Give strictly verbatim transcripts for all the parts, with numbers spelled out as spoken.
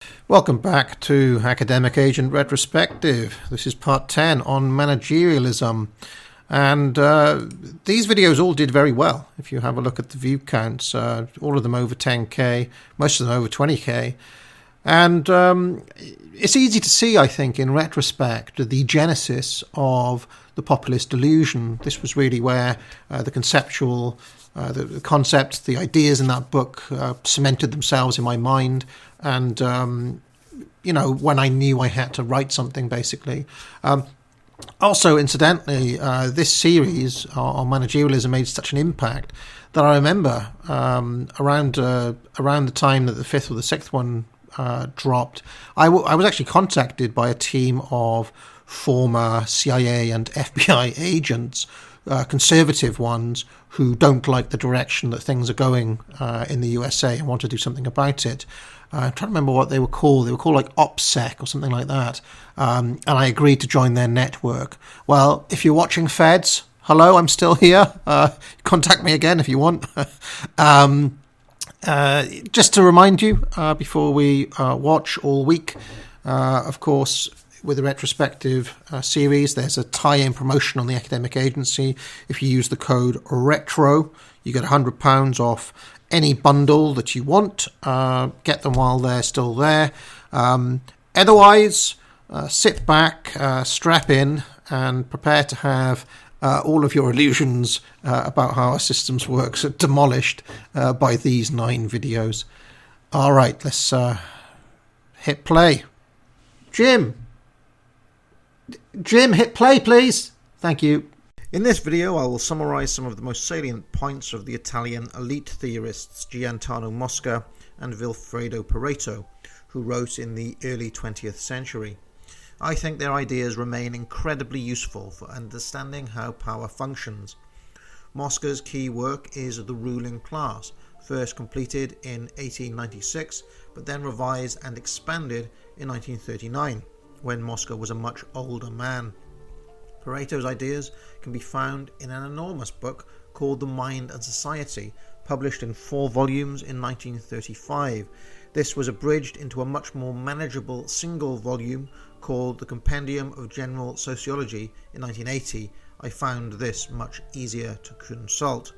Welcome back to Academic Agent Retrospective. This is part ten on managerialism. And uh, these videos all did very well. If you have a look at the view counts, uh, all of them over ten K, most of them over twenty K. And um, it's easy to see, I think, in retrospect, the genesis of the populist delusion. This was really where uh, the conceptual, uh, the, the concepts, the ideas in that book uh, cemented themselves in my mind. And, um, you know, when I knew I had to write something, basically. Um, also, incidentally, uh, this series on managerialism made such an impact that I remember um, around uh, around the time that the fifth or the sixth one uh, dropped, I, w- I was actually contacted by a team of former C I A and F B I agents, uh, conservative ones, who don't like the direction that things are going uh, in the U S A and want to do something about it. Uh, I'm trying to remember what they were called. They were called like OPSEC or something like that. Um, and I agreed to join their network. Well, if you're watching Feds, hello, I'm still here. Uh, contact me again if you want. um, uh, just to remind you, uh, before we uh, watch all week, uh, of course, with the retrospective uh, series, there's a tie-in promotion on the academic agency. If you use the code RETRO, you get one hundred pounds off any bundle that you want. Uh, get them while they're still there. Um, otherwise, uh, sit back, uh, strap in, and prepare to have uh, all of your illusions uh, about how our systems work demolished uh, by these nine videos. All right, let's uh, hit play. Jim! Jim, hit play, please. Thank you. In this video, I will summarise some of the most salient points of the Italian elite theorists Gaetano Mosca and Vilfredo Pareto, who wrote in the early twentieth century. I think their ideas remain incredibly useful for understanding how power functions. Mosca's key work is The Ruling Class, first completed in eighteen ninety-six, but then revised and expanded in nineteen thirty-nine, when Mosca was a much older man. Pareto's ideas can be found in an enormous book called The Mind and Society, published in four volumes in nineteen thirty-five. This was abridged into a much more manageable single volume called The Compendium of General Sociology in nineteen eighty. I found this much easier to consult.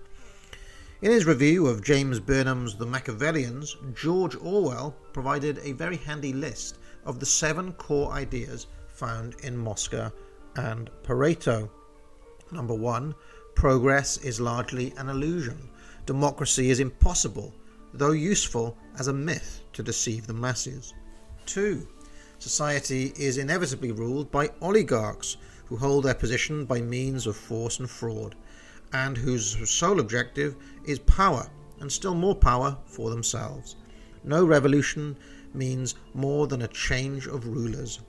In his review of James Burnham's The Machiavellians, George Orwell provided a very handy list of the seven core ideas found in Mosca and Pareto. Number one, progress is largely an illusion. Democracy is impossible, though useful as a myth to deceive the masses. Two, society is inevitably ruled by oligarchs who hold their position by means of force and fraud, and whose sole objective is power, and still more power for themselves. No revolution means more than a change of rulers.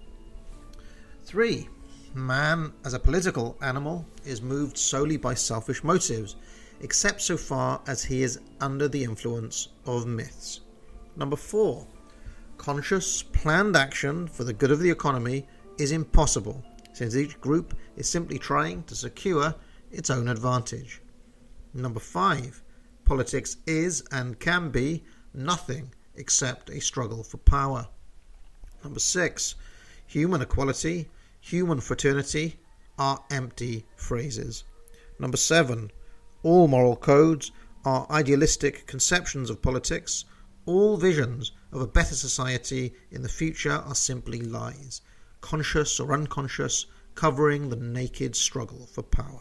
Three, man as a political animal is moved solely by selfish motives, except so far as he is under the influence of myths. Number four, conscious, planned action for the good of the economy is impossible, since each group is simply trying to secure its own advantage. Number five, politics is and can be nothing except a struggle for power. Number six, human equality, human fraternity are empty phrases. Number seven, all moral codes are idealistic conceptions of politics. All visions of a better society in the future are simply lies, conscious or unconscious, covering the naked struggle for power.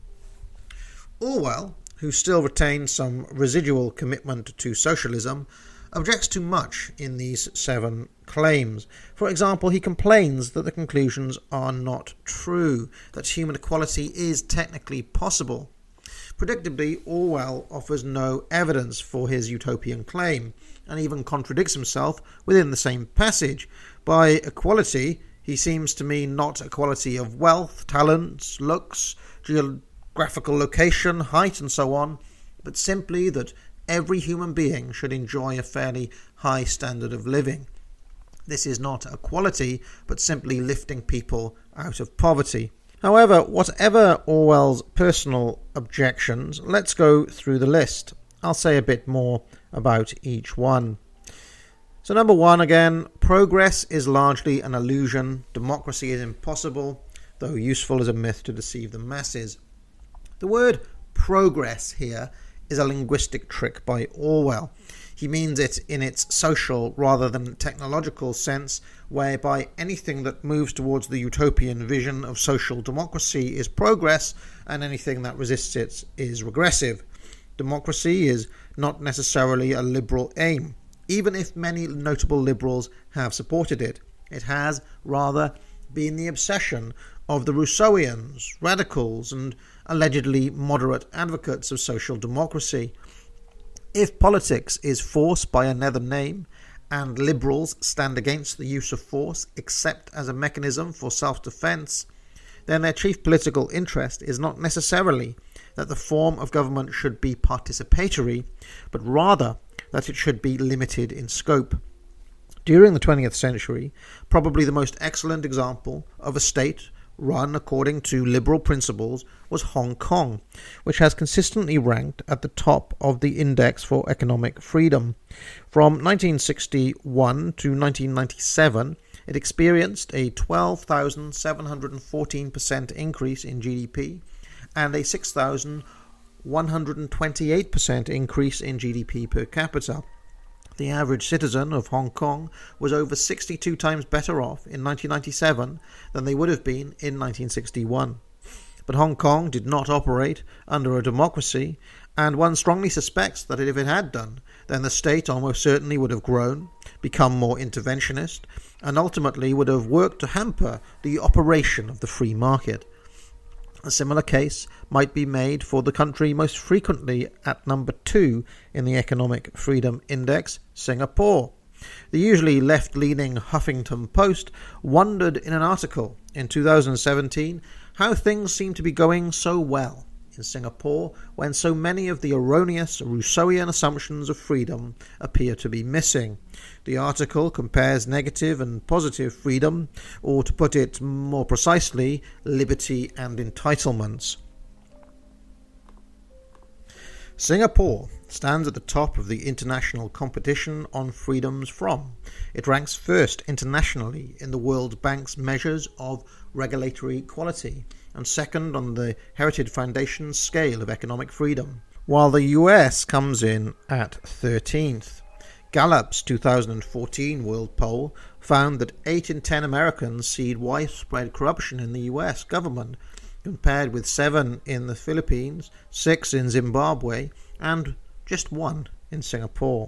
Orwell, who still retains some residual commitment to socialism, objects to much in these seven claims. For example, he complains that the conclusions are not true, that human equality is technically possible. Predictably, Orwell offers no evidence for his utopian claim, and even contradicts himself within the same passage. By equality, he seems to mean not equality of wealth, talents, looks, geographical location, height, and so on, but simply that every human being should enjoy a fairly high standard of living. This is not equality, but simply lifting people out of poverty. However, whatever Orwell's personal objections, let's go through the list. I'll say a bit more about each one. So number one again, progress is largely an illusion. Democracy is impossible, though useful as a myth to deceive the masses. The word progress here is a linguistic trick by Orwell. He means it in its social rather than technological sense, whereby anything that moves towards the utopian vision of social democracy is progress, and anything that resists it is regressive. Democracy is not necessarily a liberal aim, even if many notable liberals have supported it. It has, rather, been the obsession of the Rousseauians, radicals, and allegedly moderate advocates of social democracy. If politics is force by another name, and liberals stand against the use of force except as a mechanism for self-defense, then their chief political interest is not necessarily that the form of government should be participatory, but rather that it should be limited in scope. During the twentieth century, probably the most excellent example of a state run according to liberal principles was Hong Kong, which has consistently ranked at the top of the Index for Economic Freedom. From nineteen sixty-one to nineteen ninety-seven, it experienced a twelve thousand seven hundred fourteen percent increase in G D P and a six thousand one hundred twenty-eight percent increase in G D P per capita. The average citizen of Hong Kong was over sixty-two times better off in nineteen ninety-seven than they would have been in nineteen sixty-one. But Hong Kong did not operate under a democracy, and one strongly suspects that if it had done, then the state almost certainly would have grown, become more interventionist, and ultimately would have worked to hamper the operation of the free market. A similar case might be made for the country most frequently at number two in the Economic Freedom Index, Singapore. The usually left-leaning Huffington Post wondered in an article in two thousand seventeen how things seem to be going so well in Singapore when so many of the erroneous Rousseauian assumptions of freedom appear to be missing. The article compares negative and positive freedom, or to put it more precisely, liberty and entitlements. Singapore stands at the top of the international competition on freedoms from. It ranks first internationally in the World Bank's measures of regulatory quality, and second on the Heritage Foundation's scale of economic freedom, while the U S comes in at thirteenth. Gallup's two thousand fourteen World Poll found that eight in ten Americans see widespread corruption in the U S government, compared with seven in the Philippines, six in Zimbabwe, and just one in Singapore.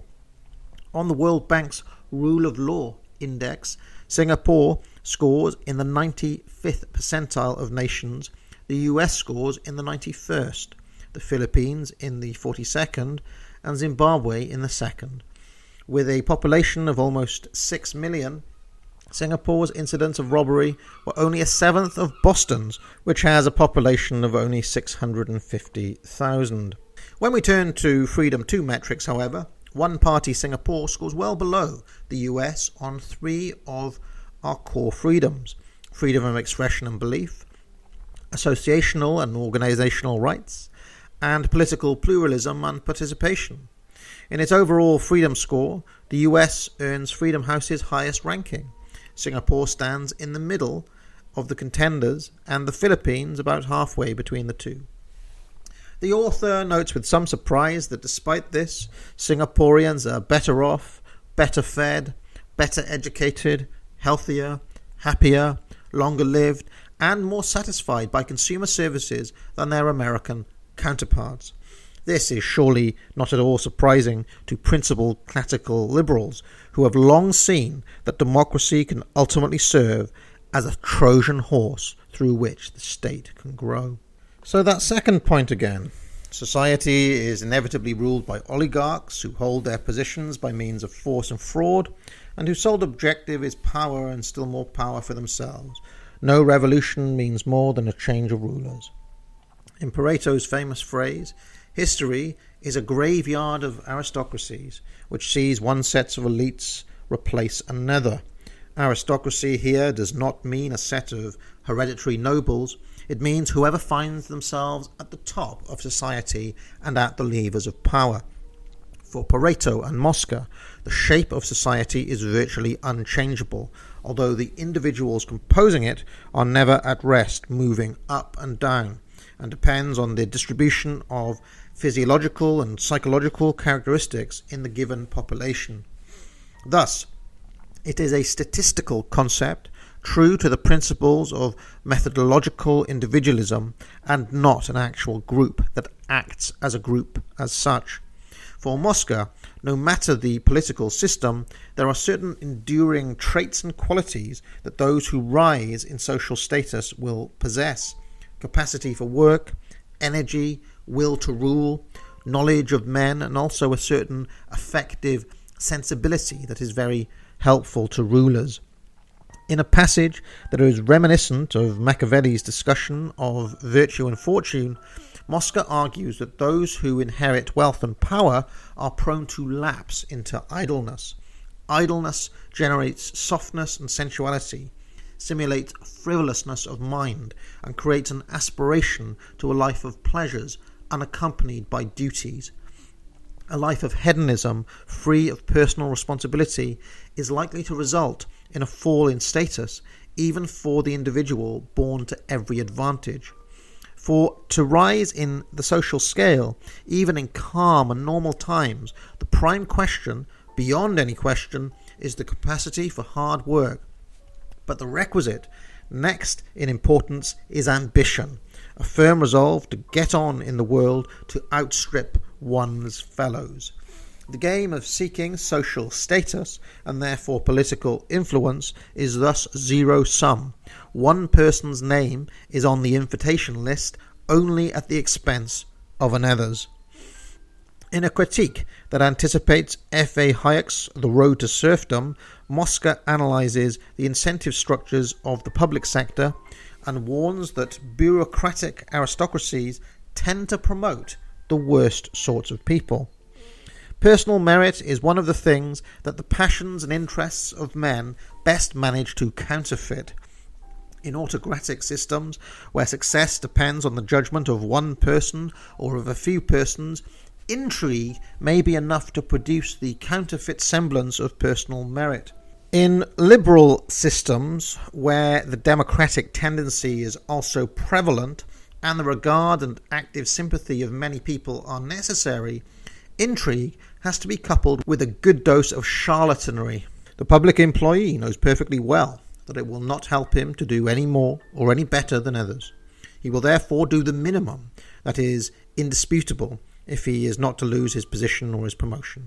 On the World Bank's Rule of Law Index, Singapore scores in the ninety-fifth percentile of nations, the U S scores in the ninety-first, the Philippines in the forty-second, and Zimbabwe in the second. With a population of almost six million, Singapore's incidents of robbery were only a seventh of Boston's, which has a population of only six hundred fifty thousand. When we turn to Freedom two metrics, however, one-party Singapore scores well below the U S on three of our core freedoms: freedom of expression and belief, associational and organizational rights, and political pluralism and participation. In its overall freedom score, the U S earns Freedom House's highest ranking. Singapore stands in the middle of the contenders, and the Philippines about halfway between the two. The author notes with some surprise that despite this, Singaporeans are better off, better fed, better educated, healthier, happier, longer lived, and more satisfied by consumer services than their American counterparts. This is surely not at all surprising to principled classical liberals who have long seen that democracy can ultimately serve as a Trojan horse through which the state can grow. So that second point again. Society is inevitably ruled by oligarchs who hold their positions by means of force and fraud, and whose sole objective is power and still more power for themselves. No revolution means more than a change of rulers. In Pareto's famous phrase, history is a graveyard of aristocracies, which sees one set of elites replace another. Aristocracy here does not mean a set of hereditary nobles. It means whoever finds themselves at the top of society and at the levers of power. For Pareto and Mosca, the shape of society is virtually unchangeable, although the individuals composing it are never at rest, moving up and down, and depends on the distribution of physiological and psychological characteristics in the given population. Thus, it is a statistical concept, true to the principles of methodological individualism, and not an actual group that acts as a group as such. For Mosca, no matter the political system, there are certain enduring traits and qualities that those who rise in social status will possess: capacity for work, energy, will to rule, knowledge of men, and also a certain affective sensibility that is very helpful to rulers. In a passage that is reminiscent of Machiavelli's discussion of virtue and fortune, Mosca argues that those who inherit wealth and power are prone to lapse into idleness. Idleness generates softness and sensuality, simulates frivolousness of mind, and creates an aspiration to a life of pleasures unaccompanied by duties. A life of hedonism, free of personal responsibility, is likely to result in a fall in status, even for the individual born to every advantage. For to rise in the social scale, even in calm and normal times, the prime question, beyond any question, is the capacity for hard work. But the requisite, next in importance, is ambition, a firm resolve to get on in the world, to outstrip one's fellows. The game of seeking social status, and therefore political influence, is thus zero-sum. One person's name is on the invitation list only at the expense of another's. In a critique that anticipates F A Hayek's The Road to Serfdom, Mosca analyzes the incentive structures of the public sector and warns that bureaucratic aristocracies tend to promote the worst sorts of people. Personal merit is one of the things that the passions and interests of men best manage to counterfeit. In autocratic systems, where success depends on the judgment of one person or of a few persons, intrigue may be enough to produce the counterfeit semblance of personal merit. In liberal systems, where the democratic tendency is also prevalent and the regard and active sympathy of many people are necessary, intrigue has to be coupled with a good dose of charlatanry. The public employee knows perfectly well that it will not help him to do any more or any better than others. He will therefore do the minimum that is indisputable if he is not to lose his position or his promotion.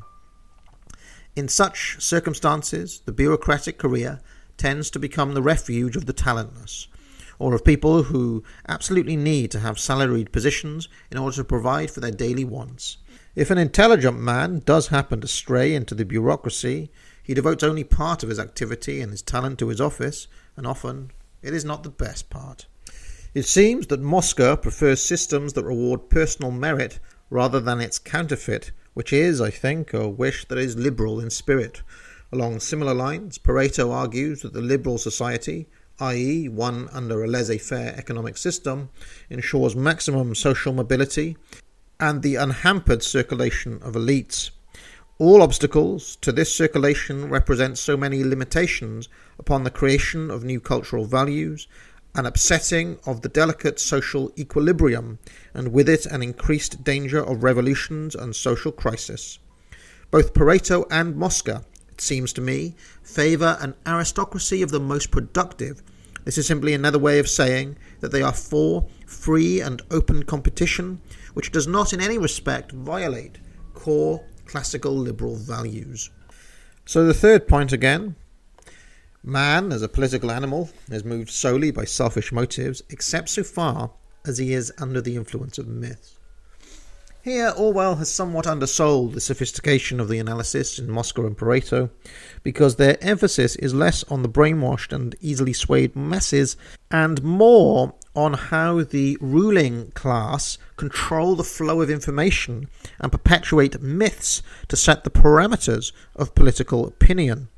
In such circumstances, the bureaucratic career tends to become the refuge of the talentless, or of people who absolutely need to have salaried positions in order to provide for their daily wants. If an intelligent man does happen to stray into the bureaucracy, he devotes only part of his activity and his talent to his office, and often it is not the best part. It seems that Mosca prefers systems that reward personal merit rather than its counterfeit, which is, I think, a wish that is liberal in spirit. Along similar lines, Pareto argues that the liberal society, that is one under a laissez-faire economic system, ensures maximum social mobility and the unhampered circulation of elites. All obstacles to this circulation represent so many limitations upon the creation of new cultural values, an upsetting of the delicate social equilibrium, and with it an increased danger of revolutions and social crisis. Both Pareto and Mosca, it seems to me, favour an aristocracy of the most productive. This is simply another way of saying that they are for free and open competition, which does not in any respect violate core classical liberal values. So the third point again, man as a political animal is moved solely by selfish motives, except so far as he is under the influence of myths. Here Orwell has somewhat undersold the sophistication of the analysis in Mosca and Pareto, because their emphasis is less on the brainwashed and easily swayed masses and more on how the ruling class control the flow of information and perpetuate myths to set the parameters of political opinion.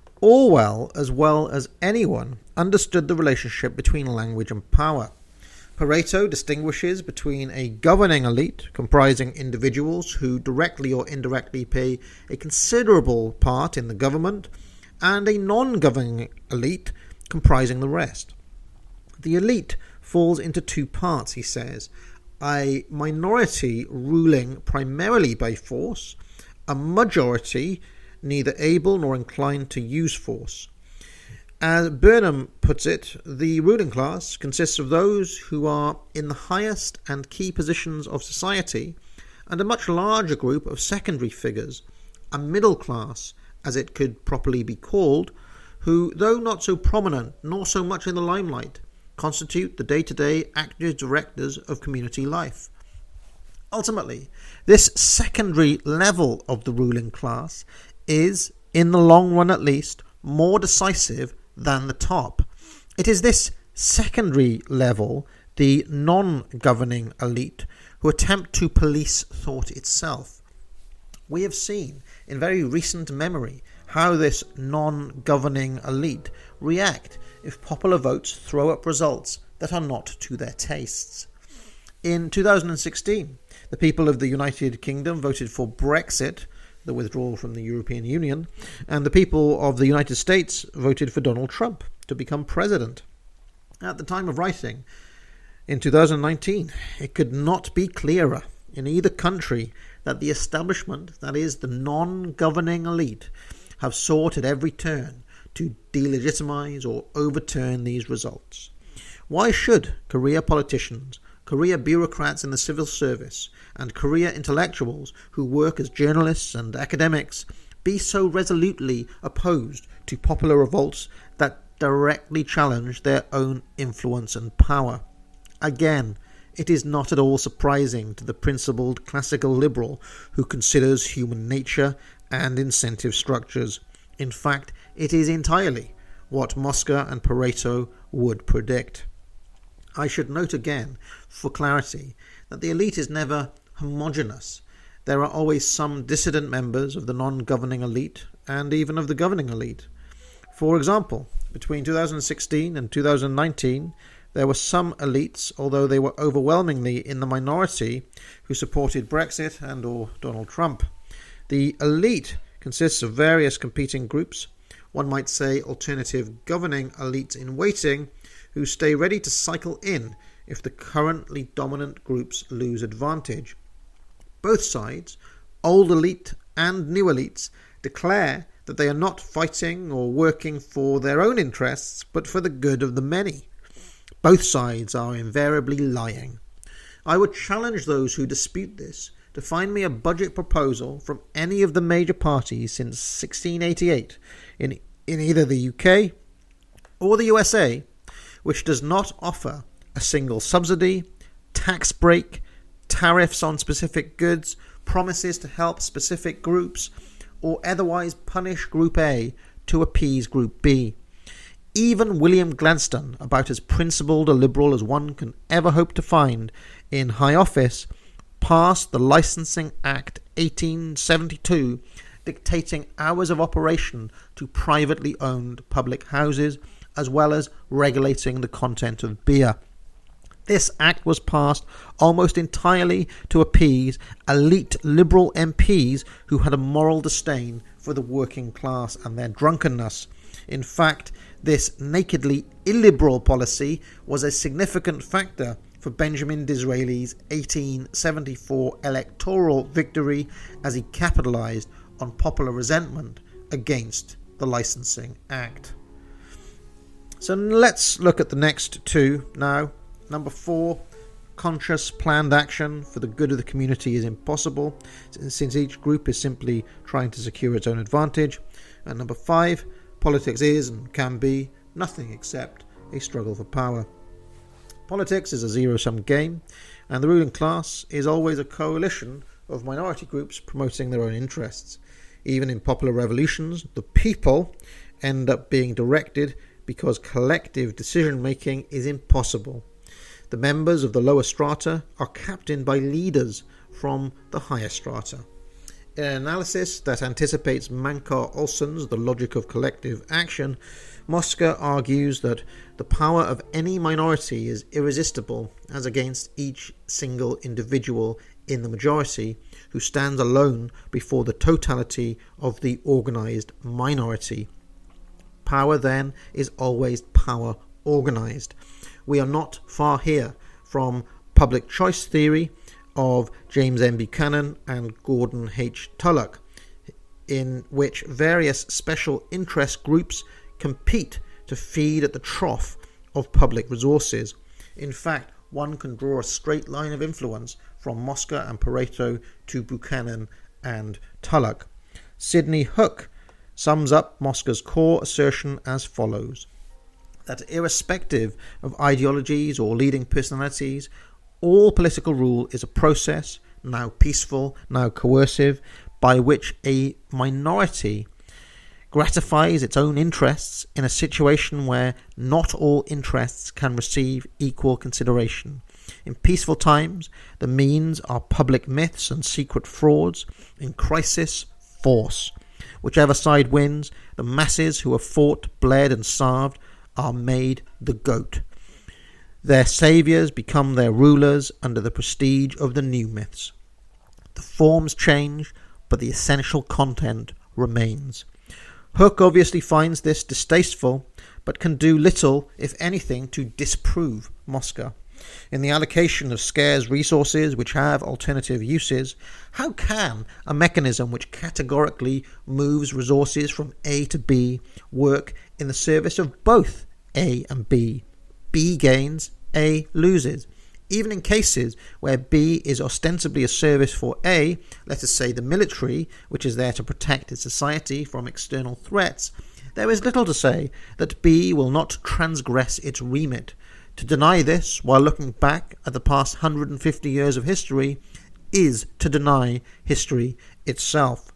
Orwell, as well as anyone, understood the relationship between language and power. Pareto distinguishes between a governing elite comprising individuals who directly or indirectly play a considerable part in the government and a non-governing elite comprising the rest. The elite falls into two parts, he says: a minority ruling primarily by force, a majority neither able nor inclined to use force. As Burnham puts it, the ruling class consists of those who are in the highest and key positions of society, and a much larger group of secondary figures, a middle class, as it could properly be called, who, though not so prominent nor so much in the limelight, constitute the day-to-day active directors of community life. Ultimately, this secondary level of the ruling class is, in the long run at least, more decisive than the top. It is this secondary level, the non-governing elite, who attempt to police thought itself. We have seen in very recent memory how this non-governing elite react if popular votes throw up results that are not to their tastes. In two thousand sixteen, the people of the United Kingdom voted for Brexit, the withdrawal from the European Union, and the people of the United States voted for Donald Trump to become president. At the time of writing, in two thousand nineteen, it could not be clearer in either country that the establishment, that is, the non-governing elite, have sought at every turn to delegitimize or overturn these results. Why should career politicians, career bureaucrats in the civil service, and career intellectuals who work as journalists and academics be so resolutely opposed to popular revolts that directly challenge their own influence and power? Again, it is not at all surprising to the principled classical liberal who considers human nature and incentive structures. In fact, it is entirely what Mosca and Pareto would predict. I should note again, for clarity, that the elite is never homogeneous. There are always some dissident members of the non-governing elite and even of the governing elite. For example, between two thousand sixteen and two thousand nineteen, there were some elites, although they were overwhelmingly in the minority, who supported Brexit and or Donald Trump. The elite consists of various competing groups, one might say alternative governing elites in waiting, who stay ready to cycle in if the currently dominant groups lose advantage. Both sides, old elite and new elites, declare that they are not fighting or working for their own interests, but for the good of the many. Both sides are invariably lying. I would challenge those who dispute this to find me a budget proposal from any of the major parties since sixteen eighty-eight in, in either the U K or the U S A, which does not offer a single subsidy, tax break, tariffs on specific goods, promises to help specific groups, or otherwise punish Group A to appease Group B. Even William Gladstone, about as principled a liberal as one can ever hope to find in high office, passed the Licensing Act eighteen seventy-two, dictating hours of operation to privately owned public houses, as well as regulating the content of beer. This act was passed almost entirely to appease elite Liberal M Ps who had a moral disdain for the working class and their drunkenness. In fact, this nakedly illiberal policy was a significant factor for Benjamin Disraeli's eighteen seventy-four electoral victory, as he capitalized on popular resentment against the Licensing Act. So let's look at the next two now. Number four, conscious planned action for the good of the community is impossible, since each group is simply trying to secure its own advantage. And number five, politics is and can be nothing except a struggle for power. Politics is a zero-sum game, and the ruling class is always a coalition of minority groups promoting their own interests. Even in popular revolutions, the people end up being directed because collective decision-making is impossible. The members of the lower strata are captained by leaders from the higher strata. In an analysis that anticipates Mankar Olson's The Logic of Collective Action, Mosca argues that the power of any minority is irresistible as against each single individual in the majority who stands alone before the totality of the organized minority. Power, then, is always power organized. We are not far here from public choice theory of James M. Buchanan and Gordon H. Tullock, in which various special interest groups compete to feed at the trough of public resources. In fact, one can draw a straight line of influence from Mosca and Pareto to Buchanan and Tullock. Sidney Hook sums up Mosca's core assertion as follows: that irrespective of ideologies or leading personalities, all political rule is a process, now peaceful, now coercive, by which a minority gratifies its own interests in a situation where not all interests can receive equal consideration. In peaceful times, the means are public myths and secret frauds. In crisis, force. Whichever side wins, the masses who have fought, bled and starved are made the goat. Their saviours become their rulers under the prestige of the new myths. The forms change, but the essential content remains. Hook obviously finds this distasteful, but can do little, if anything, to disprove Mosca. In the allocation of scarce resources which have alternative uses, how can a mechanism which categorically moves resources from A to B work in the service of both A and B? B gains, A loses. Even in cases where B is ostensibly a service for A, let us say the military, which is there to protect its society from external threats, there is little to say that B will not transgress its remit. To deny this, while looking back at the past one hundred fifty years of history, is to deny history itself.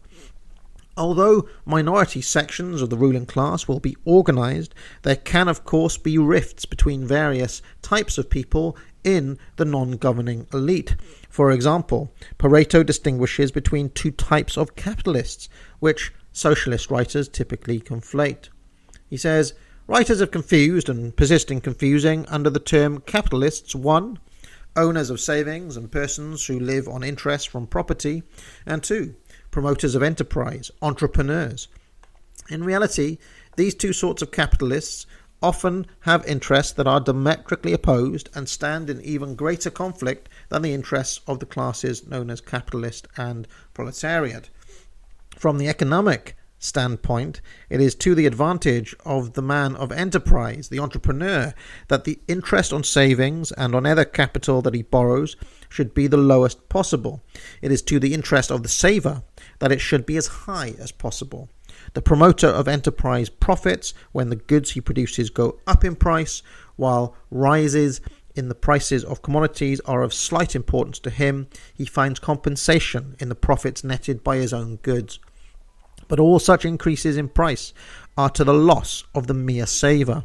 Although minority sections of the ruling class will be organised, there can of course be rifts between various types of people in the non-governing elite. For example, Pareto distinguishes between two types of capitalists, which socialist writers typically conflate. He says, writers have confused and persist in confusing under the term capitalists one, owners of savings and persons who live on interest from property, and two, promoters of enterprise, entrepreneurs. In reality, these two sorts of capitalists often have interests that are diametrically opposed and stand in even greater conflict than the interests of the classes known as capitalist and proletariat. From the economic standpoint, it is to the advantage of the man of enterprise, the entrepreneur, that the interest on savings and on other capital that he borrows should be the lowest possible. It is to the interest of the saver that it should be as high as possible. The promoter of enterprise profits when the goods he produces go up in price, while rises in the prices of commodities are of slight importance to him. He finds compensation in the profits netted by his own goods. But all such increases in price are to the loss of the mere saver.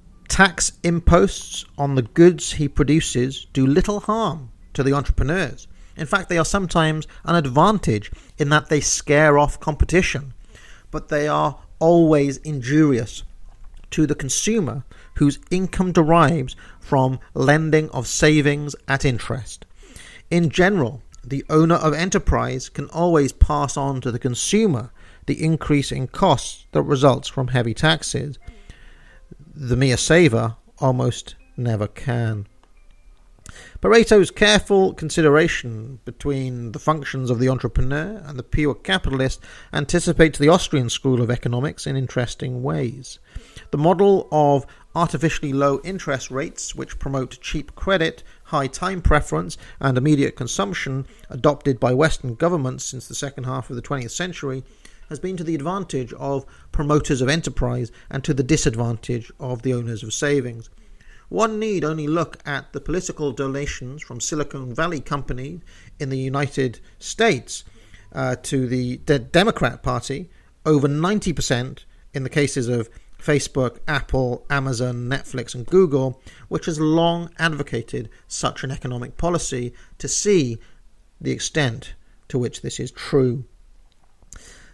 Tax imposts on the goods he produces do little harm to the entrepreneurs. In fact, they are sometimes an advantage in that they scare off competition, but they are always injurious to the consumer whose income derives from lending of savings at interest. In general, the owner of enterprise can always pass on to the consumer the increase in costs that results from heavy taxes. The mere saver almost never can. Pareto's careful consideration between the functions of the entrepreneur and the pure capitalist anticipates the Austrian school of economics in interesting ways. The model of artificially low interest rates, which promote cheap credit, high time preference, and immediate consumption, adopted by Western governments since the second half of the twentieth century, has been to the advantage of promoters of enterprise and to the disadvantage of the owners of savings. One need only look at the political donations from Silicon Valley companies in the United States uh, to the De- Democrat Party, over ninety percent in the cases of Facebook, Apple, Amazon, Netflix and Google, which has long advocated such an economic policy, to see the extent to which this is true.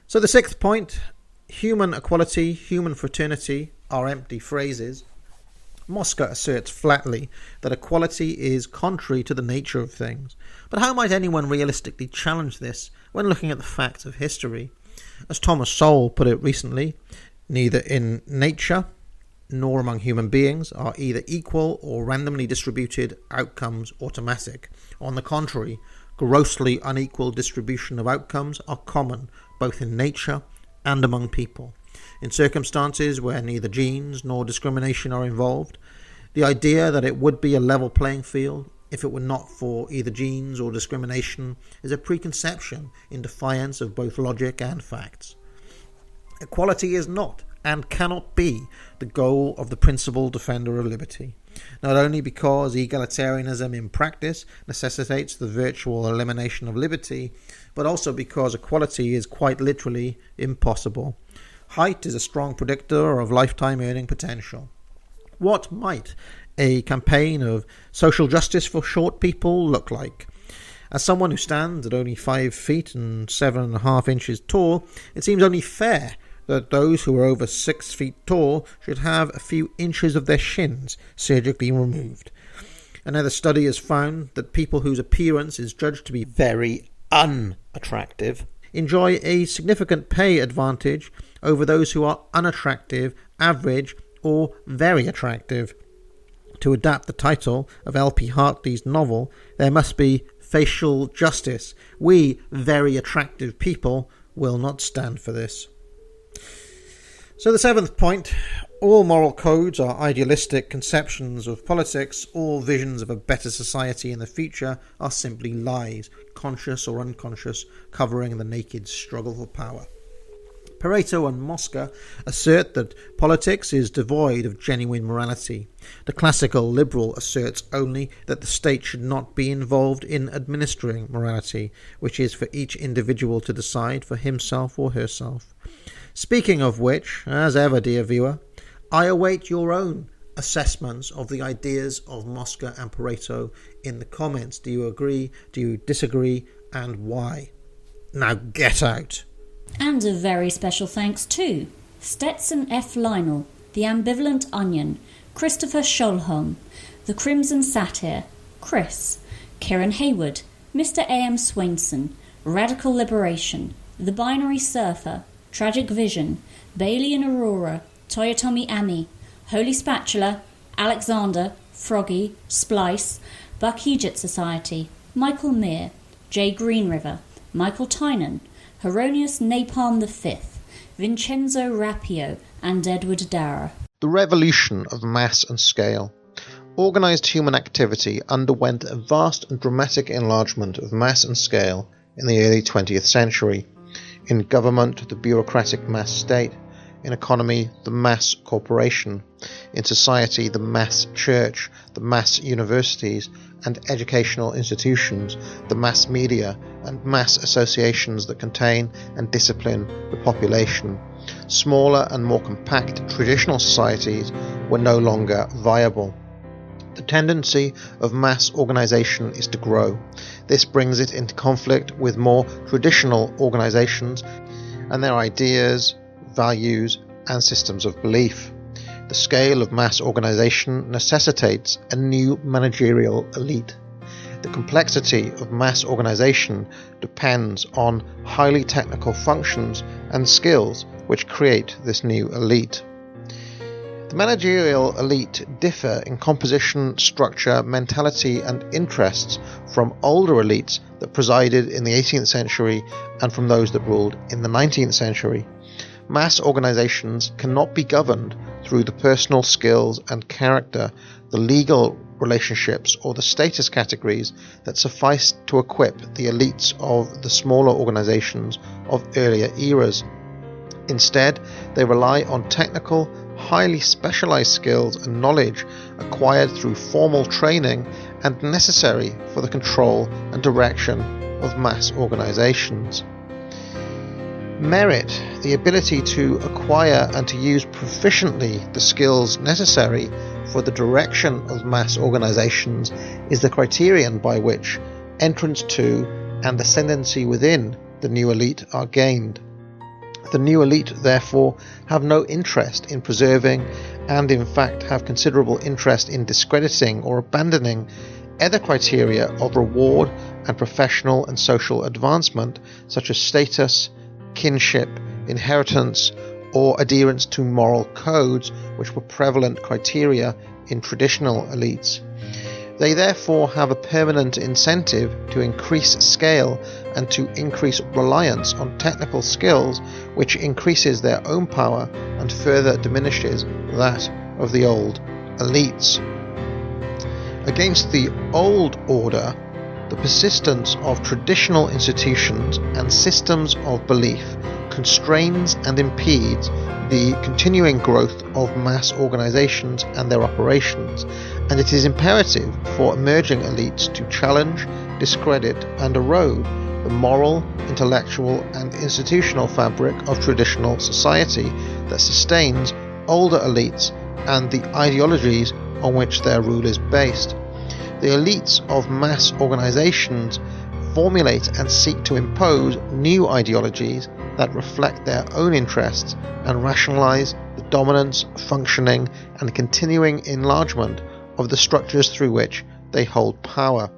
So the sixth point, human equality, human fraternity are empty phrases. Mosca asserts flatly that equality is contrary to the nature of things. But how might anyone realistically challenge this when looking at the facts of history? As Thomas Sowell put it recently, neither in nature nor among human beings are either equal or randomly distributed outcomes automatic. On the contrary, grossly unequal distribution of outcomes are common both in nature and among people. In circumstances where neither genes nor discrimination are involved, the idea that it would be a level playing field if it were not for either genes or discrimination is a preconception in defiance of both logic and facts. Equality is not and cannot be the goal of the principal defender of liberty, not only because egalitarianism in practice necessitates the virtual elimination of liberty, but also because equality is quite literally impossible. Height is a strong predictor of lifetime earning potential. What might a campaign of social justice for short people look like? As someone who stands at only five feet and seven and a half inches tall, it seems only fair that those who are over six feet tall should have a few inches of their shins surgically removed. Another study has found that people whose appearance is judged to be very unattractive enjoy a significant pay advantage over those who are unattractive, average, or very attractive. To adapt the title of L P Hartley's novel, there must be facial justice. We, very attractive people, will not stand for this. So the seventh point, all moral codes are idealistic conceptions of politics. All visions of a better society in the future are simply lies, conscious or unconscious, covering the naked struggle for power. Pareto and Mosca assert that politics is devoid of genuine morality. The classical liberal asserts only that the state should not be involved in administering morality, which is for each individual to decide for himself or herself. Speaking of which, as ever, dear viewer, I await your own assessments of the ideas of Mosca and Pareto in the comments. Do you agree? Do you disagree? And why? Now get out. And a very special thanks to Stetson F. Lionel, The Ambivalent Onion, Christopher Scholholm, The Crimson Satyr, Chris, Kieran Hayward, Mister A M Swainson, Radical Liberation, The Binary Surfer, Tragic Vision, Bailey and Aurora, Toyotomi Ami, Holy Spatula, Alexander, Froggy, Splice, Buck Egypt Society, Michael Mear, Jay Greenriver, Michael Tynan, Heronius Napalm the Fifth, Vincenzo Rapio, and Edward Dara. The revolution of mass and scale. Organised human activity underwent a vast and dramatic enlargement of mass and scale in the early twentieth century. In government, the bureaucratic mass state. In economy, the mass corporation. In society, the mass church, the mass universities and educational institutions, the mass media and mass associations that contain and discipline the population. Smaller and more compact traditional societies were no longer viable. The tendency of mass organisation is to grow. This brings it into conflict with more traditional organisations and their ideas, values and systems of belief. The scale of mass organisation necessitates a new managerial elite. The complexity of mass organisation depends on highly technical functions and skills which create this new elite. The managerial elite differ in composition, structure, mentality and interests from older elites that presided in the eighteenth century and from those that ruled in the nineteenth century. Mass organizations cannot be governed through the personal skills and character, the legal relationships or the status categories that suffice to equip the elites of the smaller organizations of earlier eras. Instead, they rely on technical, highly specialized skills and knowledge acquired through formal training and necessary for the control and direction of mass organizations. Merit, the ability to acquire and to use proficiently the skills necessary for the direction of mass organizations, is the criterion by which entrance to and ascendancy within the new elite are gained. The new elite, therefore, have no interest in preserving, and in fact have considerable interest in discrediting or abandoning other criteria of reward and professional and social advancement, such as status, kinship, inheritance, or adherence to moral codes, which were prevalent criteria in traditional elites. They therefore have a permanent incentive to increase scale and to increase reliance on technical skills, which increases their own power and further diminishes that of the old elites. Against the old order, the persistence of traditional institutions and systems of belief constrains and impedes the continuing growth of mass organizations and their operations, and it is imperative for emerging elites to challenge, discredit, and erode the moral, intellectual, and institutional fabric of traditional society that sustains older elites and the ideologies on which their rule is based. The elites of mass organizations formulate and seek to impose new ideologies that reflect their own interests and rationalize the dominance, functioning, and continuing enlargement of the structures through which they hold power.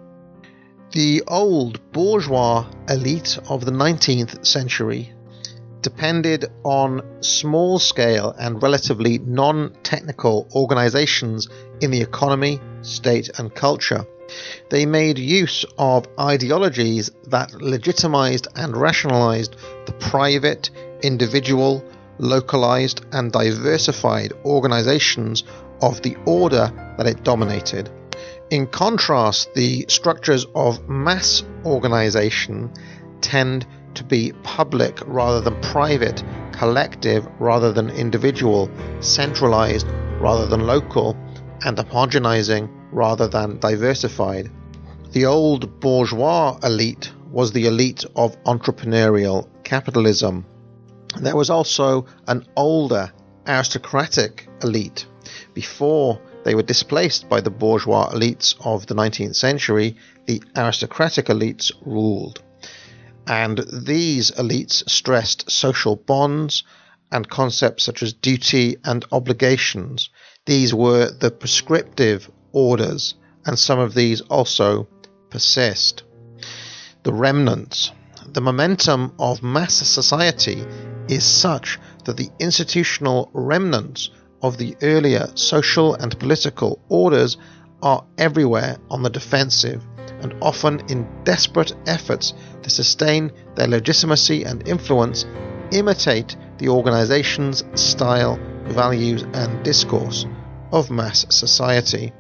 The old bourgeois elite of the nineteenth century depended on small-scale and relatively non-technical organizations in the economy, state, and culture. They made use of ideologies that legitimized and rationalized the private, individual, localized, and diversified organizations of the order that it dominated. In contrast, the structures of mass organization tend to be public rather than private, collective rather than individual, centralized rather than local, and homogenizing rather than diversified. The old bourgeois elite was the elite of entrepreneurial capitalism. There was also an older aristocratic elite. Before they were displaced by the bourgeois elites of the nineteenth century, the aristocratic elites ruled. And these elites stressed social bonds and concepts such as duty and obligations. These were the prescriptive orders, and some of these also persist. The remnants. The momentum of mass society is such that the institutional remnants of the earlier social and political orders are everywhere on the defensive, and often in desperate efforts to sustain their legitimacy and influence, imitate the organization's style, values, and discourse of mass society.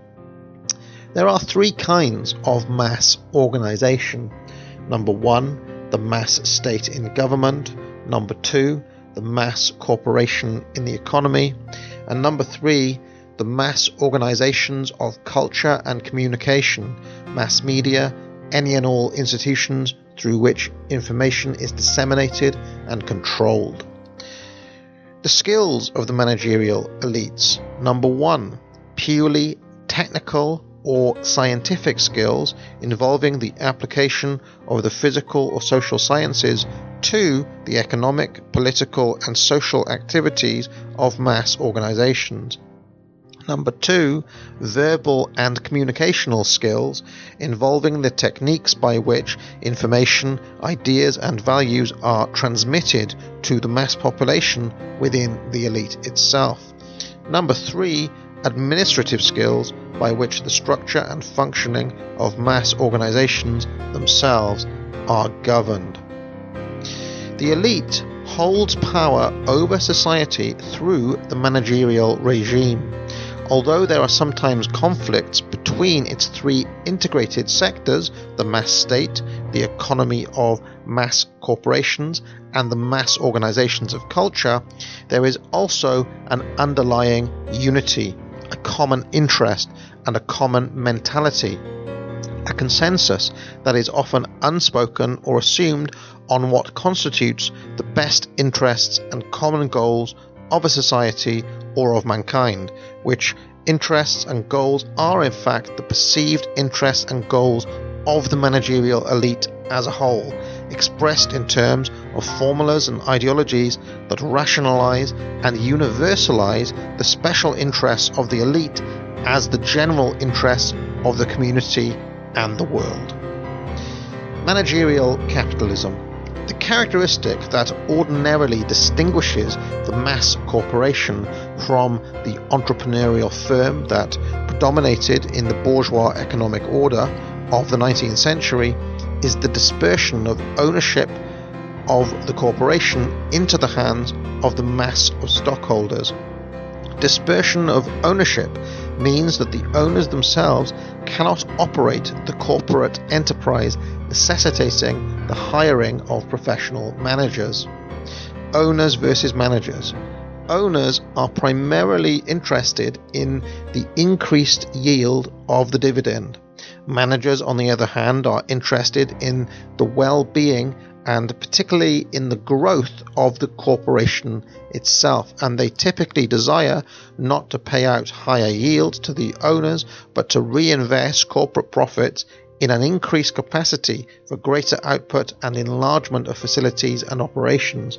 There are three kinds of mass organization. Number one, the mass state in government. Number two, the mass corporation in the economy. And number three, the mass organizations of culture and communication, mass media, any and all institutions through which information is disseminated and controlled. The skills of the managerial elites. Number one, purely technical or scientific skills involving the application of the physical or social sciences to the economic, political, and social activities of mass organizations. Number two, verbal and communicational skills involving the techniques by which information, ideas, and values are transmitted to the mass population within the elite itself. Number three, administrative skills by which the structure and functioning of mass organizations themselves are governed. The elite holds power over society through the managerial regime. Although there are sometimes conflicts between its three integrated sectors, the mass state, the economy of mass corporations, and the mass organizations of culture, there is also an underlying unity, a common interest, and a common mentality, a consensus that is often unspoken or assumed on what constitutes the best interests and common goals of a society or of mankind, which interests and goals are in fact the perceived interests and goals of the managerial elite as a whole, expressed in terms of formulas and ideologies that rationalize and universalize the special interests of the elite as the general interests of the community and the world. Managerial capitalism. The characteristic that ordinarily distinguishes the mass corporation from the entrepreneurial firm that predominated in the bourgeois economic order of the nineteenth century is the dispersion of ownership of the corporation into the hands of the mass of stockholders. Dispersion of ownership means that the owners themselves cannot operate the corporate enterprise, necessitating the hiring of professional managers. Owners versus managers. Owners are primarily interested in the increased yield of the dividend. Managers, on the other hand, are interested in the well-being and particularly in the growth of the corporation itself, and they typically desire not to pay out higher yields to the owners, but to reinvest corporate profits in an increased capacity for greater output and enlargement of facilities and operations.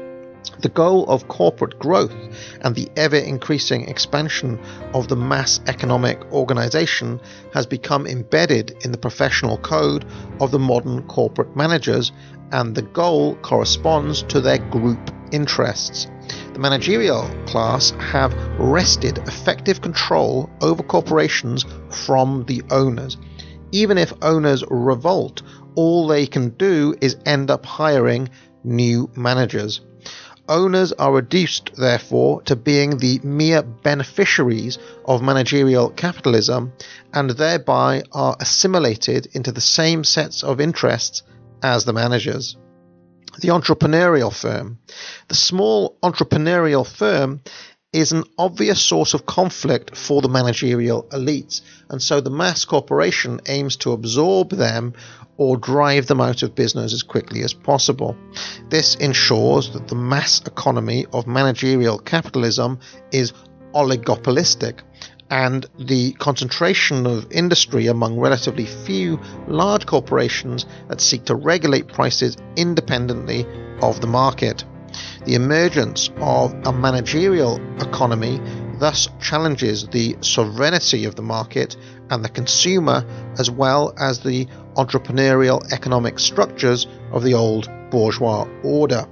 The goal of corporate growth and the ever-increasing expansion of the mass economic organization has become embedded in the professional code of the modern corporate managers, and the goal corresponds to their group interests. The managerial class have wrested effective control over corporations from the owners. Even if owners revolt, all they can do is end up hiring new managers. Owners are reduced, therefore, to being the mere beneficiaries of managerial capitalism, and thereby are assimilated into the same sets of interests as the managers. The entrepreneurial firm. The small entrepreneurial firm is an obvious source of conflict for the managerial elites, and so the mass corporation aims to absorb them or drive them out of business as quickly as possible. This ensures that the mass economy of managerial capitalism is oligopolistic, and the concentration of industry among relatively few large corporations that seek to regulate prices independently of the market. The emergence of a managerial economy thus challenges the sovereignty of the market and the consumer, as well as the entrepreneurial economic structures of the old bourgeois order.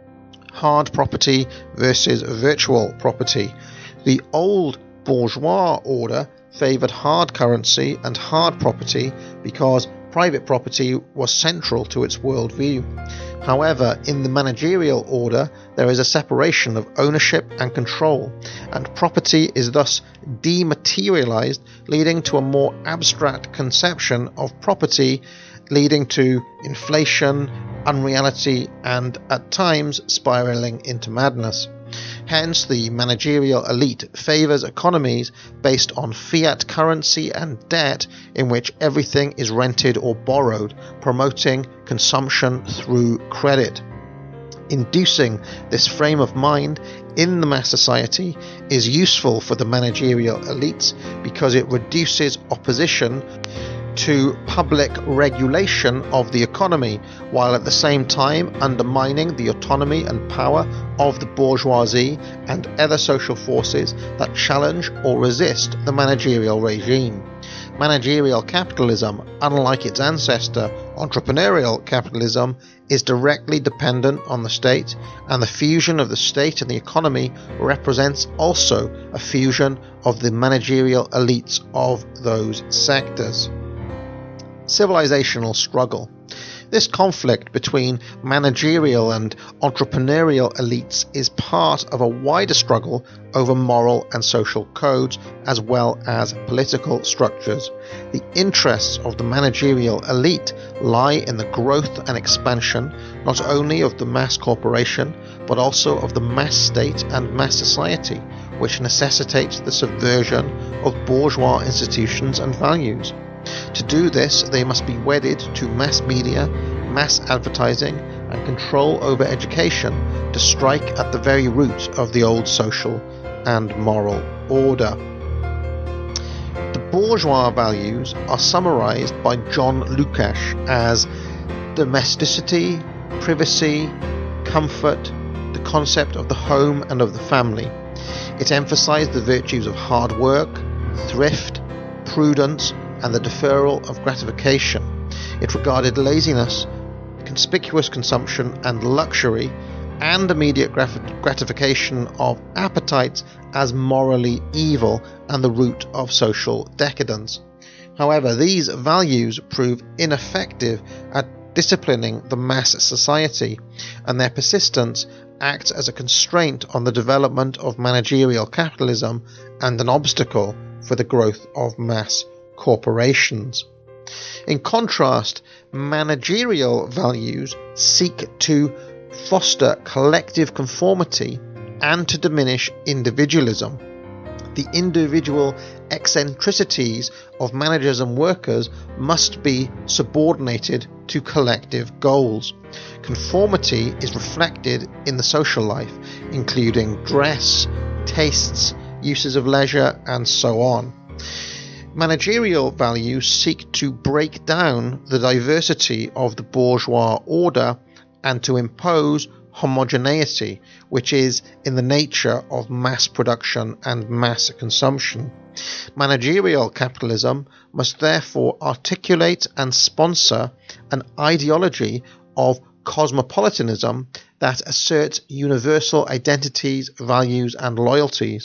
Hard property versus virtual property. The old bourgeois order favoured hard currency and hard property because private property was central to its worldview. However, in the managerial order, there is a separation of ownership and control, and property is thus dematerialized, leading to a more abstract conception of property, leading to inflation, unreality, and at times spiraling into madness. Hence, the managerial elite favours economies based on fiat currency and debt, in which everything is rented or borrowed, promoting consumption through credit. Inducing this frame of mind in the mass society is useful for the managerial elites because it reduces opposition to public regulation of the economy, while at the same time undermining the autonomy and power of the bourgeoisie and other social forces that challenge or resist the managerial regime. Managerial capitalism, unlike its ancestor, entrepreneurial capitalism, is directly dependent on the state, and the fusion of the state and the economy represents also a fusion of the managerial elites of those sectors. Civilizational struggle. This conflict between managerial and entrepreneurial elites is part of a wider struggle over moral and social codes as well as political structures. The interests of the managerial elite lie in the growth and expansion not only of the mass corporation but also of the mass state and mass society, which necessitates the subversion of bourgeois institutions and values. To do this, they must be wedded to mass media, mass advertising, and control over education to strike at the very root of the old social and moral order. The bourgeois values are summarized by John Lukács as domesticity, privacy, comfort, the concept of the home and of the family. It emphasized the virtues of hard work, thrift, prudence, and the deferral of gratification. It regarded laziness, conspicuous consumption, and luxury, and immediate gratification of appetites as morally evil and the root of social decadence. However, these values prove ineffective at disciplining the mass society, and their persistence acts as a constraint on the development of managerial capitalism and an obstacle for the growth of mass corporations. In contrast, managerial values seek to foster collective conformity and to diminish individualism. The individual eccentricities of managers and workers must be subordinated to collective goals. Conformity is reflected in the social life, including dress, tastes, uses of leisure, and so on. Managerial values seek to break down the diversity of the bourgeois order and to impose homogeneity, which is in the nature of mass production and mass consumption. Managerial capitalism must therefore articulate and sponsor an ideology of cosmopolitanism that asserts universal identities, values, and loyalties.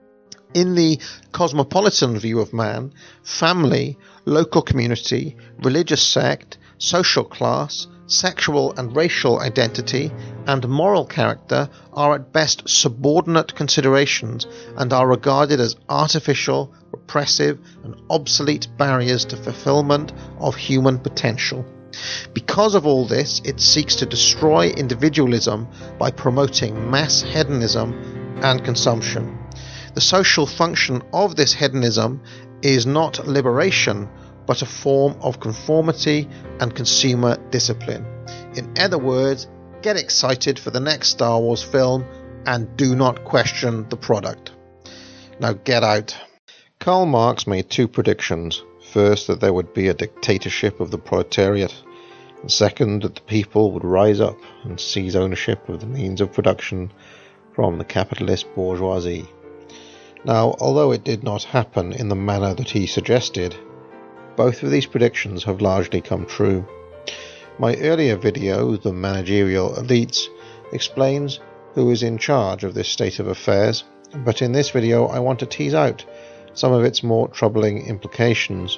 In the cosmopolitan view of man, family, local community, religious sect, social class, sexual and racial identity, and moral character are at best subordinate considerations and are regarded as artificial, repressive, and obsolete barriers to fulfillment of human potential. Because of all this, it seeks to destroy individualism by promoting mass hedonism and consumption. The social function of this hedonism is not liberation, but a form of conformity and consumer discipline. In other words, get excited for the next Star Wars film and do not question the product. Now get out. Karl Marx made two predictions. First, that there would be a dictatorship of the proletariat, and second, that the people would rise up and seize ownership of the means of production from the capitalist bourgeoisie. Now, although it did not happen in the manner that he suggested, both of these predictions have largely come true. My earlier video, The Managerial Elites, explains who is in charge of this state of affairs, but in this video I want to tease out some of its more troubling implications.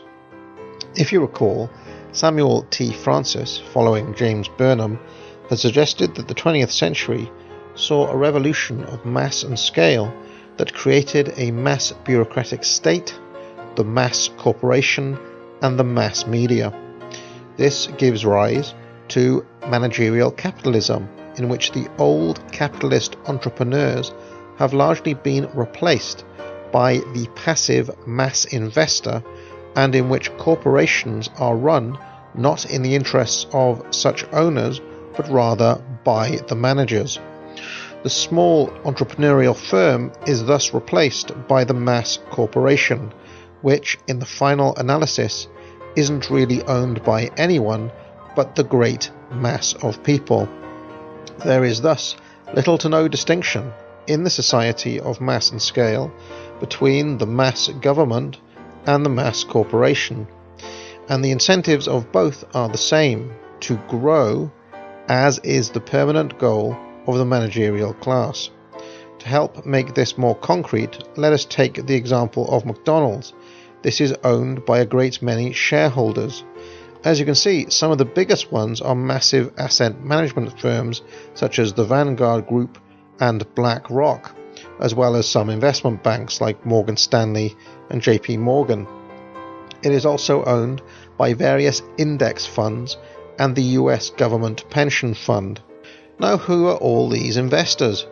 If you recall, Samuel T. Francis, following James Burnham, had suggested that the twentieth century saw a revolution of mass and scale that created a mass bureaucratic state, the mass corporation, and the mass media. This gives rise to managerial capitalism, in which the old capitalist entrepreneurs have largely been replaced by the passive mass investor, and in which corporations are run not in the interests of such owners, but rather by the managers. The small entrepreneurial firm is thus replaced by the mass corporation, which, in the final analysis, isn't really owned by anyone but the great mass of people. There is thus little to no distinction in the society of mass and scale between the mass government and the mass corporation, and the incentives of both are the same: to grow, as is the permanent goal of the managerial class. To help make this more concrete, let us take the example of McDonald's. This is owned by a great many shareholders. As you can see, some of the biggest ones are massive asset management firms such as the Vanguard Group and BlackRock, as well as some investment banks like Morgan Stanley and J P Morgan. It is also owned by various index funds and the U S government pension fund. Now, who are all these investors?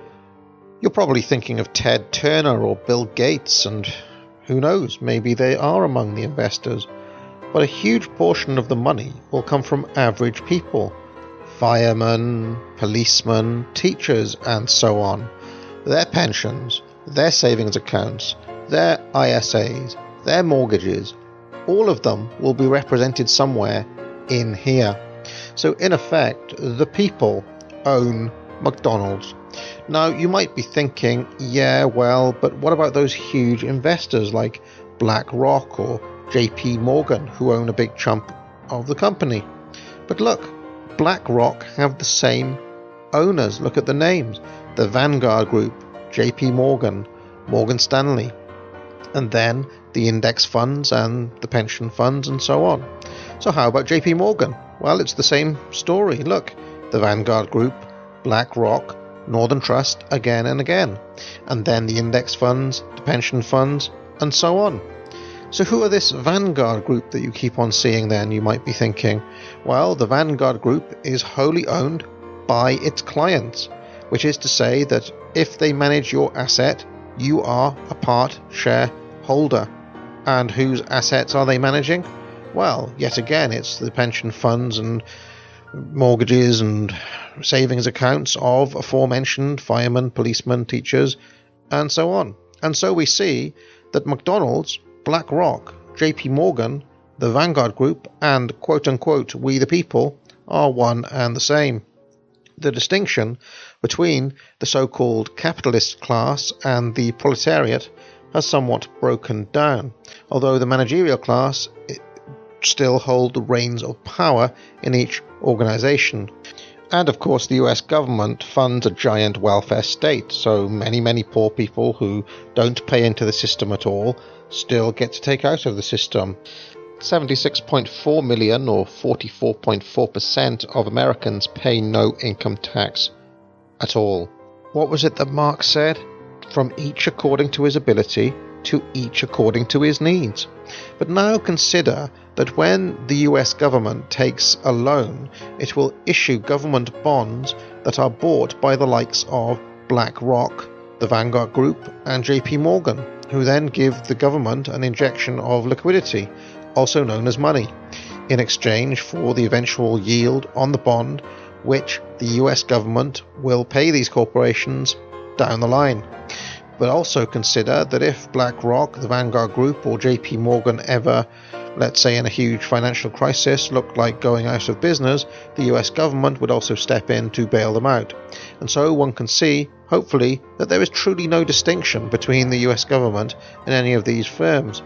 You're probably thinking of Ted Turner or Bill Gates, and who knows, maybe they are among the investors. But a huge portion of the money will come from average people: firemen, policemen, teachers, and so on. Their pensions, their savings accounts, their I S As, their mortgages, all of them will be represented somewhere in here. So in effect, the people own McDonald's. Now you might be thinking, yeah, well, but what about those huge investors like BlackRock or J P Morgan who own a big chunk of the company? But look, BlackRock have the same owners. Look at the names: the Vanguard Group, J P Morgan, Morgan Stanley, and then the index funds and the pension funds and so on. So how about J P Morgan? Well, it's the same story. Look, the Vanguard Group, BlackRock, Northern Trust again and again, and then the index funds, the pension funds, and so on. So who are this Vanguard Group that you keep on seeing then, you might be thinking? Well, the Vanguard Group is wholly owned by its clients, which is to say that if they manage your asset, you are a part shareholder. And whose assets are they managing? Well, yet again, it's the pension funds and mortgages and savings accounts of aforementioned firemen, policemen, teachers, and so on. And so we see that McDonald's, BlackRock, J P Morgan, the Vanguard Group, and quote-unquote we the people are one and the same. The distinction between the so-called capitalist class and the proletariat has somewhat broken down, although the managerial class still hold the reins of power in each organization. And of course the U S government funds a giant welfare state, so many many poor people who don't pay into the system at all still get to take out of the system. seventy-six point four million, or forty-four point four percent of Americans, pay no income tax at all. What was it that Marx said? From each according to his ability, to each according to his needs. But now consider that when the U S government takes a loan, it will issue government bonds that are bought by the likes of BlackRock, the Vanguard Group, and J P Morgan, who then give the government an injection of liquidity, also known as money, in exchange for the eventual yield on the bond, which the U S government will pay these corporations down the line. But also consider that if BlackRock, the Vanguard Group, or J P Morgan ever, let's say in a huge financial crisis, looked like going out of business, the U S government would also step in to bail them out. And so one can see, hopefully, that there is truly no distinction between the U S government and any of these firms.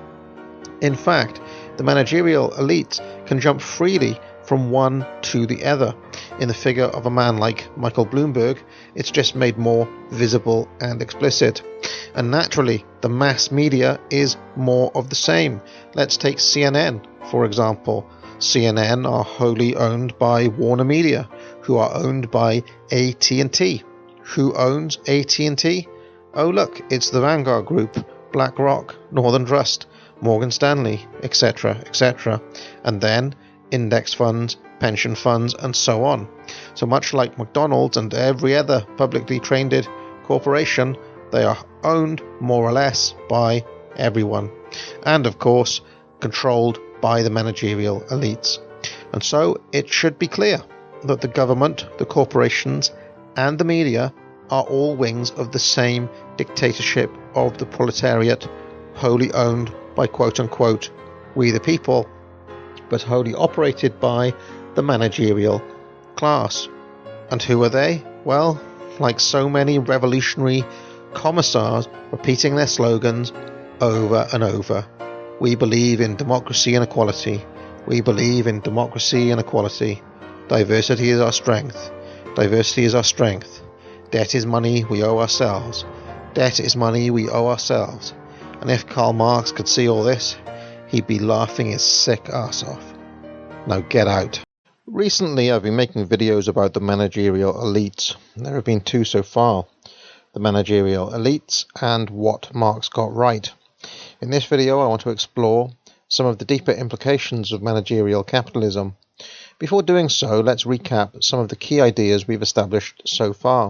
In fact, the managerial elites can jump freely from one to the other. In the figure of a man like Michael Bloomberg, it's just made more visible and explicit. And naturally, the mass media is more of the same. Let's take C N N, for example. C N N are wholly owned by Warner Media, who are owned by A T and T. Who owns A T and T? Oh look, it's the Vanguard Group, BlackRock, Northern Trust, Morgan Stanley, et cetera, et cetera. And then index funds, pension funds, and so on. So much like McDonald's and every other publicly traded corporation, they are owned more or less by everyone, and of course controlled by the managerial elites. And so it should be clear that the government, the corporations, and the media are all wings of the same dictatorship of the proletariat, wholly owned by quote-unquote we the people, but wholly operated by the managerial class. And who are they? Well, like so many revolutionary commissars repeating their slogans over and over. We believe in democracy and equality. We believe in democracy and equality. Diversity is our strength. Diversity is our strength. Debt is money we owe ourselves. Debt is money we owe ourselves. And if Karl Marx could see all this, he'd be laughing his sick ass off. Now get out. Recently I've been making videos about the managerial elites. There have been two so far. The managerial elites and what Marx got right. In this video I want to explore some of the deeper implications of managerial capitalism. Before doing so, let's recap some of the key ideas we've established so far.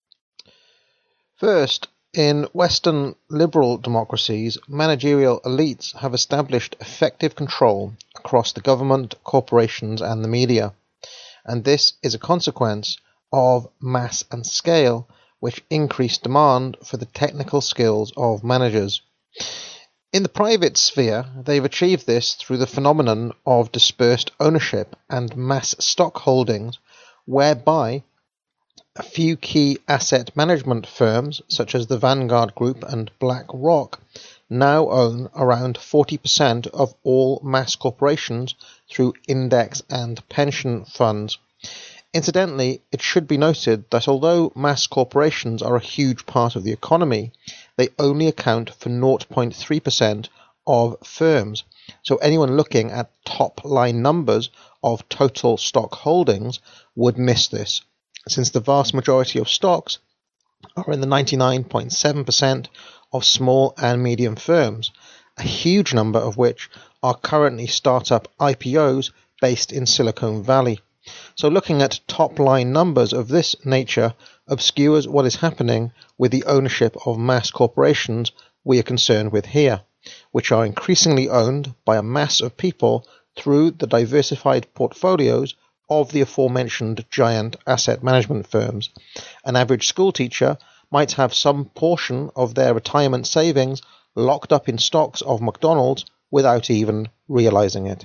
First, in Western liberal democracies, managerial elites have established effective control across the government, corporations, and the media. And this is a consequence of mass and scale, which increase demand for the technical skills of managers. In the private sphere, they've achieved this through the phenomenon of dispersed ownership and mass stock holdings, whereby a few key asset management firms, such as the Vanguard Group and BlackRock, now own around forty percent of all mass corporations through index and pension funds. Incidentally, it should be noted that although mass corporations are a huge part of the economy, they only account for zero point three percent of firms. So anyone looking at top-line numbers of total stock holdings would miss this, since the vast majority of stocks are in the ninety-nine point seven percent of small and medium firms, a huge number of which are currently startup I P Os based in Silicon Valley. So looking at top-line numbers of this nature obscures what is happening with the ownership of mass corporations we are concerned with here, which are increasingly owned by a mass of people through the diversified portfolios of the aforementioned giant asset management firms. An average schoolteacher might have some portion of their retirement savings locked up in stocks of McDonald's without even realizing it.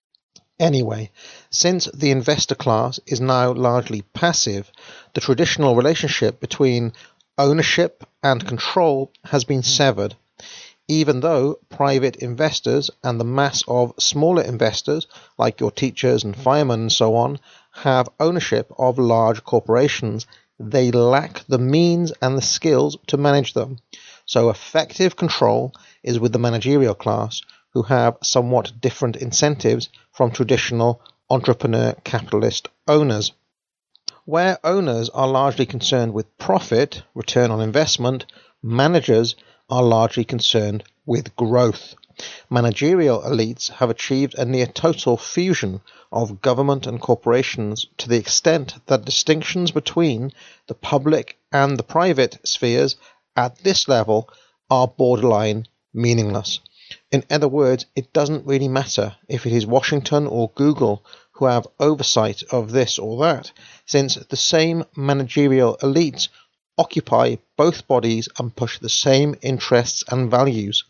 Anyway, since the investor class is now largely passive, the traditional relationship between ownership and control has been severed, even though private investors and the mass of smaller investors, like your teachers and firemen and so on, have ownership of large corporations. They lack the means and the skills to manage them. So effective control is with the managerial class, who have somewhat different incentives from traditional entrepreneur capitalist owners. Where owners are largely concerned with profit, return on investment, managers are largely concerned with growth. Managerial elites have achieved a near total fusion of government and corporations to the extent that distinctions between the public and the private spheres at this level are borderline meaningless. In other words, it doesn't really matter if it is Washington or Google who have oversight of this or that, since the same managerial elites occupy both bodies and push the same interests and values.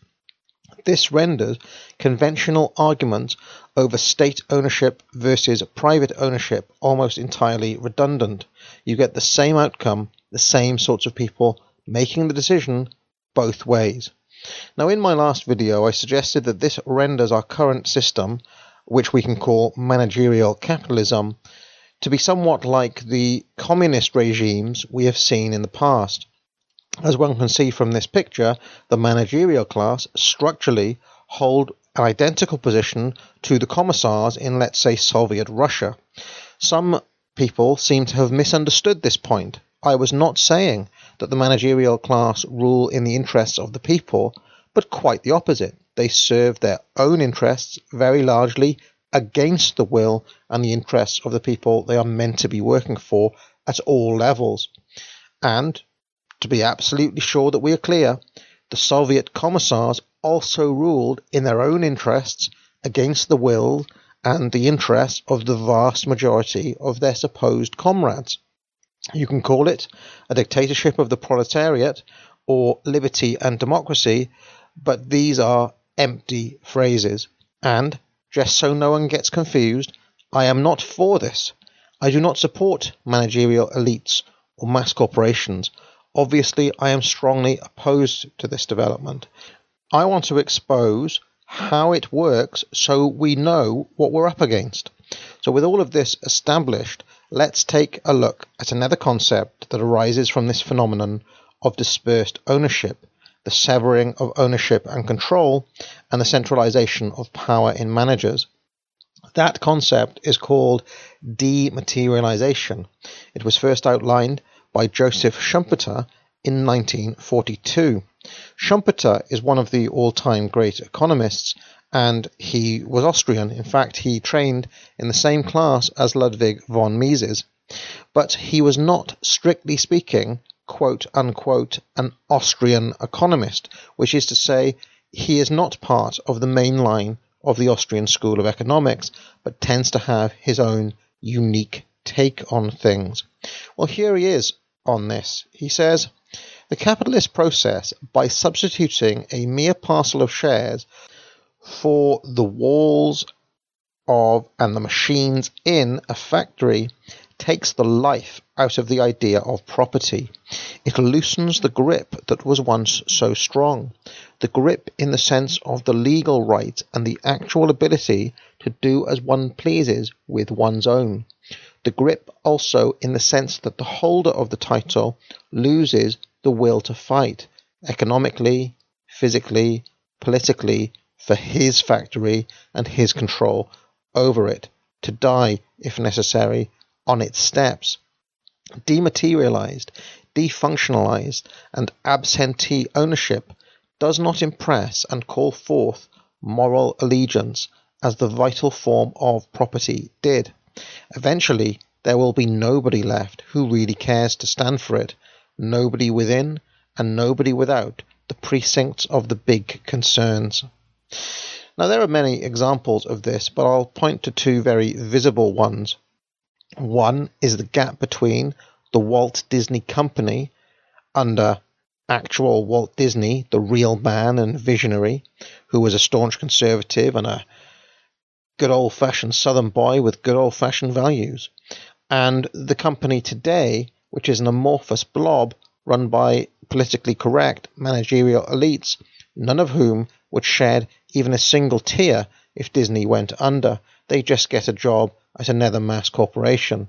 This renders conventional arguments over state ownership versus private ownership almost entirely redundant. You get the same outcome, the same sorts of people making the decision both ways. Now, in my last video, I suggested that this renders our current system, which we can call managerial capitalism, to be somewhat like the communist regimes we have seen in the past. As one can see from this picture, the managerial class structurally hold an identical position to the commissars in, let's say, Soviet Russia. Some people seem to have misunderstood this point. I was not saying that the managerial class rule in the interests of the people, but quite the opposite. They serve their own interests very largely against the will and the interests of the people they are meant to be working for at all levels. And, to be absolutely sure that we are clear, the Soviet commissars also ruled in their own interests against the will and the interests of the vast majority of their supposed comrades. You can call it a dictatorship of the proletariat or liberty and democracy, but these are empty phrases. And, just so no one gets confused, I am not for this. I do not support managerial elites or mass corporations. Obviously, I am strongly opposed to this development. I want to expose how it works so we know what we're up against. So with all of this established, let's take a look at another concept that arises from this phenomenon of dispersed ownership, the severing of ownership and control, and the centralization of power in managers. That concept is called dematerialization. It was first outlined by Joseph Schumpeter in nineteen forty-two. Schumpeter is one of the all-time great economists, and he was Austrian. In fact, he trained in the same class as Ludwig von Mises. But he was not, strictly speaking, quote-unquote, an Austrian economist, which is to say, he is not part of the main line of the Austrian School of Economics, but tends to have his own unique take on things. Well, here he is on this. He says, The capitalist process, by substituting a mere parcel of shares for the walls of and the machines in a factory, takes the life out of the idea of property. It loosens the grip that was once so strong, the grip in the sense of the legal right and the actual ability to do as one pleases with one's own. The grip also in the sense that the holder of the title loses the will to fight, economically, physically, politically, for his factory and his control over it, to die, if necessary, on its steps. Dematerialized, defunctionalized, and absentee ownership does not impress and call forth moral allegiance as the vital form of property did. Eventually, there will be nobody left who really cares to stand for it, nobody within and nobody without the precincts of the big concerns. Now, there are many examples of this, but I'll point to two very visible ones. One is the gap between the Walt Disney Company, under actual Walt Disney, the real man and visionary, who was a staunch conservative and a good old-fashioned Southern boy with good old-fashioned values, and the company today, which is an amorphous blob run by politically correct managerial elites, none of whom would shed even a single tear if Disney went under. They just get a job at another mass corporation.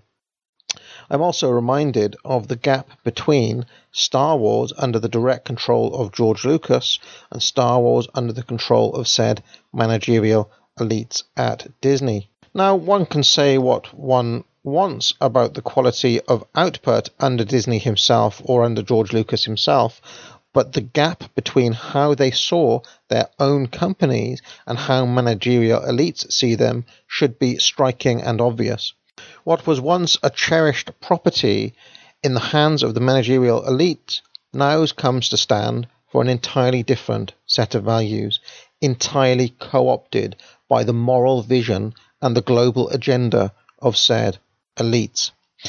I'm also reminded of the gap between Star Wars under the direct control of George Lucas and Star Wars under the control of said managerial elites at Disney. Now, one can say what one wants about the quality of output under Disney himself or under George Lucas himself, but the gap between how they saw their own companies and how managerial elites see them should be striking and obvious. What was once a cherished property in the hands of the managerial elite now comes to stand for an entirely different set of values, entirely co-opted by the moral vision and the global agenda of said elites.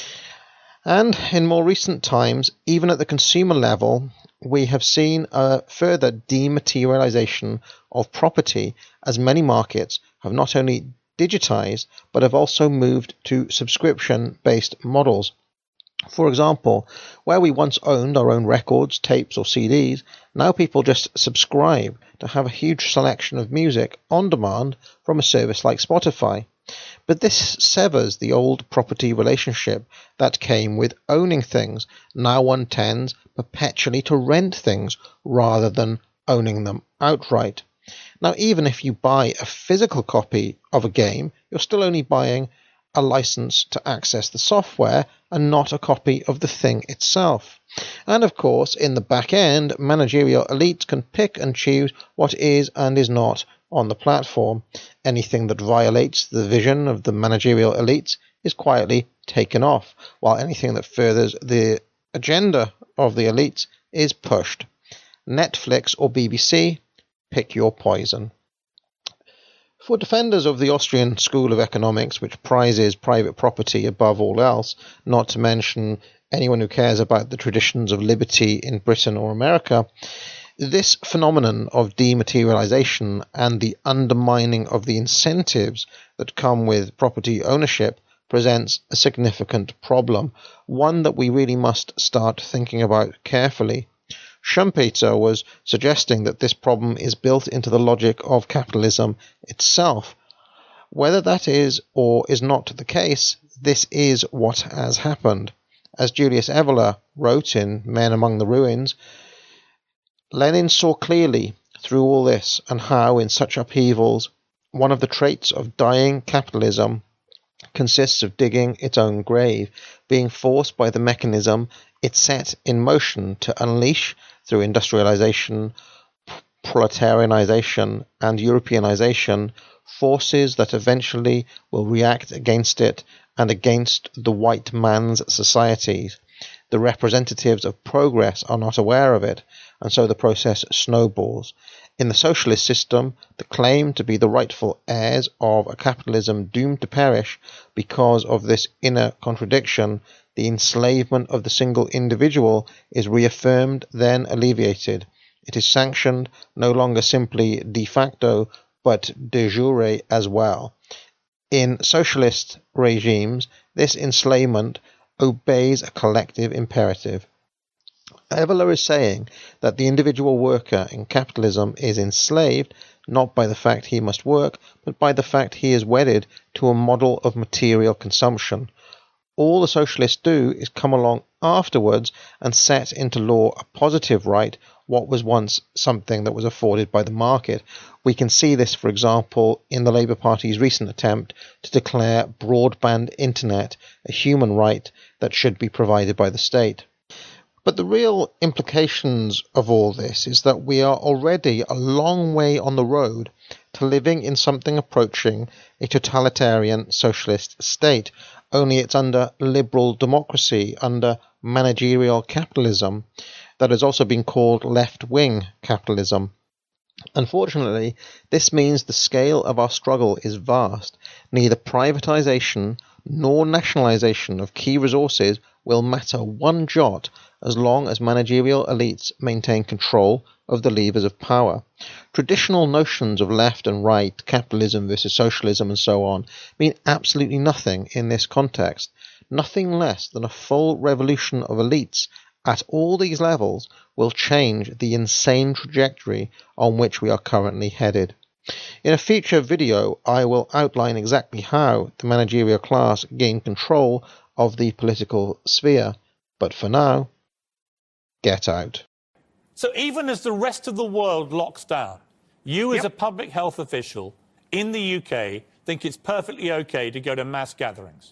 And in more recent times, even at the consumer level, we have seen a further dematerialization of property as many markets have not only digitized but have also moved to subscription-based models. For example, where we once owned our own records, tapes or C Ds, now people just subscribe to have a huge selection of music on demand from a service like Spotify. But this severs the old property relationship that came with owning things. Now one tends perpetually to rent things rather than owning them outright. Now, even if you buy a physical copy of a game, you're still only buying a license to access the software and not a copy of the thing itself. And of course, in the back end, managerial elites can pick and choose what is and is not on the platform. Anything that violates the vision of the managerial elites is quietly taken off, while anything that furthers the agenda of the elites is pushed. Netflix or B B C, pick your poison. For defenders of the Austrian School of Economics, which prizes private property above all else, not to mention anyone who cares about the traditions of liberty in Britain or America, this phenomenon of dematerialization and the undermining of the incentives that come with property ownership presents a significant problem, one that we really must start thinking about carefully. Schumpeter was suggesting that this problem is built into the logic of capitalism itself. Whether that is or is not the case, this is what has happened. As Julius Evola wrote in Men Among the Ruins, Lenin saw clearly through all this and how in such upheavals one of the traits of dying capitalism consists of digging its own grave, being forced by the mechanism it set in motion to unleash through industrialization, proletarianization and Europeanization, forces that eventually will react against it and against the white man's societies. The representatives of progress are not aware of it, and so the process snowballs. In the socialist system, the claim to be the rightful heirs of a capitalism doomed to perish because of this inner contradiction, the enslavement of the single individual, is reaffirmed, then alleviated. It is sanctioned no longer simply de facto, but de jure as well. In socialist regimes, this enslavement obeys a collective imperative. Evola is saying that the individual worker in capitalism is enslaved not by the fact he must work, but by the fact he is wedded to a model of material consumption. All the socialists do is come along afterwards and set into law a positive right, what was once something that was afforded by the market. We can see this, for example, in the Labour Party's recent attempt to declare broadband internet a human right that should be provided by the state. But the real implications of all this is that we are already a long way on the road to living in something approaching a totalitarian socialist state, only it's under liberal democracy, under managerial capitalism, that has also been called left-wing capitalism. Unfortunately, this means the scale of our struggle is vast. Neither privatization nor nationalization of key resources will matter one jot as long as managerial elites maintain control of the levers of power. Traditional notions of left and right, capitalism versus socialism and so on, mean absolutely nothing in this context. Nothing less than a full revolution of elites at all these levels will change the insane trajectory on which we are currently headed. In a future video, I will outline exactly how the managerial class gained control of the political sphere. But for now, get out. So even as the rest of the world locks down, you as Yep. a public health official in the U K think it's perfectly okay to go to mass gatherings?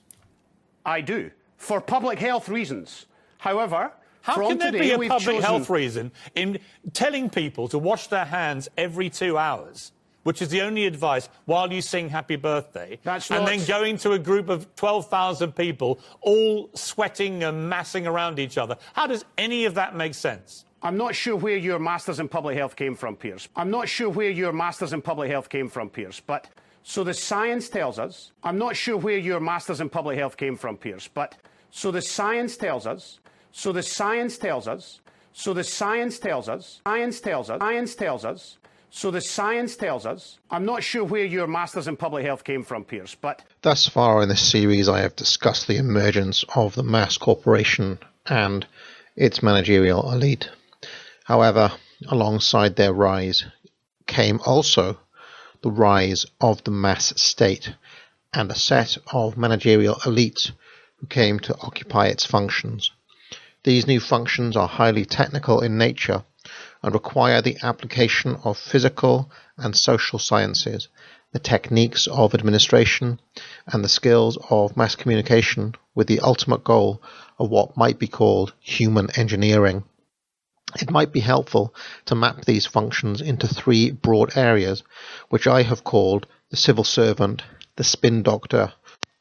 I do, for public health reasons. However, How from can there today, be a we've public chosen... health reason in telling people to wash their hands every two hours, which is the only advice, while you sing Happy Birthday, That's and not- then going to a group of twelve thousand people all sweating and massing around each other? How does any of that make sense? I'm not sure where your Masters in Public Health came from, Piers. I'm not sure where your Masters in Public Health came from, Piers. But so the science tells us, I'm not sure where your Masters in Public Health came from, Piers. But so the science tells us, so the science tells us, so the science tells us, science tells us, science tells us, so the science tells us, I'm not sure where your Masters in Public Health came from, Piers. But Thus far in this series, I have discussed the emergence of the mass corporation and its managerial elite. However, alongside their rise came also the rise of the mass state and a set of managerial elites who came to occupy its functions. These new functions are highly technical in nature and require the application of physical and social sciences, the techniques of administration, and the skills of mass communication, with the ultimate goal of what might be called human engineering. It might be helpful to map these functions into three broad areas, which I have called the civil servant, the spin doctor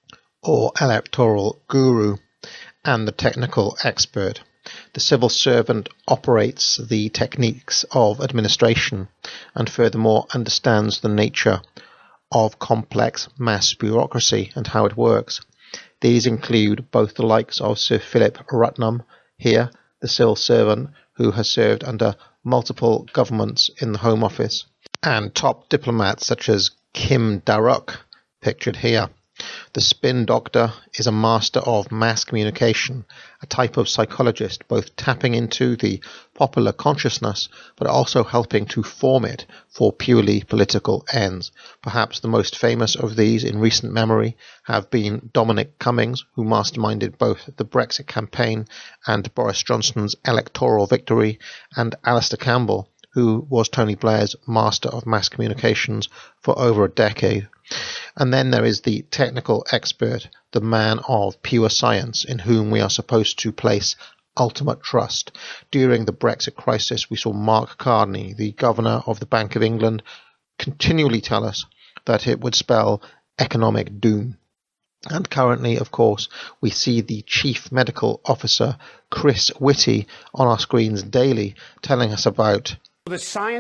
or electoral guru, and the technical expert. The civil servant operates the techniques of administration and furthermore understands the nature of complex mass bureaucracy and how it works. These include both the likes of Sir Philip Rutnam, here the civil servant who has served under multiple governments in the Home Office, and top diplomats such as Kim Darroch, pictured here. The spin doctor is a master of mass communication, a type of psychologist both tapping into the popular consciousness but also helping to form it for purely political ends. Perhaps the most famous of these in recent memory have been Dominic Cummings, who masterminded both the Brexit campaign and Boris Johnson's electoral victory, and Alistair Campbell, who was Tony Blair's master of mass communications for over a decade. And then there is the technical expert, the man of pure science, in whom we are supposed to place ultimate trust. During the Brexit crisis, we saw Mark Carney, the governor of the Bank of England, continually tell us that it would spell economic doom. And currently, of course, we see the Chief Medical Officer, Chris Whitty, on our screens daily, telling us about the science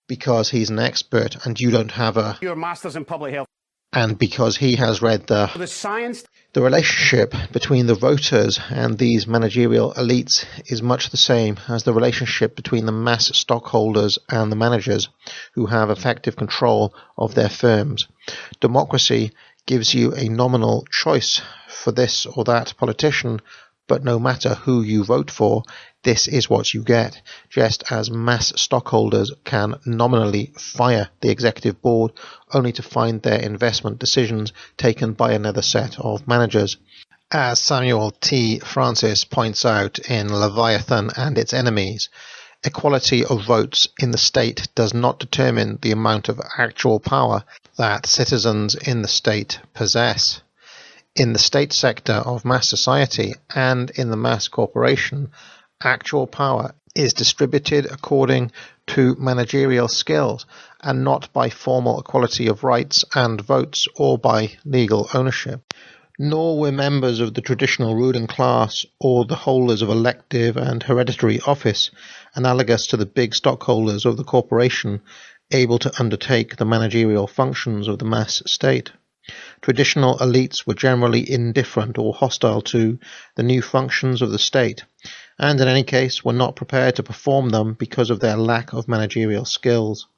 because he's an expert and you don't have a... Your Masters in Public Health. And because he has read the... The science... The relationship between the voters and these managerial elites is much the same as the relationship between the mass stockholders and the managers who have effective control of their firms. Democracy gives you a nominal choice for this or that politician, but no matter who you vote for, this is what you get, just as mass stockholders can nominally fire the executive board only to find their investment decisions taken by another set of managers. As Samuel T. Francis points out in Leviathan and Its Enemies, equality of votes in the state does not determine the amount of actual power that citizens in the state possess. In the state sector of mass society and in the mass corporation, actual power is distributed according to managerial skills and not by formal equality of rights and votes or by legal ownership. Nor were members of the traditional ruling class or the holders of elective and hereditary office, analogous to the big stockholders of the corporation, able to undertake the managerial functions of the mass state. Traditional elites were generally indifferent or hostile to the new functions of the state, and in any case were not prepared to perform them because of their lack of managerial skills.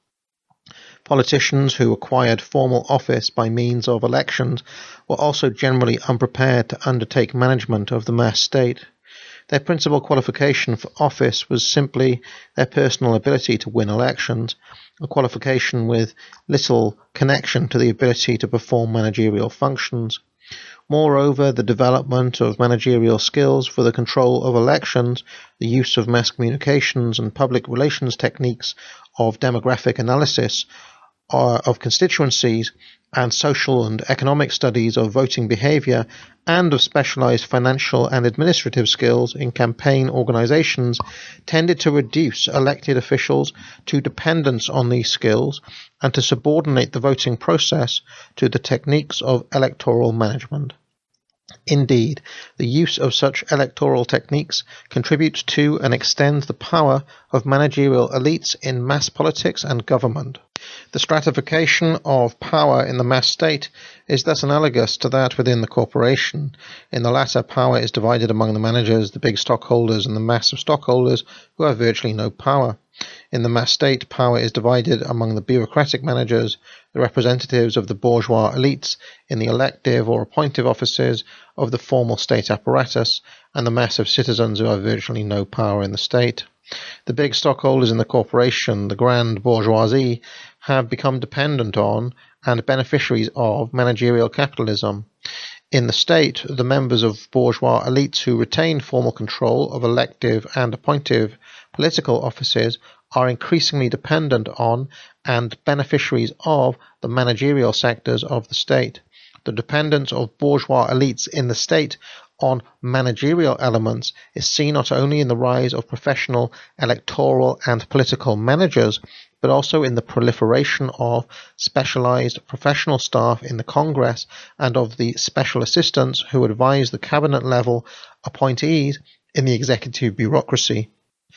Politicians who acquired formal office by means of elections were also generally unprepared to undertake management of the mass state. Their principal qualification for office was simply their personal ability to win elections, a qualification with little connection to the ability to perform managerial functions. Moreover, the development of managerial skills for the control of elections, the use of mass communications and public relations techniques, of demographic analysis of constituencies, and social and economic studies of voting behavior, and of specialized financial and administrative skills in campaign organizations, tended to reduce elected officials to dependence on these skills and to subordinate the voting process to the techniques of electoral management. Indeed, the use of such electoral techniques contributes to and extends the power of managerial elites in mass politics and government. The stratification of power in the mass state is thus analogous to that within the corporation. In the latter, power is divided among the managers, the big stockholders, and the mass of stockholders who have virtually no power. In the mass state, power is divided among the bureaucratic managers, the representatives of the bourgeois elites in the elective or appointive offices of the formal state apparatus, and the mass of citizens who have virtually no power in the state. The big stockholders in the corporation, the grand bourgeoisie, have become dependent on and beneficiaries of managerial capitalism. In the state, the members of bourgeois elites who retain formal control of elective and appointive political offices are increasingly dependent on and beneficiaries of the managerial sectors of the state. The dependence of bourgeois elites in the state on managerial elements is seen not only in the rise of professional, electoral, and political managers, but also in the proliferation of specialized professional staff in the Congress and of the special assistants who advise the cabinet-level appointees in the executive bureaucracy.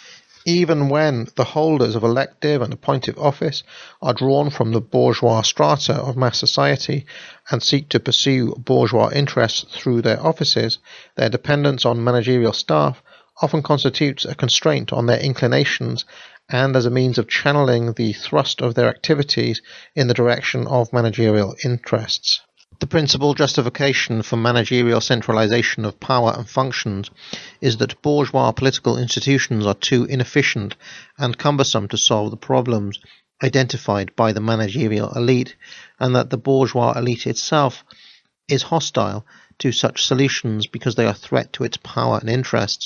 Even when the holders of elective and appointive office are drawn from the bourgeois strata of mass society and seek to pursue bourgeois interests through their offices, their dependence on managerial staff often constitutes a constraint on their inclinations and as a means of channeling the thrust of their activities in the direction of managerial interests. The principal justification for managerial centralization of power and functions is that bourgeois political institutions are too inefficient and cumbersome to solve the problems identified by the managerial elite, and that the bourgeois elite itself is hostile to such solutions because they are a threat to its power and interests.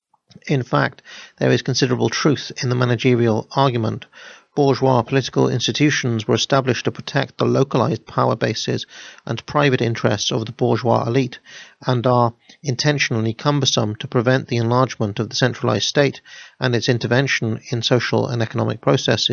In fact, there is considerable truth in the managerial argument. Bourgeois political institutions were established to protect the localized power bases and private interests of the bourgeois elite, and are intentionally cumbersome to prevent the enlargement of the centralized state and its intervention in social and economic processes.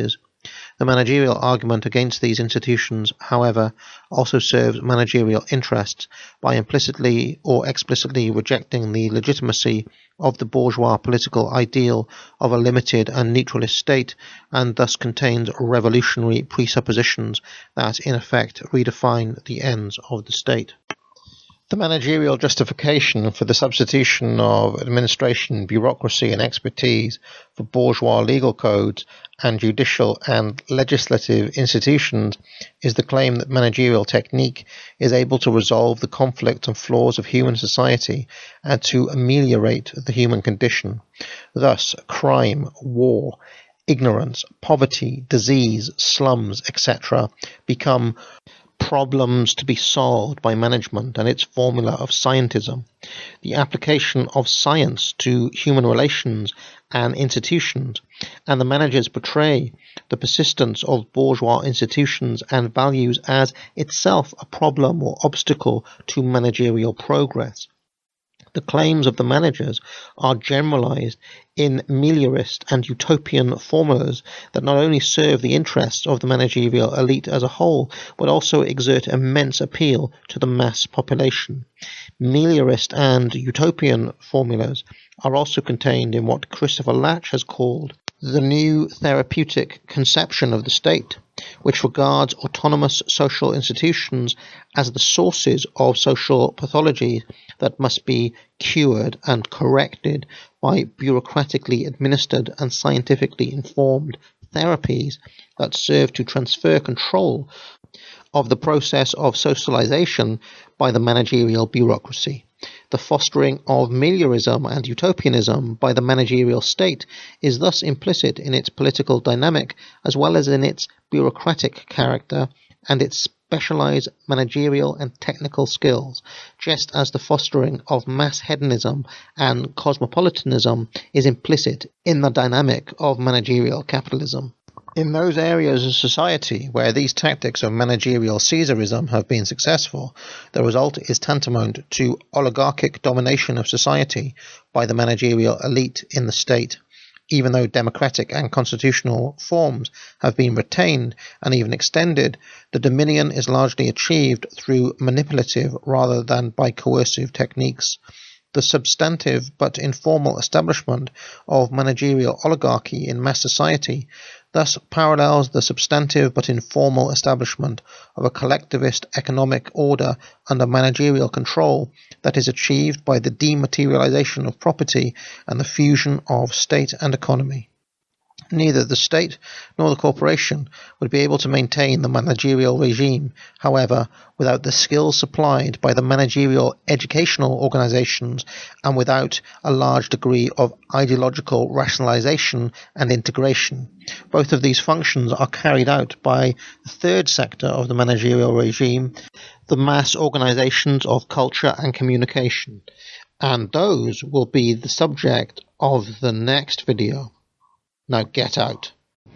The managerial argument against these institutions, however, also serves managerial interests by implicitly or explicitly rejecting the legitimacy of the bourgeois political ideal of a limited and neutralist state, and thus contains revolutionary presuppositions that in effect redefine the ends of the state. The managerial justification for the substitution of administration, bureaucracy and expertise for bourgeois legal codes and judicial and legislative institutions is the claim that managerial technique is able to resolve the conflict and flaws of human society and to ameliorate the human condition. Thus, crime, war, ignorance, poverty, disease, slums, et cetera become problems to be solved by management and its formula of scientism. The application of science to human relations and institutions, and the managers portray the persistence of bourgeois institutions and values as itself a problem or obstacle to managerial progress. The claims of the managers are generalized in meliorist and utopian formulas that not only serve the interests of the managerial elite as a whole, but also exert immense appeal to the mass population. Meliorist and utopian formulas are also contained in what Christopher Lasch has called the new therapeutic conception of the state, which regards autonomous social institutions as the sources of social pathology that must be cured and corrected by bureaucratically administered and scientifically informed therapies that serve to transfer control of the process of socialization by the managerial bureaucracy. The fostering of meliorism and utopianism by the managerial state is thus implicit in its political dynamic as well as in its bureaucratic character and its specialized managerial and technical skills, just as the fostering of mass hedonism and cosmopolitanism is implicit in the dynamic of managerial capitalism. In those areas of society where these tactics of managerial Caesarism have been successful, the result is tantamount to oligarchic domination of society by the managerial elite in the state. Even though democratic and constitutional forms have been retained and even extended, the dominion is largely achieved through manipulative rather than by coercive techniques. The substantive but informal establishment of managerial oligarchy in mass society thus parallels the substantive but informal establishment of a collectivist economic order under managerial control that is achieved by the dematerialization of property and the fusion of state and economy. Neither the state nor the corporation would be able to maintain the managerial regime, however, without the skills supplied by the managerial educational organizations and without a large degree of ideological rationalization and integration. Both of these functions are carried out by the third sector of the managerial regime, the mass organizations of culture and communication, and those will be the subject of the next video. Now get out.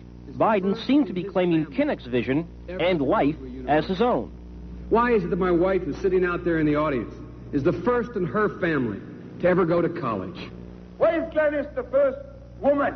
Biden seemed to be claiming Kinnock's vision and life as his own. Why is it that my wife, who's sitting out there in the audience, is the first in her family to ever go to college? Why is Gladys the first woman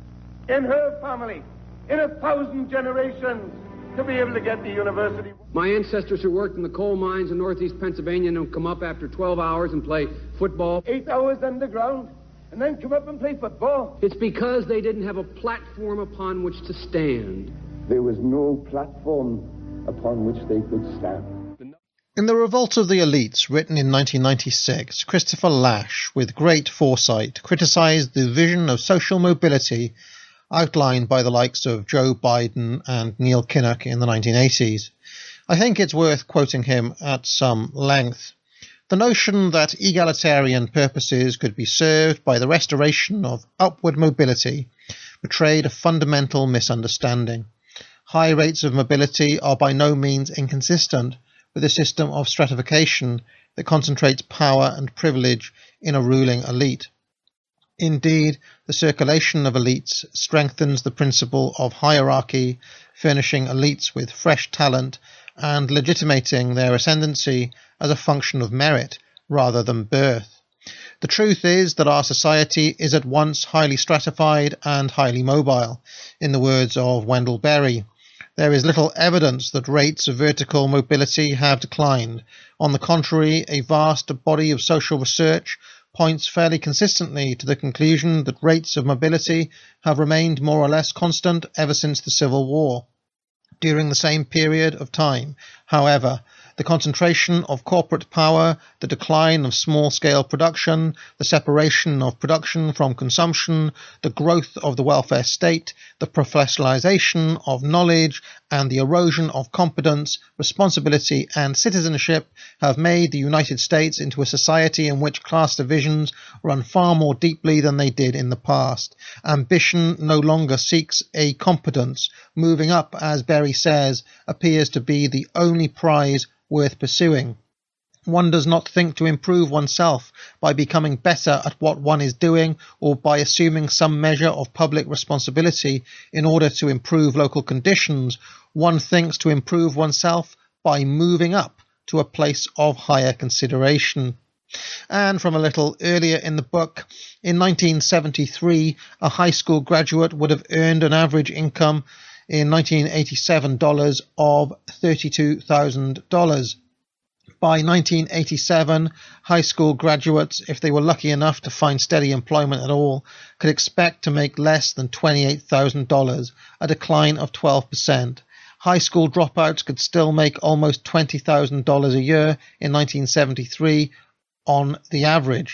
in her family in a thousand generations to be able to get to university? My ancestors who worked in the coal mines in northeast Pennsylvania don't come up after twelve hours and play football. Eight hours underground. And then come up and play football. It's because they didn't have a platform upon which to stand. There was no platform upon which they could stand. In The Revolt of the Elites, written in nineteen ninety-six, Christopher Lasch, with great foresight, criticised the vision of social mobility outlined by the likes of Joe Biden and Neil Kinnock in the nineteen eighties. I think it's worth quoting him at some length. The notion that egalitarian purposes could be served by the restoration of upward mobility betrayed a fundamental misunderstanding. High rates of mobility are by no means inconsistent with a system of stratification that concentrates power and privilege in a ruling elite. Indeed, the circulation of elites strengthens the principle of hierarchy, furnishing elites with fresh talent and legitimating their ascendancy as a function of merit rather than birth. The truth is that our society is at once highly stratified and highly mobile, in the words of Wendell Berry. There is little evidence that rates of vertical mobility have declined. On the contrary, a vast body of social research points fairly consistently to the conclusion that rates of mobility have remained more or less constant ever since the Civil War. During the same period of time, however, the concentration of corporate power, the decline of small-scale production, the separation of production from consumption, the growth of the welfare state, the professionalization of knowledge, and the erosion of competence, responsibility, and citizenship have made the United States into a society in which class divisions run far more deeply than they did in the past. Ambition no longer seeks a competence. Moving up, as Berry says, appears to be the only prize worth pursuing. One does not think to improve oneself by becoming better at what one is doing or by assuming some measure of public responsibility in order to improve local conditions. One thinks to improve oneself by moving up to a place of higher consideration. And from a little earlier in the book, in nineteen seventy-three, a high school graduate would have earned an average income in nineteen eighty-seven dollars of thirty-two thousand dollars. By nineteen eighty-seven, high school graduates, if they were lucky enough to find steady employment at all, could expect to make less than twenty-eight thousand dollars, a decline of twelve percent. High school dropouts could still make almost twenty thousand dollars a year in nineteen seventy-three on the average.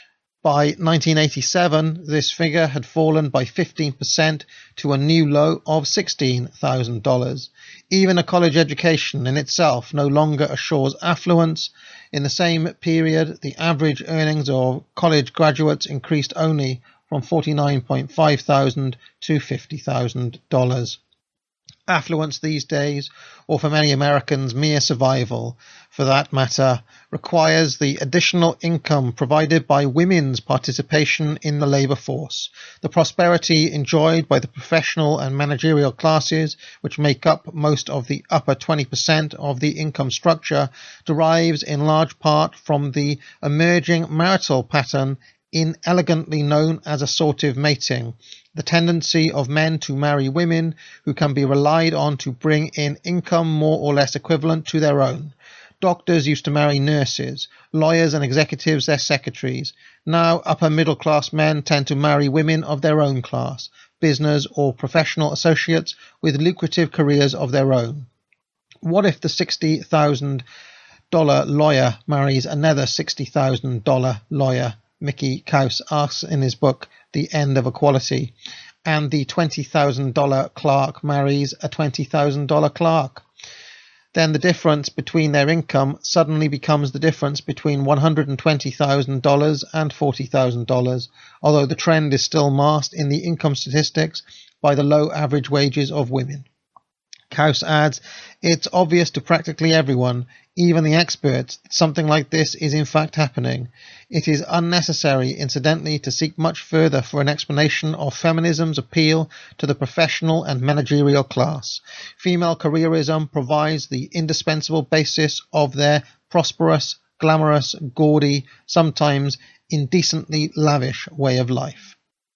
By nineteen eighty-seven, this figure had fallen by fifteen percent to a new low of sixteen thousand dollars. Even a college education in itself no longer assures affluence. In the same period, the average earnings of college graduates increased only from forty-nine point five thousand dollars to fifty thousand dollars. Affluence these days, or for many Americans mere survival for that matter, requires the additional income provided by women's participation in the labour force. The prosperity enjoyed by the professional and managerial classes, which make up most of the upper twenty percent of the income structure, derives in large part from the emerging marital pattern inelegantly known as assortive mating, the tendency of men to marry women who can be relied on to bring in income more or less equivalent to their own. Doctors used to marry nurses, lawyers and executives their secretaries. Now upper middle class men tend to marry women of their own class, business or professional associates with lucrative careers of their own. What if the sixty thousand dollars lawyer marries another sixty thousand dollars lawyer? Mickey Kaus asks in his book The End of Equality, and the twenty thousand dollars clerk marries a twenty thousand dollars clerk. Then the difference between their income suddenly becomes the difference between one hundred twenty thousand dollars and forty thousand dollars, although the trend is still masked in the income statistics by the low average wages of women. Kaus adds, it's obvious to practically everyone, even the experts, that something like this is in fact happening. It is unnecessary, incidentally, to seek much further for an explanation of feminism's appeal to the professional and managerial class. Female careerism provides the indispensable basis of their prosperous, glamorous, gaudy, sometimes indecently lavish way of life.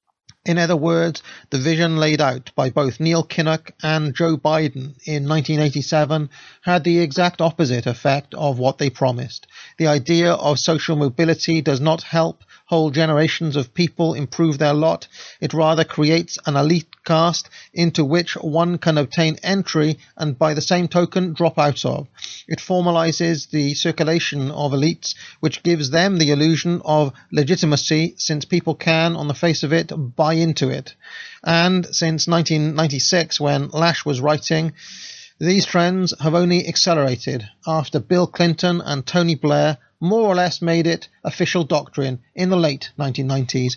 In other words, the vision laid out by both Neil Kinnock and Joe Biden in nineteen eighty-seven had the exact opposite effect of what they promised. The idea of social mobility does not help whole generations of people improve their lot. It rather creates an elite caste into which one can obtain entry and by the same token drop out of. It formalizes the circulation of elites, which gives them the illusion of legitimacy, since people can, on the face of it, buy into it. And since nineteen ninety-six, when Lasch was writing, these trends have only accelerated after Bill Clinton and Tony Blair more or less made it official doctrine in the late nineteen nineties.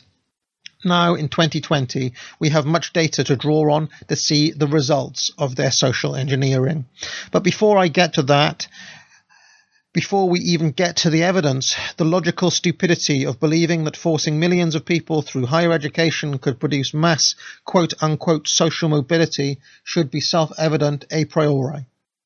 Now, in twenty twenty, we have much data to draw on to see the results of their social engineering. But before I get to that, before we even get to the evidence, the logical stupidity of believing that forcing millions of people through higher education could produce mass quote-unquote social mobility should be self-evident a priori.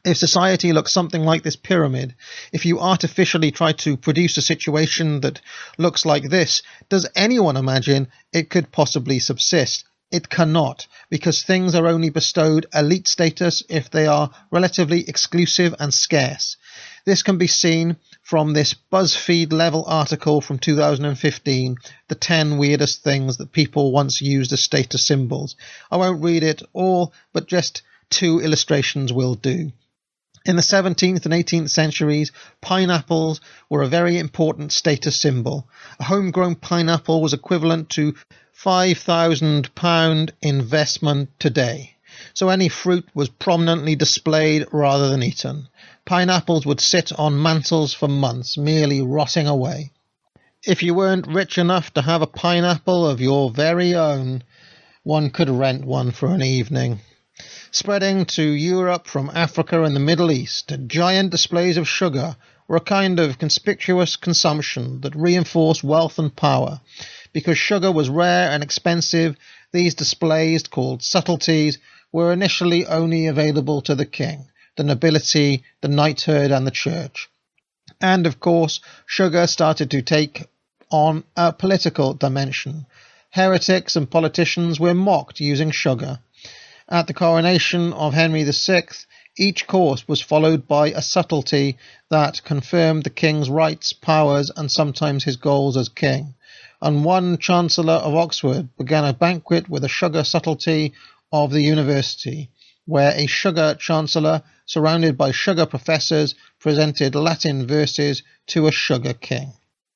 If society looks something like this pyramid, if you artificially try to produce a situation that looks like this, does anyone imagine it could possibly subsist? It cannot, because things are only bestowed elite status if they are relatively exclusive and scarce. This can be seen from this BuzzFeed level article from two thousand fifteen, the ten weirdest things that people once used as status symbols. I won't read it all, but just two illustrations will do. In the seventeenth and eighteenth centuries, pineapples were a very important status symbol. A homegrown pineapple was equivalent to five thousand pounds investment today. So any fruit was prominently displayed rather than eaten. Pineapples would sit on mantels for months, merely rotting away. If you weren't rich enough to have a pineapple of your very own, one could rent one for an evening. Spreading to Europe from Africa and the Middle East, giant displays of sugar were a kind of conspicuous consumption that reinforced wealth and power. Because sugar was rare and expensive, these displays, called subtleties, were initially only available to the king, the nobility, the knighthood, and the church. And, of course, sugar started to take on a political dimension. Heretics and politicians were mocked using sugar. At the coronation of Henry the Sixth, each course was followed by a subtlety that confirmed the king's rights, powers, and sometimes his goals as king. And one Chancellor of Oxford began a banquet with a sugar subtlety of the university, where a sugar chancellor, surrounded by sugar professors, presented Latin verses to a sugar king.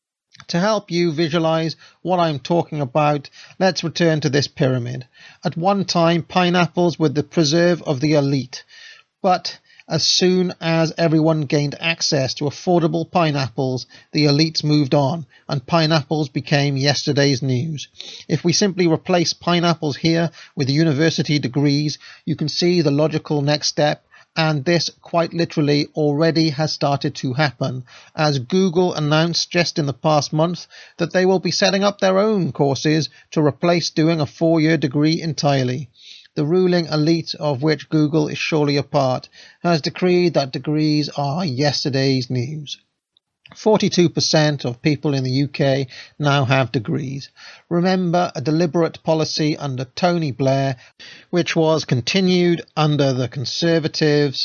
To help you visualize what I'm talking about, let's return to this pyramid. At one time, pineapples were the preserve of the elite, but as soon as everyone gained access to affordable pineapples, the elites moved on, and pineapples became yesterday's news. If we simply replace pineapples here with university degrees, you can see the logical next step, and this quite literally already has started to happen, as Google announced just in the past month that they will be setting up their own courses to replace doing a four-year degree entirely. The ruling elite, of which Google is surely a part, has decreed that degrees are yesterday's news. forty-two percent of people in the U K now have degrees. Remember a deliberate policy under Tony Blair, which was continued under the Conservatives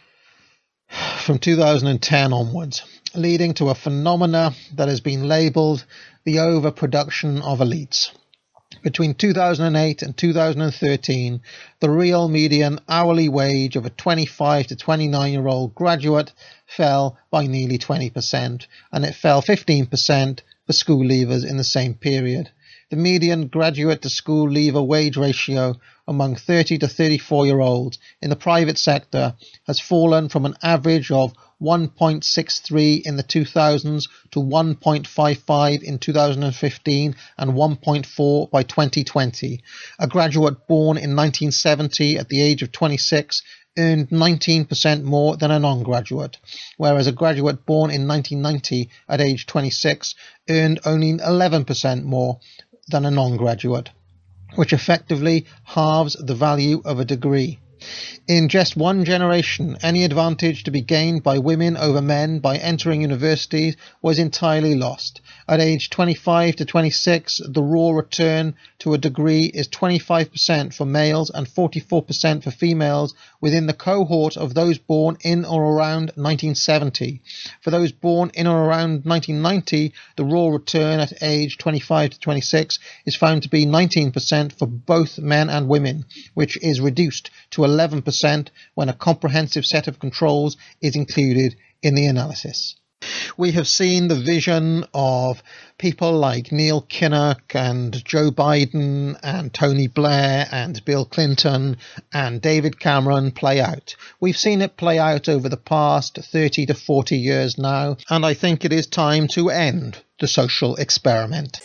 from two thousand ten onwards, leading to a phenomena that has been labelled the overproduction of elites. Between two thousand eight and two thousand thirteen, the real median hourly wage of a twenty-five to twenty-nine-year-old graduate fell by nearly twenty percent, and it fell fifteen percent for school leavers in the same period. The median graduate to school leaver wage ratio among thirty to thirty-four-year-olds in the private sector has fallen from an average of one point six three in the two thousands to one point five five in two thousand fifteen and one point four by twenty twenty. A graduate born in nineteen seventy at the age of twenty-six earned nineteen percent more than a non-graduate, whereas a graduate born in nineteen ninety at age twenty-six earned only eleven percent more than a non-graduate, which effectively halves the value of a degree. In just one generation, any advantage to be gained by women over men by entering universities was entirely lost. At age twenty-five to twenty-six, the raw return to a degree is twenty-five percent for males and forty-four percent for females within the cohort of those born in or around nineteen seventy. For those born in or around nineteen ninety, the raw return at age twenty-five to twenty-six is found to be nineteen percent for both men and women, which is reduced to eleven percent when a comprehensive set of controls is included in the analysis. We have seen the vision of people like Neil Kinnock and Joe Biden and Tony Blair and Bill Clinton and David Cameron play out. We've seen it play out over the past thirty to forty years now, and I think it is time to end the social experiment.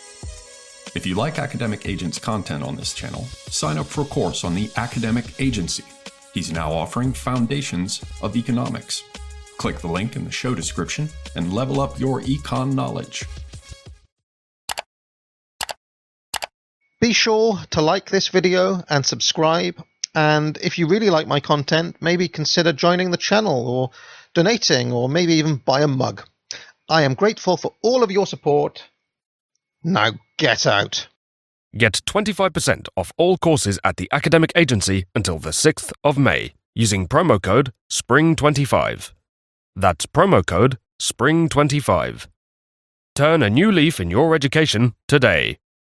If you like Academic Agent's content on this channel, sign up for a course on the Academic Agency. He's now offering Foundations of Economics. Click the link in the show description and level up your econ knowledge. Be sure to like this video and subscribe, And if you really like my content, maybe consider joining the channel or donating or maybe even buy a mug. I am grateful for all of your support. Now get out. Get twenty-five percent off all courses at the Academic Agency until the sixth of May using promo code spring twenty-five. That's promo code spring twenty-five. Turn a new leaf in your education today.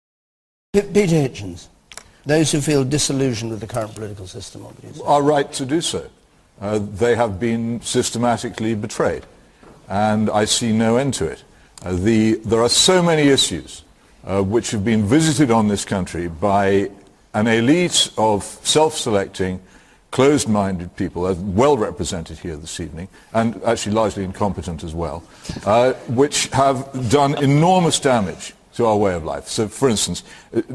Peter Hitchens, those who feel disillusioned with the current political system are right to do so. Uh, they have been systematically betrayed, and I see no end to it. Uh, the, there are so many issues uh, which have been visited on this country by an elite of self-selecting, closed-minded people, as well represented here this evening, and actually largely incompetent as well, uh, which have done enormous damage to our way of life. So, for instance,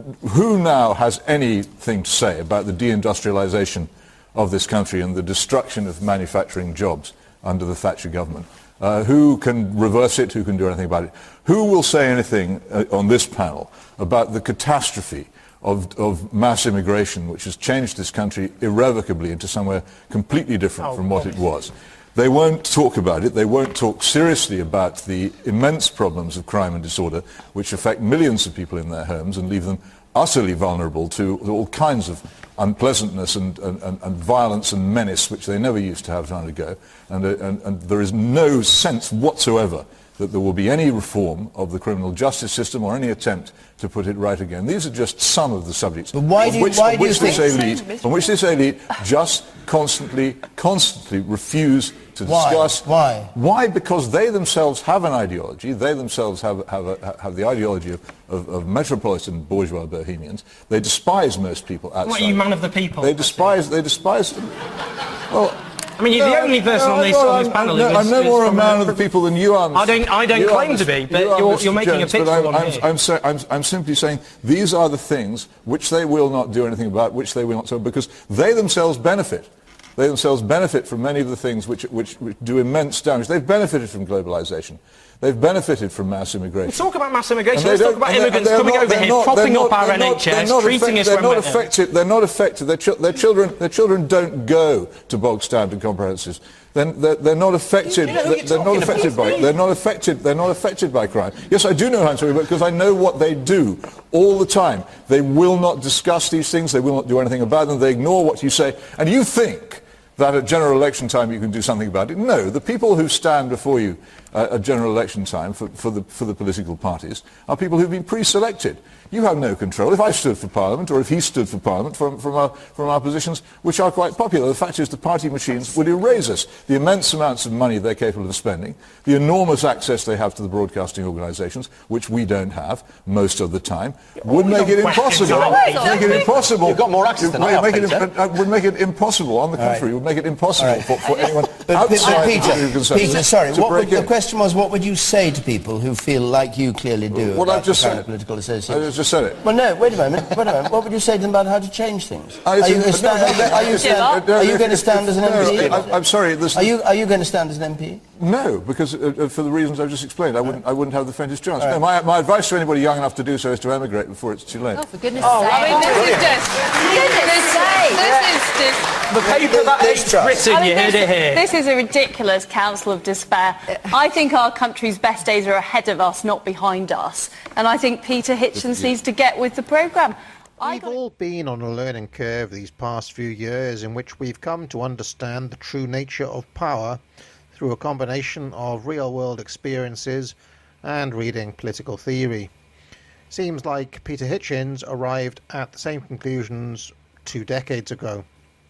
who now has anything to say about the deindustrialization of this country and the destruction of manufacturing jobs under the Thatcher government? Uh, who can reverse it? Who can do anything about it? Who will say anything uh, on this panel about the catastrophe of, of mass immigration, which has changed this country irrevocably into somewhere completely different oh, from what God. it was? They won't talk about it. They won't talk seriously about the immense problems of crime and disorder, which affect millions of people in their homes and leave them utterly vulnerable to all kinds of unpleasantness and, and, and, and violence and menace, which they never used to have to undergo. And, uh, and, and there is no sense whatsoever that there will be any reform of the criminal justice system or any attempt to put it right again. These are just some of the subjects but why do you, which, why do which you this think... elite, on which this elite just constantly, constantly refuse to why? discuss. Why? Why? Because they themselves have an ideology. They themselves have, have, a, have the ideology of, of, of metropolitan bourgeois bohemians. They despise most people outside. What are you, man of the people? They despise, they despise them. Well, I mean, you're no, the only person no, on this, no, on this I'm, panel I'm, who I'm is, no more is a man of the people than you are. I don't, I don't claim are, to be, but you you're, you're making Jones, a picture I'm, on I'm, here. I'm, so, I'm, I'm simply saying these are the things which they will not do anything about, which they will not do, because they themselves benefit. They themselves benefit from many of the things which, which, which do immense damage. They've benefited from globalization. They've benefited from mass immigration. Let's talk about mass immigration. Let's talk about immigrants coming not, over here, not, propping not, up our N H S, not, treating us they're not well. affected. They're not affected. Their, ch- their children, their children don't go to bog standard comprehensives. Then they're, they're not affected. You know they're, they're not affected by. They're not affected. They're not affected by crime. Yes, I do know how I'm talking about because I know what they do all the time. They will not discuss these things. They will not do anything about them. They ignore what you say, and you think that at general election time you can do something about it. No, the people who stand before you uh, at general election time for, for, the, for the political parties are people who've been pre-selected. You have no control. If I stood for Parliament, or if he stood for Parliament, from, from, our, from our positions, which are quite popular, the fact is the party machines would erase us. The immense amounts of money they're capable of spending, the enormous access they have to the broadcasting organisations, which we don't have most of the time, would make it impossible. Make it impossible. You've got more access than I have, make it, uh, would make it impossible. On the contrary, would make it impossible right. for, for anyone but, outside but Peter, the consensus Peter, sorry, to what break would, in. The question was, what would you say to people who feel like you clearly do What about I've just the current said. political association? I just said it. Well, no, wait a moment, wait a moment. What would you say to them about how to change things? I Are you, think- stand, no, no, are you, stand, are you going to stand as an no, M P? I- I'm sorry. This, Are you, are you going to stand as an M P? No, because uh, uh, for the reasons I've just explained, I wouldn't, I wouldn't have the faintest chance. Right. No, my, my advice to anybody young enough to do so is to emigrate before it's too late. Oh, for goodness Oh, sake. I mean, this is just... Goodness sake. This is just... The paper that hates Britain, I mean, you heard this, it here. This is a ridiculous council of despair. I think our country's best days are ahead of us, not behind us. And I think Peter Hitchens needs to get with the programme. We've all been on a learning curve these past few years in which we've come to understand the true nature of power through a combination of real-world experiences and reading political theory. Seems like Peter Hitchens arrived at the same conclusions two decades ago.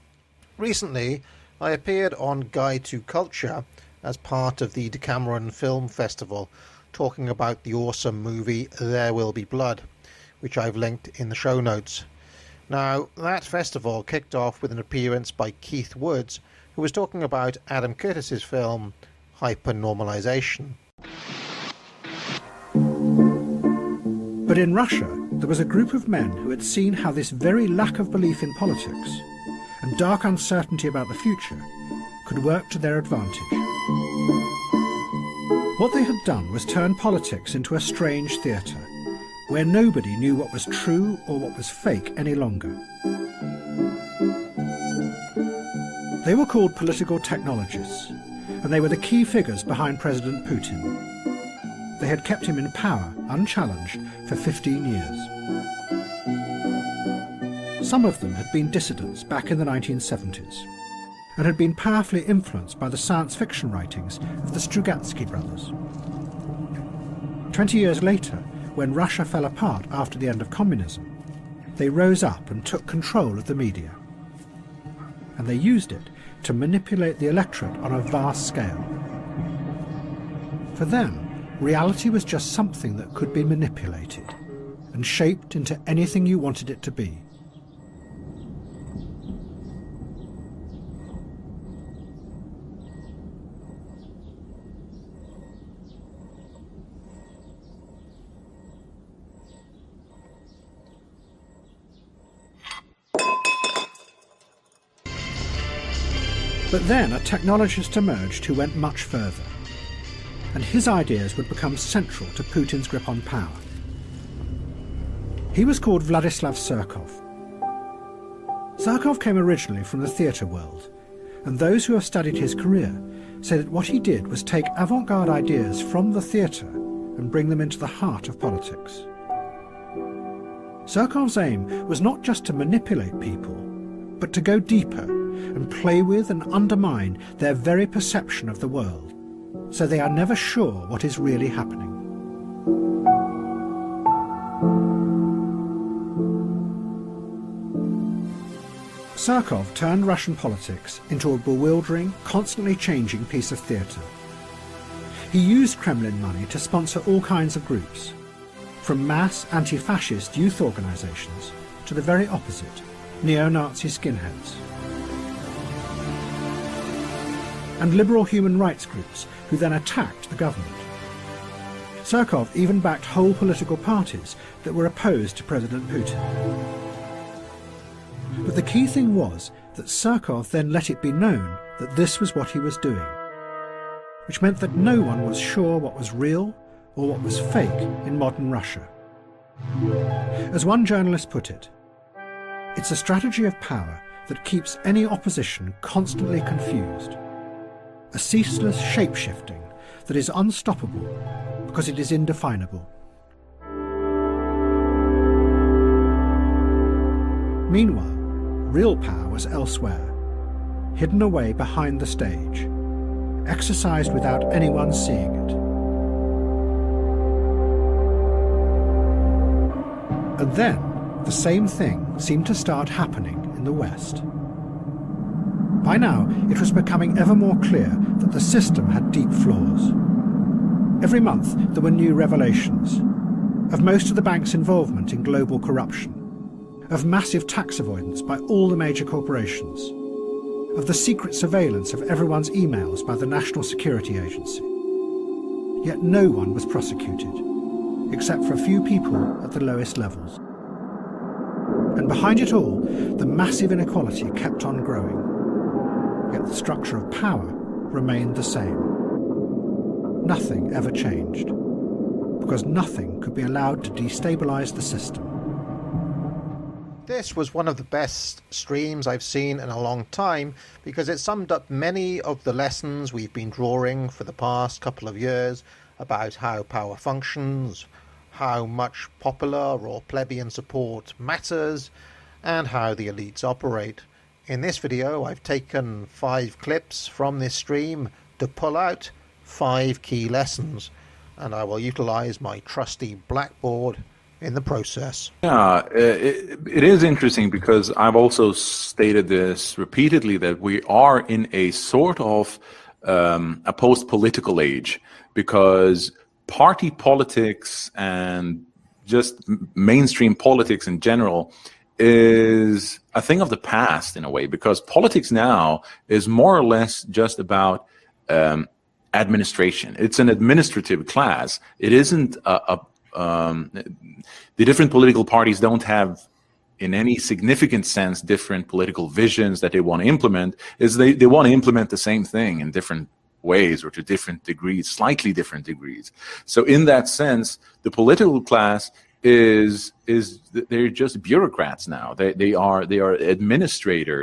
Recently, I appeared on Guide to Culture as part of the Decameron Film Festival, talking about the awesome movie There Will Be Blood, which I've linked in the show notes. Now, that festival kicked off with an appearance by Keith Woods, who was talking about Adam Curtis's film Hypernormalization. But in Russia, there was a group of men who had seen how this very lack of belief in politics and dark uncertainty about the future could work to their advantage. What they had done was turn politics into a strange theatre, where nobody knew what was true or what was fake any longer. They were called political technologists, and they were the key figures behind President Putin. They had kept him in power, unchallenged, for fifteen years. Some of them had been dissidents back in the nineteen seventies, and had been powerfully influenced by the science fiction writings of the Strugatsky brothers. Twenty years later, when Russia fell apart after the end of communism, they rose up and took control of the media. And they used it to manipulate the electorate on a vast scale. For them, reality was just something that could be manipulated and shaped into anything you wanted it to be. But then a technologist emerged who went much further, and his ideas would become central to Putin's grip on power. He was called Vladislav Surkov. Surkov came originally from the theatre world, and those who have studied his career say that what he did was take avant-garde ideas from the theatre and bring them into the heart of politics. Surkov's aim was not just to manipulate people, but to go deeper and play with and undermine their very perception of the world, so they are never sure what is really happening. Surkov turned Russian politics into a bewildering, constantly changing piece of theatre. He used Kremlin money to sponsor all kinds of groups, from mass anti-fascist youth organisations to the very opposite, neo-Nazi skinheads. And liberal human rights groups who then attacked the government. Surkov even backed whole political parties that were opposed to President Putin. But the key thing was that Surkov then let it be known that this was what he was doing, which meant that no one was sure what was real or what was fake in modern Russia. As one journalist put it, it's a strategy of power that keeps any opposition constantly confused. A ceaseless shape-shifting that is unstoppable because it is indefinable. Meanwhile, real power was elsewhere, hidden away behind the stage, exercised without anyone seeing it. And then, the same thing seemed to start happening in the West. By now, it was becoming ever more clear that the system had deep flaws. Every month, there were new revelations of most of the bank's involvement in global corruption, of massive tax avoidance by all the major corporations, of the secret surveillance of everyone's emails by the National Security Agency. Yet no one was prosecuted, except for a few people at the lowest levels. And behind it all, the massive inequality kept on growing. Yet the structure of power remained the same. Nothing ever changed, because nothing could be allowed to destabilise the system. This was one of the best streams I've seen in a long time, because it summed up many of the lessons we've been drawing for the past couple of years about how power functions, how much popular or plebeian support matters, and how the elites operate. In this video, I've taken five clips from this stream to pull out five key lessons, and I will utilize my trusty blackboard in the process. Yeah, it, it is interesting because I've also stated this repeatedly, that we are in a sort of um, a post-political age, because party politics and just mainstream politics in general is a thing of the past in a way, because politics now is more or less just about um, administration. It's an administrative class. It isn't a, a um, the different political parties don't have in any significant sense different political visions that they want to implement. Is they, they want to implement the same thing in different ways or to different degrees, slightly different degrees. So in that sense, the political class is is they're just bureaucrats now. They they are they are administrators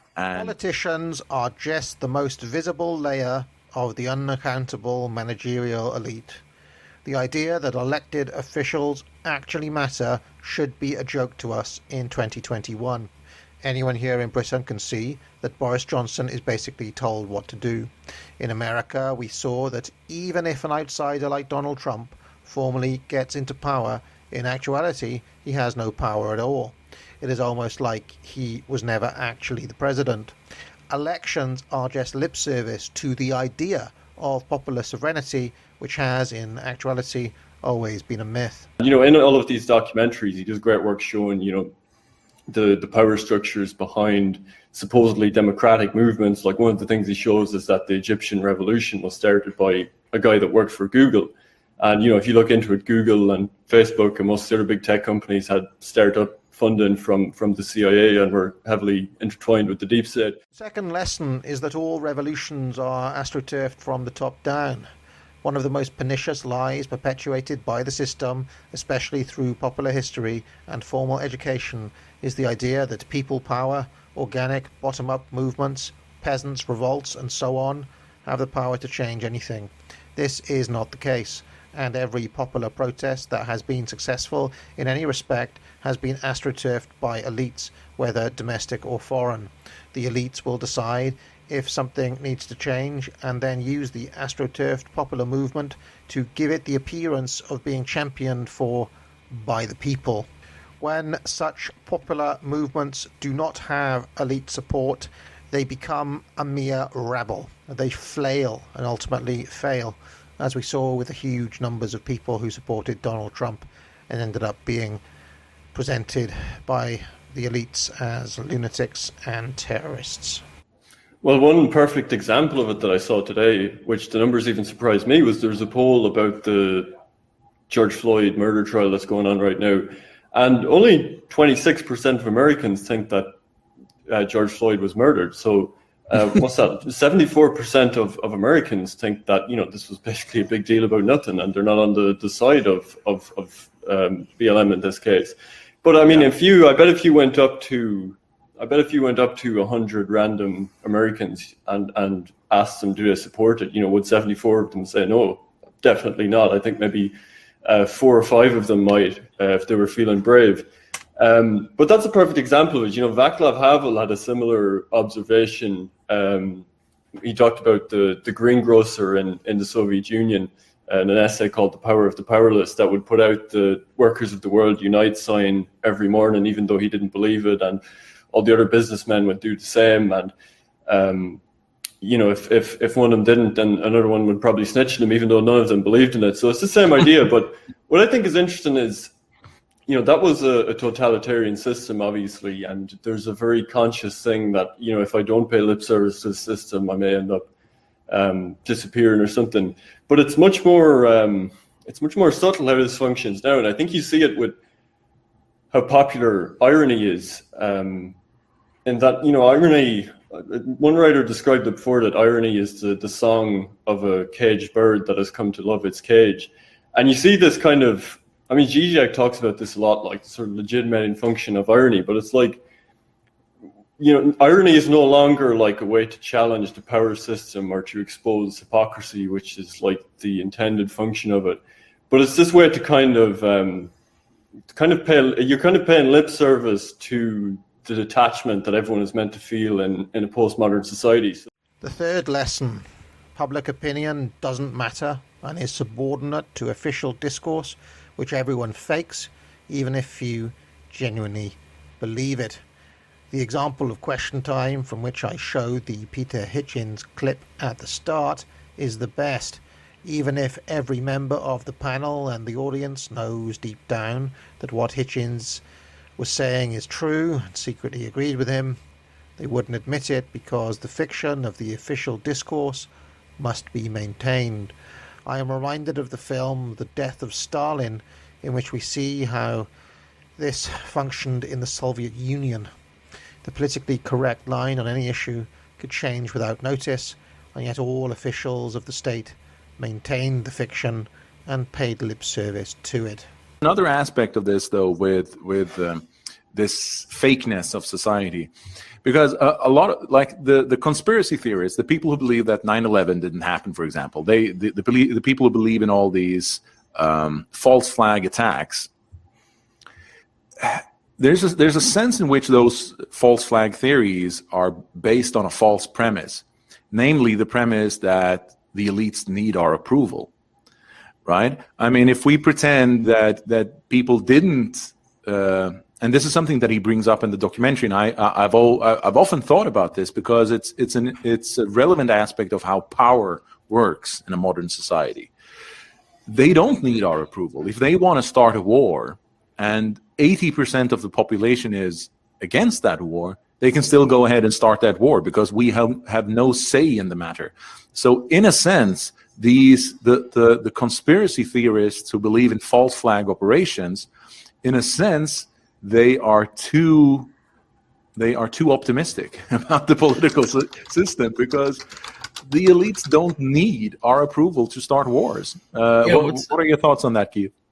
And politicians are just the most visible layer of the unaccountable managerial elite. The idea that elected officials actually matter should be a joke to us in twenty twenty-one. Anyone here in Britain can see that Boris Johnson is basically told what to do. In America, we saw that even if an outsider like Donald Trump formally gets into power, in actuality, he has no power at all. It is almost like he was never actually the president. Elections are just lip service to the idea of popular sovereignty, which has, in actuality, always been a myth. You know, in all of these documentaries, he does great work showing, you know, the, the power structures behind supposedly democratic movements. Like, one of the things he shows is that the Egyptian revolution was started by a guy that worked for Google. And, you know, if you look into it, Google and Facebook and most of the other big tech companies had startup funding from, from the C I A and were heavily intertwined with the deep state. Second lesson is that all revolutions are astroturfed from the top down. One of the most pernicious lies perpetuated by the system, especially through popular history and formal education, is the idea that people power, organic, bottom-up movements, peasants' revolts, and so on, have the power to change anything. This is not the case, and every popular protest that has been successful in any respect has been astroturfed by elites, whether domestic or foreign. The elites will decide if something needs to change and then use the astroturfed popular movement to give it the appearance of being championed for by the people. When such popular movements do not have elite support, they become a mere rabble. They flail and ultimately fail, as we saw with the huge numbers of people who supported Donald Trump and ended up being presented by the elites as lunatics and terrorists. Well, one perfect example of it that I saw today, which the numbers even surprised me, was there was a poll about the George Floyd murder trial that's going on right now. And only twenty-six percent of Americans think that uh, George Floyd was murdered. So uh, what's that? seventy-four percent of, of Americans think that, you know, this was basically a big deal about nothing, and they're not on the, the side of, of, of um, B L M in this case. But I mean, if you, I bet if you went up to, I bet if you went up to a hundred random Americans and, and asked them, do they support it? You know, would seventy-four of them say no? Definitely not. I think maybe uh, four or five of them might, uh, if they were feeling brave. Um, but that's a perfect example of it. You know, Václav Havel had a similar observation. Um, he talked about the, the greengrocer in, in the Soviet Union in an essay called The Power of the Powerless that would put out the Workers of the World Unite sign every morning, even though he didn't believe it. And all the other businessmen would do the same. And, um, you know, if, if, if one of them didn't, then another one would probably snitch on them, even though none of them believed in it. So it's the same idea. But what I think is interesting is, you know, that was a, a totalitarian system, obviously, and there's a very conscious thing that, you know, if I don't pay lip service to the system, I may end up um, disappearing or something. But it's much more, um, it's much more subtle how this functions now, and I think you see it with how popular irony is, um, and that, you know, irony. One writer described it before that irony is the, the song of a caged bird that has come to love its cage, and you see this kind of. I mean, Zizek talks about this a lot, like sort of legitimating function of irony, but it's like, you know, irony is no longer like a way to challenge the power system or to expose hypocrisy, which is like the intended function of it. But it's this way to kind of, um, to kind of pay, you're kind of paying lip service to the detachment that everyone is meant to feel in, in a postmodern society. The third lesson, public opinion doesn't matter and is subordinate to official discourse, which everyone fakes, even if you genuinely believe it. The example of Question Time, from which I showed the Peter Hitchens clip at the start, is the best. Even if every member of the panel and the audience knows deep down that what Hitchens was saying is true and secretly agreed with him, they wouldn't admit it because the fiction of the official discourse must be maintained. I am reminded of the film The Death of Stalin, in which we see how this functioned in the Soviet Union. The politically correct line on any issue could change without notice, and yet all officials of the state maintained the fiction and paid lip service to it. Another aspect of this, though, with with um, this fakeness of society. Because uh, a lot of, like, the, the conspiracy theorists, the people who believe that nine eleven didn't happen, for example, they the, the, believe, the people who believe in all these um, false flag attacks, there's a, there's a sense in which those false flag theories are based on a false premise, namely the premise that the elites need our approval, right? I mean, if we pretend that that people didn't... Uh, And this is something that he brings up in the documentary, and I, I've all, I've often thought about this because it's it's an it's a relevant aspect of how power works in a modern society. They don't need our approval. If they want to start a war, and eighty percent of the population is against that war, they can still go ahead and start that war because we have have no say in the matter. So, in a sense, these the the, the conspiracy theorists who believe in false flag operations, in a sense, they are too they are too optimistic about the political system because the elites don't need our approval to start wars. Uh, Yeah, what, what's- what are your thoughts on that, Keith?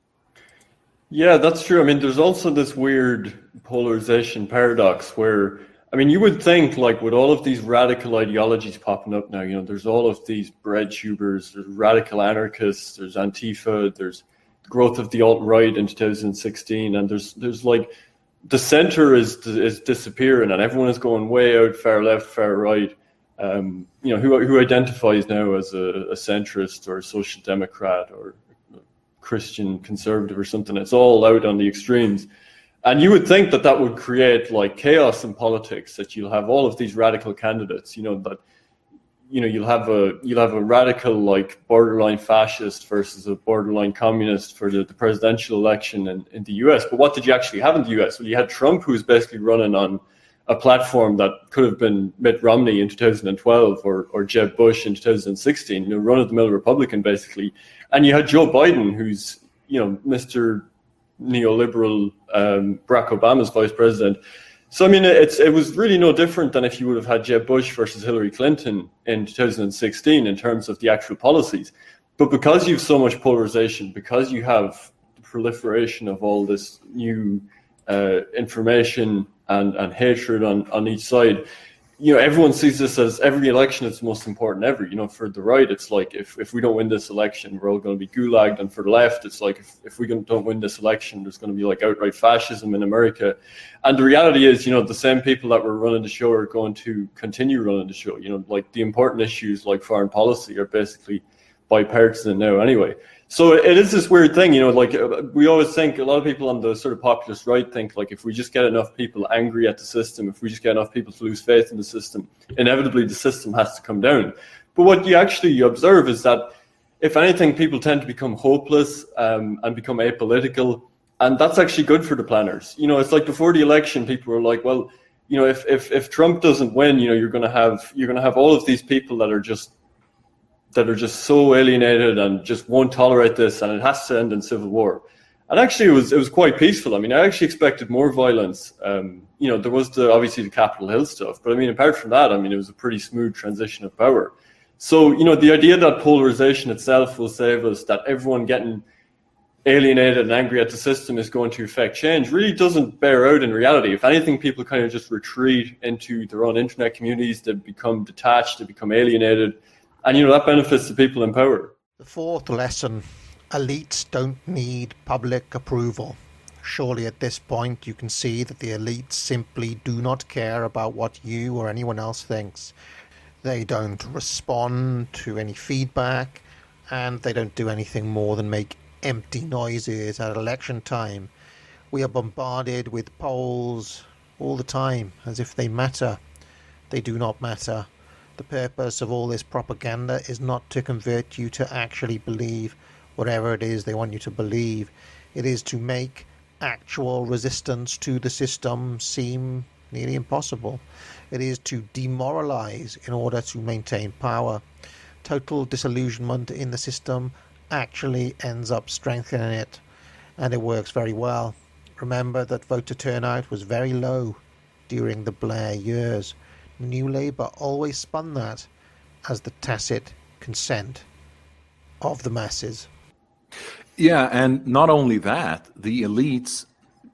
Yeah, that's true. I mean, there's also this weird polarization paradox where, I mean, you would think, like, with all of these radical ideologies popping up now, you know, there's all of these breadtubers, there's radical anarchists, there's Antifa, there's growth of the alt-right in two thousand sixteen, and there's there's like the center is is disappearing, and everyone is going way out far left, far right. Um, you know, who who identifies now as a, a centrist or a social democrat or Christian conservative or something. It's all out on the extremes. And you would think that that would create like chaos in politics, that you'll have all of these radical candidates, you know, that, you know, you'll have a, you'll have a radical, like borderline fascist versus a borderline communist for the, the presidential election in, in the U S. But what did you actually have in the U S? Well, you had Trump, who was basically running on a platform that could have been Mitt Romney in two thousand twelve or, or Jeb Bush in two thousand sixteen, you know, run-of-the-mill Republican, basically. And you had Joe Biden, who's, you know, Mister neoliberal, um, Barack Obama's vice president. So, I mean, it's it was really no different than if you would have had Jeb Bush versus Hillary Clinton in two thousand sixteen in terms of the actual policies. But because you have so much polarization, because you have the proliferation of all this new uh, information and, and hatred on, on each side, you know, everyone sees this as every election is the most important ever. You know, for the right, it's like, if, if we don't win this election, we're all going to be gulagged. And for the left, it's like, if, if we don't win this election, there's going to be like outright fascism in America. And the reality is, you know, the same people that were running the show are going to continue running the show. You know, like the important issues like foreign policy are basically bipartisan now anyway. So it is this weird thing, you know, like we always think, a lot of people on the sort of populist right think, like, if we just get enough people angry at the system, if we just get enough people to lose faith in the system, inevitably the system has to come down. But what you actually observe is that, if anything, people tend to become hopeless um, and become apolitical. And that's actually good for the planners. You know, it's like before the election, people were like, well, you know, if if, if Trump doesn't win, you know, you're going to have you're going to have all of these people that are just that are just so alienated and just won't tolerate this, and it has to end in civil war. And actually, it was it was quite peaceful. I mean, I actually expected more violence. Um, you know, there was the obviously the Capitol Hill stuff, but I mean, apart from that, I mean, it was a pretty smooth transition of power. So, you know, the idea that polarization itself will save us, that everyone getting alienated and angry at the system is going to affect change, really doesn't bear out in reality. If anything, people kind of just retreat into their own internet communities. They become detached, they become alienated. And, you know, that benefits the people in power. The fourth lesson, elites don't need public approval. Surely at this point you can see that the elites simply do not care about what you or anyone else thinks. They don't respond to any feedback, and they don't do anything more than make empty noises at election time. We are bombarded with polls all the time as if they matter. They do not matter. The purpose of all this propaganda is not to convert you to actually believe whatever it is they want you to believe. It is to make actual resistance to the system seem nearly impossible. It is to demoralize in order to maintain power. Total disillusionment in the system actually ends up strengthening it, and it works very well. Remember that voter turnout was very low during the Blair years. New Labour always spun that as the tacit consent of the masses. Yeah, and not only that, the elites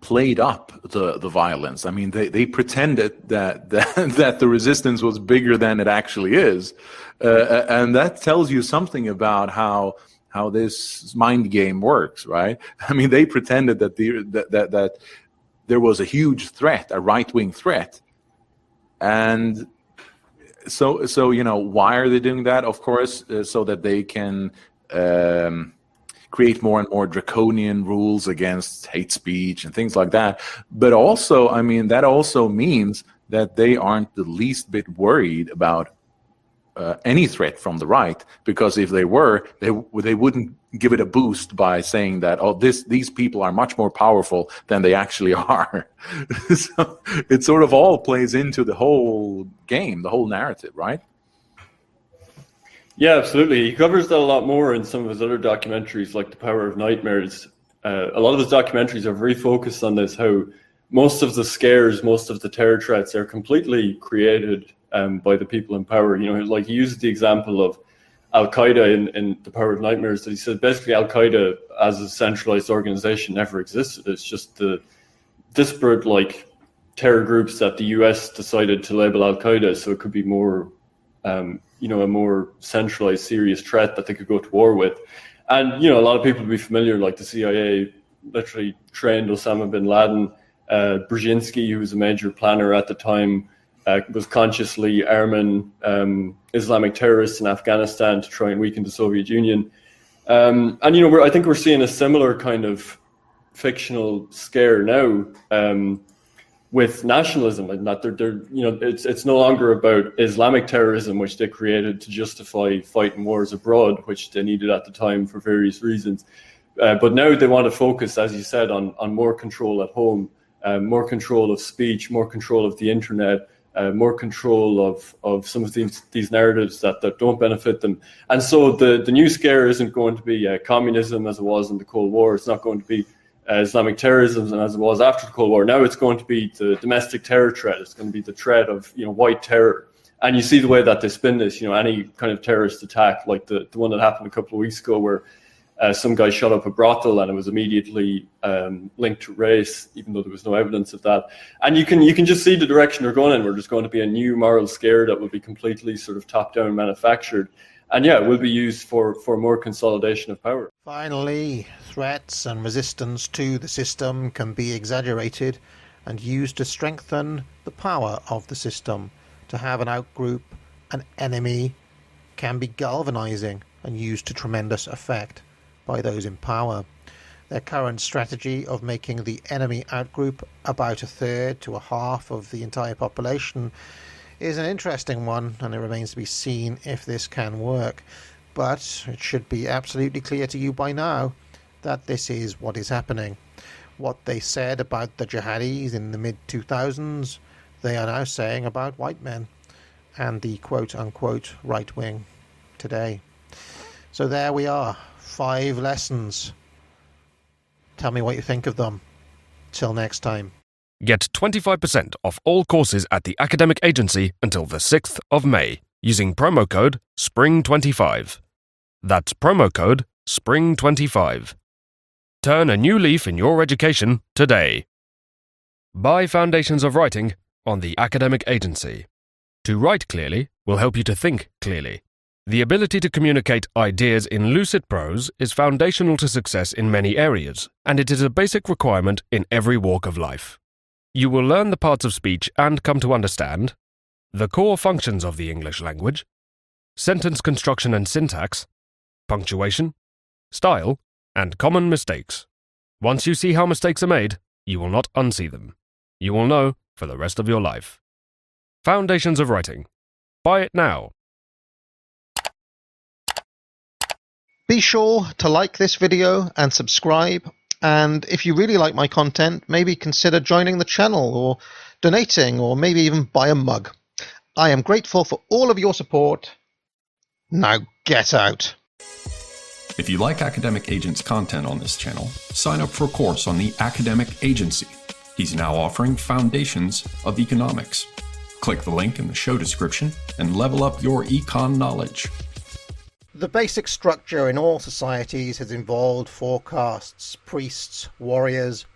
played up the, the violence. I mean, they, they pretended that, that that the resistance was bigger than it actually is, uh, and that tells you something about how how this mind game works, right? I mean, they pretended that the that that, that there was a huge threat, a right wing threat, and so so you know, why are they doing that? Of course, uh, so that they can Um, create more and more draconian rules against hate speech and things like that. But also, I mean, that also means that they aren't the least bit worried about uh, any threat from the right, because if they were, they they wouldn't give it a boost by saying that, oh, this these people are much more powerful than they actually are. So it sort of all plays into the whole game, the whole narrative, right? Yeah, absolutely. He covers that a lot more in some of his other documentaries, like The Power of Nightmares. Uh, a lot of his documentaries are very focused on this, how most of the scares, most of the terror threats are completely created um, by the people in power. You know, like he uses the example of Al-Qaeda in, in The Power of Nightmares, that he said basically Al-Qaeda as a centralized organization never existed. It's just the disparate, like, terror groups that the U S decided to label Al-Qaeda so it could be more... Um, you know, a more centralized, serious threat that they could go to war with. And, you know, a lot of people will be familiar, like the C I A literally trained Osama bin Laden. Uh, Brzezinski, who was a major planner at the time, uh, was consciously arming um, Islamic terrorists in Afghanistan to try and weaken the Soviet Union. Um, and, you know, we're, I think we're seeing a similar kind of fictional scare now, um, with nationalism, and that they're, they're, you know, it's it's no longer about Islamic terrorism, which they created to justify fighting wars abroad, which they needed at the time for various reasons. Uh, but now they want to focus, as you said, on on more control at home, uh, more control of speech, more control of the internet, uh, more control of of some of these these narratives that, that don't benefit them. And so the the new scare isn't going to be uh, communism as it was in the Cold War. It's not going to be Uh, Islamic terrorism, and as it was after the Cold War. Now it's going to be the domestic terror threat. It's going to be the threat of, you know, white terror. And you see the way that they spin this, you know, any kind of terrorist attack, like the, the one that happened a couple of weeks ago where uh, some guy shot up a brothel and it was immediately um, linked to race, even though there was no evidence of that. And you can you can just see the direction they're going in, where there's going to be a new moral scare that will be completely sort of top-down manufactured. And yeah, it will be used for, for more consolidation of power. Finally, threats and resistance to the system can be exaggerated and used to strengthen the power of the system. To have an outgroup, an enemy, can be galvanizing and used to tremendous effect by those in power. Their current strategy of making the enemy outgroup about a third to a half of the entire population is an interesting one, and it remains to be seen if this can work. But it should be absolutely clear to you by now that this is what is happening. What they said about the jihadis in the mid two thousands, they are now saying about white men and the quote-unquote right wing today. So there we are, five lessons. Tell me what you think of them. Till next time. Get twenty-five percent off all courses at the Academic Agency until the sixth of May using promo code spring twenty-five. That's promo code spring twenty-five. Turn a new leaf in your education today. Buy Foundations of Writing on the Academic Agency. To write clearly will help you to think clearly. The ability to communicate ideas in lucid prose is foundational to success in many areas, and it is a basic requirement in every walk of life. You will learn the parts of speech and come to understand the core functions of the English language, sentence construction and syntax, punctuation, style, and common mistakes. Once you see how mistakes are made, you will not unsee them. You will know for the rest of your life. Foundations of Writing. Buy it now. Be sure to like this video and subscribe. And if you really like my content, maybe consider joining the channel or donating or maybe even buy a mug. I am grateful for all of your support. Now get out. If you like Academic Agent's content on this channel, sign up for a course on the Academic Agency. He's now offering Foundations of Economics. Click the link in the show description and level up your econ knowledge. The basic structure in all societies has involved forecasts, priests, warriors,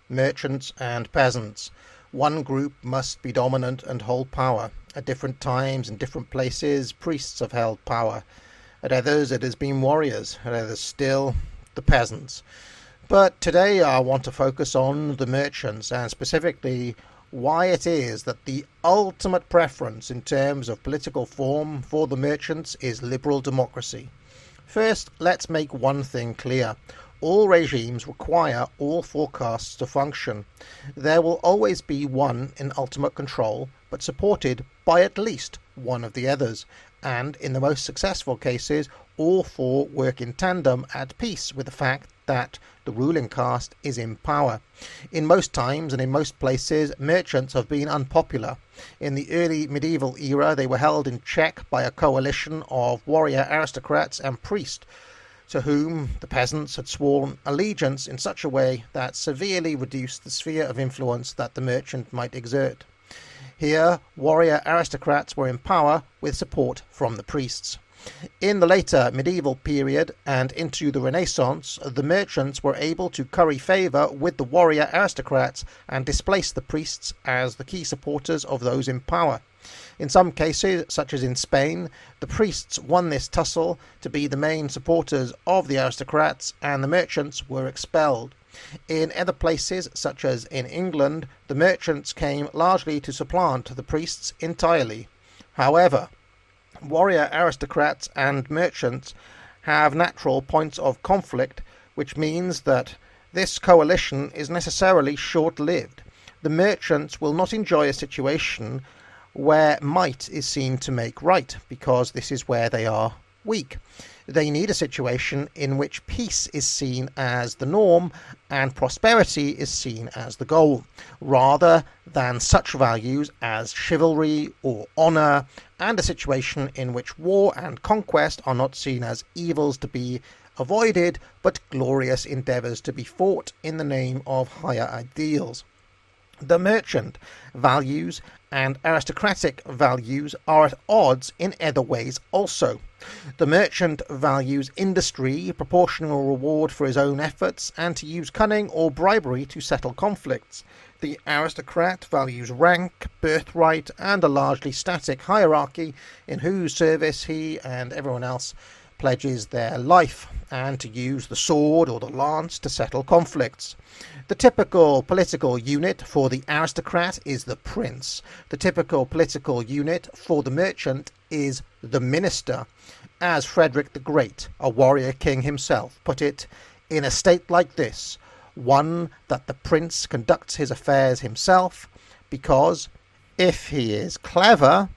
merchants and peasants. One group must be dominant and hold power. At different times and different places, priests have held power. At others it has been warriors, at others still the peasants. But today I want to focus on the merchants, and specifically why it is that the ultimate preference in terms of political form for the merchants is liberal democracy. First, let's make one thing clear. All regimes require all forecasts to function. There will always be one in ultimate control, but supported by at least one of the others, and in the most successful cases, all four work in tandem at peace with the fact that the ruling caste is in power. In most times and in most places, merchants have been unpopular. In the early medieval era, they were held in check by a coalition of warrior aristocrats and priests, to whom the peasants had sworn allegiance in such a way that severely reduced the sphere of influence that the merchant might exert. Here, warrior aristocrats were in power with support from the priests. In the later medieval period and into the Renaissance, the merchants were able to curry favour with the warrior aristocrats and displace the priests as the key supporters of those in power. In some cases, such as in Spain, the priests won this tussle to be the main supporters of the aristocrats, and the merchants were expelled. In other places, such as in England, the merchants came largely to supplant the priests entirely. However, warrior aristocrats and merchants have natural points of conflict, which means that this coalition is necessarily short-lived. The merchants will not enjoy a situation where might is seen to make right, because this is where they are weak. They need a situation in which peace is seen as the norm and prosperity is seen as the goal, rather than such values as chivalry or honour, and a situation in which war and conquest are not seen as evils to be avoided, but glorious endeavours to be fought in the name of higher ideals. The merchant values and aristocratic values are at odds in other ways also. The merchant values industry, proportional reward for his own efforts, and to use cunning or bribery to settle conflicts. The aristocrat values rank, birthright, and a largely static hierarchy in whose service he and everyone else pledges their life, and to use the sword or the lance to settle conflicts. The typical political unit for the aristocrat is the prince. The typical political unit for the merchant is the minister. As Frederick the Great, a warrior king himself, put it, in a state like this, one that the prince conducts his affairs himself, because if he is clever,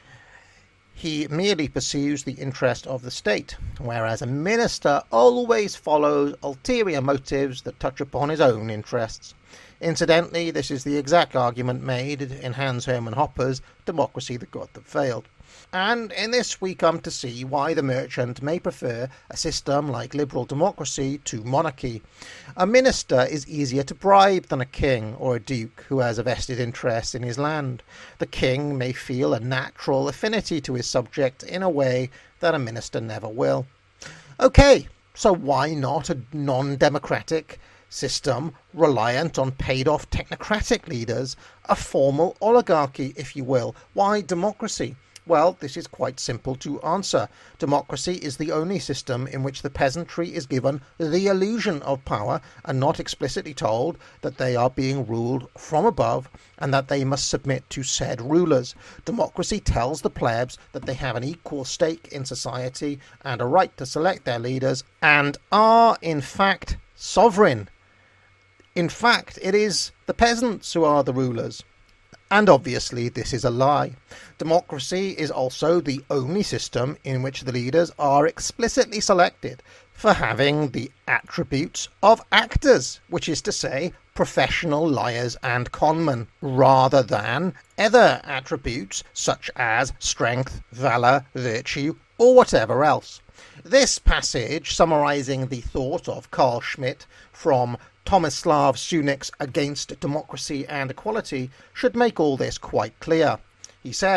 he merely pursues the interest of the state, whereas a minister always follows ulterior motives that touch upon his own interests. Incidentally, this is the exact argument made in Hans Hermann Hoppe's Democracy, the God That Failed. And in this we come to see why the merchant may prefer a system like liberal democracy to monarchy. A minister is easier to bribe than a king or a duke who has a vested interest in his land. The king may feel a natural affinity to his subject in a way that a minister never will. Okay, so why not a non-democratic system reliant on paid-off technocratic leaders, a formal oligarchy, if you will? Why democracy? Well, this is quite simple to answer. Democracy is the only system in which the peasantry is given the illusion of power and not explicitly told that they are being ruled from above and that they must submit to said rulers. Democracy tells the plebs that they have an equal stake in society and a right to select their leaders and are, in fact, sovereign. In fact, it is the peasants who are the rulers. And obviously this is a lie. Democracy is also the only system in which the leaders are explicitly selected for having the attributes of actors, which is to say professional liars and conmen, rather than other attributes such as strength, valour, virtue, or whatever else. This passage, summarising the thought of Carl Schmitt from Tomislav Sunik's Against Democracy and Equality, should make all this quite clear. He says,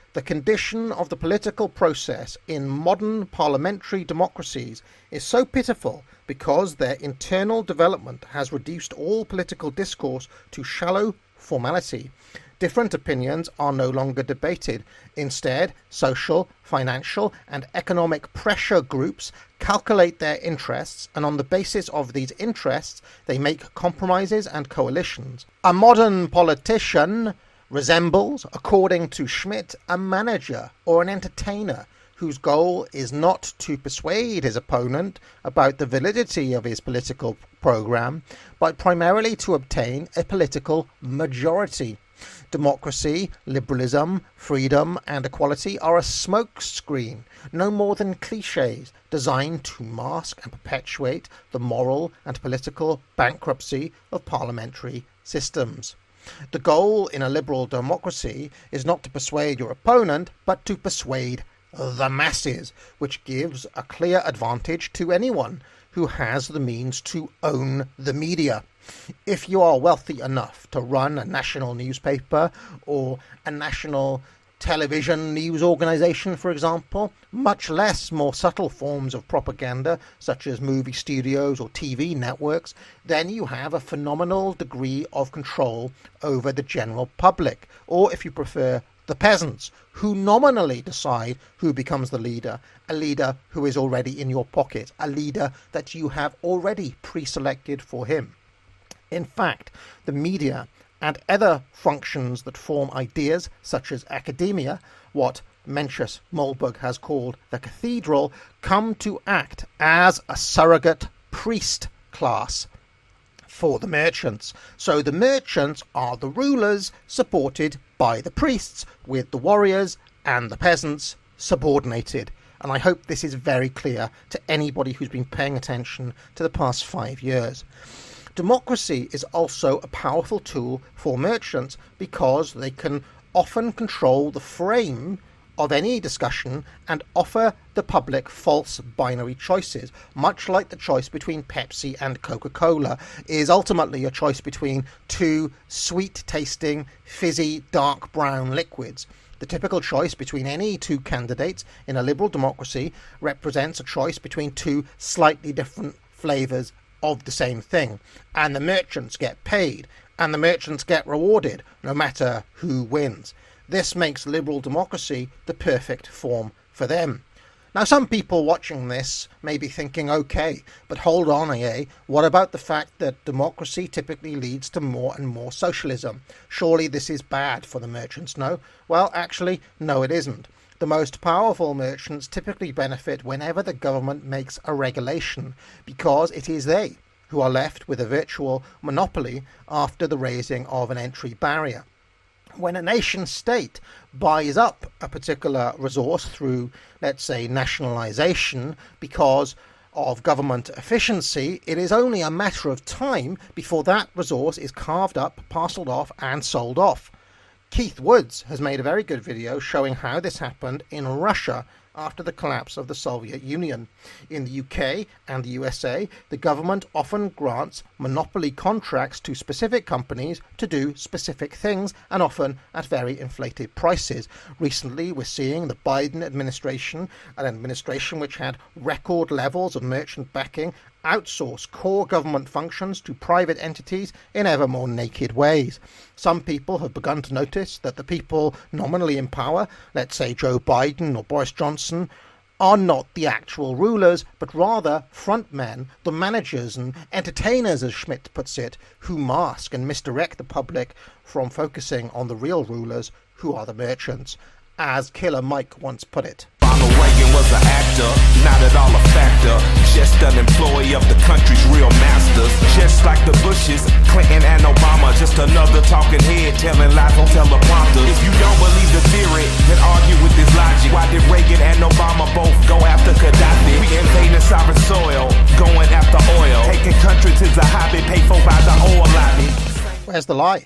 The condition of the political process in modern parliamentary democracies is so pitiful because their internal development has reduced all political discourse to shallow formality. Different opinions are no longer debated. Instead, social, financial, and economic pressure groups calculate their interests, and on the basis of these interests, they make compromises and coalitions. A modern politician resembles, according to Schmidt, a manager or an entertainer whose goal is not to persuade his opponent about the validity of his political program, but primarily to obtain a political majority. Democracy, liberalism, freedom, and equality are a smokescreen, no more than cliches designed to mask and perpetuate the moral and political bankruptcy of parliamentary systems. The goal in a liberal democracy is not to persuade your opponent, but to persuade the masses, which gives a clear advantage to anyone who has the means to own the media. If you are wealthy enough to run a national newspaper or a national television news organisation, for example, much less more subtle forms of propaganda such as movie studios or T V networks, then you have a phenomenal degree of control over the general public, or if you prefer, the peasants, who nominally decide who becomes the leader, a leader who is already in your pocket, a leader that you have already pre-selected for him. In fact, the media and other functions that form ideas, such as academia, what Mencius Mollberg has called the cathedral, come to act as a surrogate priest class for the merchants. So the merchants are the rulers supported by the priests, with the warriors and the peasants subordinated. And I hope this is very clear to anybody who's been paying attention to the past five years. Democracy is also a powerful tool for merchants because they can often control the frame of any discussion and offer the public false binary choices, much like the choice between Pepsi and Coca-Cola is ultimately a choice between two sweet-tasting, fizzy, dark brown liquids. The typical choice between any two candidates in a liberal democracy represents a choice between two slightly different flavours of the same thing, and the merchants get paid and the merchants get rewarded no matter who wins. This makes liberal democracy the perfect form for them. Now, some people watching this may be thinking, okay, but hold on, eh? What about the fact that democracy typically leads to more and more socialism? Surely this is bad for the merchants, no? Well, actually, no, it isn't. The most powerful merchants typically benefit whenever the government makes a regulation, because it is they who are left with a virtual monopoly after the raising of an entry barrier. When a nation state buys up a particular resource through, let's say, nationalisation because of government efficiency, it is only a matter of time before that resource is carved up, parcelled off and sold off. Keith Woods has made a very good video showing how this happened in Russia after the collapse of the Soviet Union. In the U K and the U S A, the government often grants monopoly contracts to specific companies to do specific things, and often at very inflated prices. Recently, we're seeing the Biden administration, an administration which had record levels of merchant backing, outsource core government functions to private entities in ever more naked ways. Some people have begun to notice that the people nominally in power, let's say Joe Biden or Boris Johnson, are not the actual rulers, but rather frontmen, the managers and entertainers, as Schmidt puts it, who mask and misdirect the public from focusing on the real rulers, who are the merchants, as Killer Mike once put it. Ronald Reagan was an actor, not at all a factor, just an employee of the country's real masters. Just like the Bushes, Clinton and Obama, just another talking head telling lies on teleprompters. If you don't believe the theory, then argue with this logic. Why did Reagan and Obama both go after Gaddafi? We invading sovereign soil, going after oil, taking countries is a hobby paid for by the oil lobby. Where's the lie?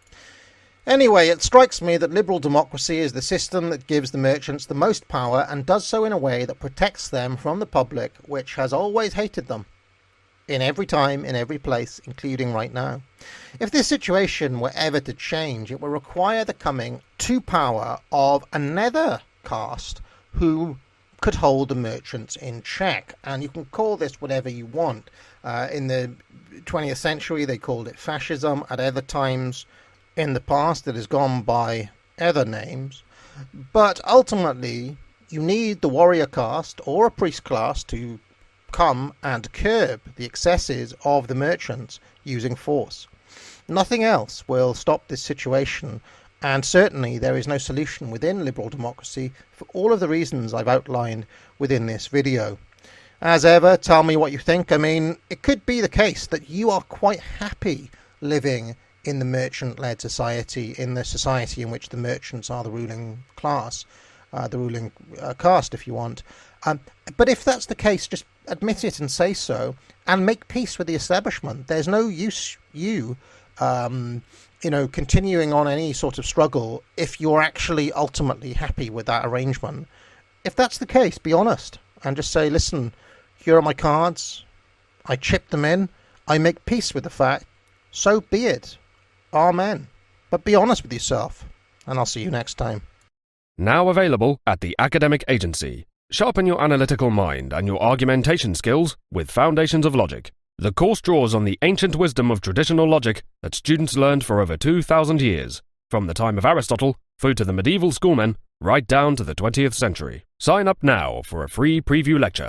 Anyway, it strikes me that liberal democracy is the system that gives the merchants the most power and does so in a way that protects them from the public, which has always hated them. in every time, in every place, including right now. If this situation were ever to change, it will require the coming to power of another caste who could hold the merchants in check. And you can call this whatever you want. Uh, in the twentieth century, they called it fascism. At other times in the past, it has gone by other names. But ultimately, you need the warrior caste or a priest class to come and curb the excesses of the merchants using force. Nothing else will stop this situation, and certainly there is no solution within liberal democracy for all of the reasons I've outlined within this video. As ever, tell me what you think. I mean, it could be the case that you are quite happy living in the merchant-led society, in the society in which the merchants are the ruling class, uh, the ruling uh, caste, if you want. Um, but if that's the case, just admit it and say so, and make peace with the establishment. There's no use you, um, you know, continuing on any sort of struggle if you're actually ultimately happy with that arrangement. If that's the case, be honest and just say, listen, here are my cards. I chip them in. I make peace with the fact. So be it. Amen. But be honest with yourself, and I'll see you next time. Now available at the Academic Agency. Sharpen your analytical mind and your argumentation skills with Foundations of Logic. The course draws on the ancient wisdom of traditional logic that students learned for over two thousand years, from the time of Aristotle through to the medieval schoolmen, right down to the twentieth century. Sign up now for a free preview lecture.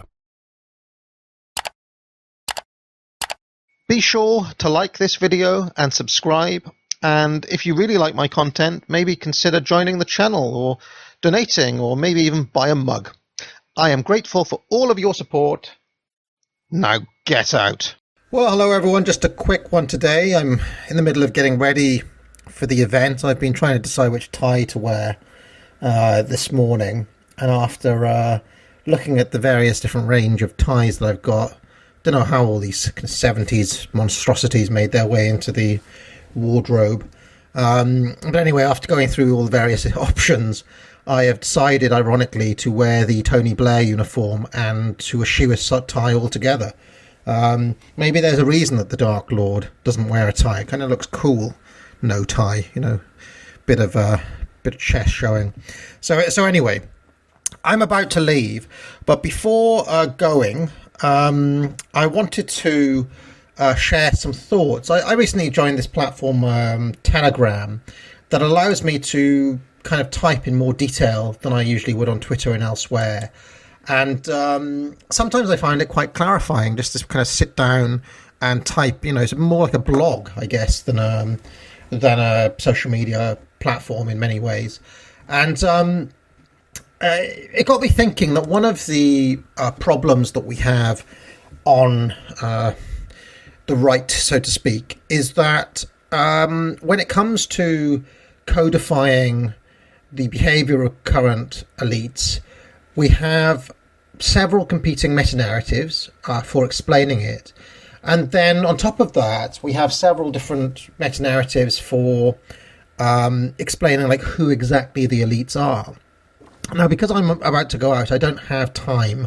Be sure to like this video and subscribe, and if you really like my content, maybe consider joining the channel or donating or maybe even buy a mug. I am grateful for all of your support. Now get out. Well, hello everyone, just a quick one today. I'm in the middle of getting ready for the event. I've been trying to decide which tie to wear uh, this morning, and after uh, looking at the various different range of ties that I've got, don't know how all these seventies monstrosities made their way into the wardrobe. Um, but anyway, after going through all the various options, I have decided, ironically, to wear the Tony Blair uniform and to eschew a tie altogether. Um, maybe there's a reason that the Dark Lord doesn't wear a tie. It kind of looks cool, no tie, you know, bit of uh, bit of chest showing. So, so anyway, I'm about to leave, but before uh, going, um, I wanted to uh, share some thoughts. I, I recently joined this platform, um, Telegram, that allows me to kind of type in more detail than I usually would on Twitter and elsewhere. And um, sometimes I find it quite clarifying just to kind of sit down and type. You know, it's more like a blog, I guess, than a, than a social media platform in many ways. And um, uh, it got me thinking that one of the uh, problems that we have on uh, the right, so to speak, is that um, when it comes to codifying the behaviour of current elites, we have several competing meta-narratives uh, for explaining it. And then on top of that, we have several different meta-narratives for um, explaining like who exactly the elites are. Now, because I'm about to go out, I don't have time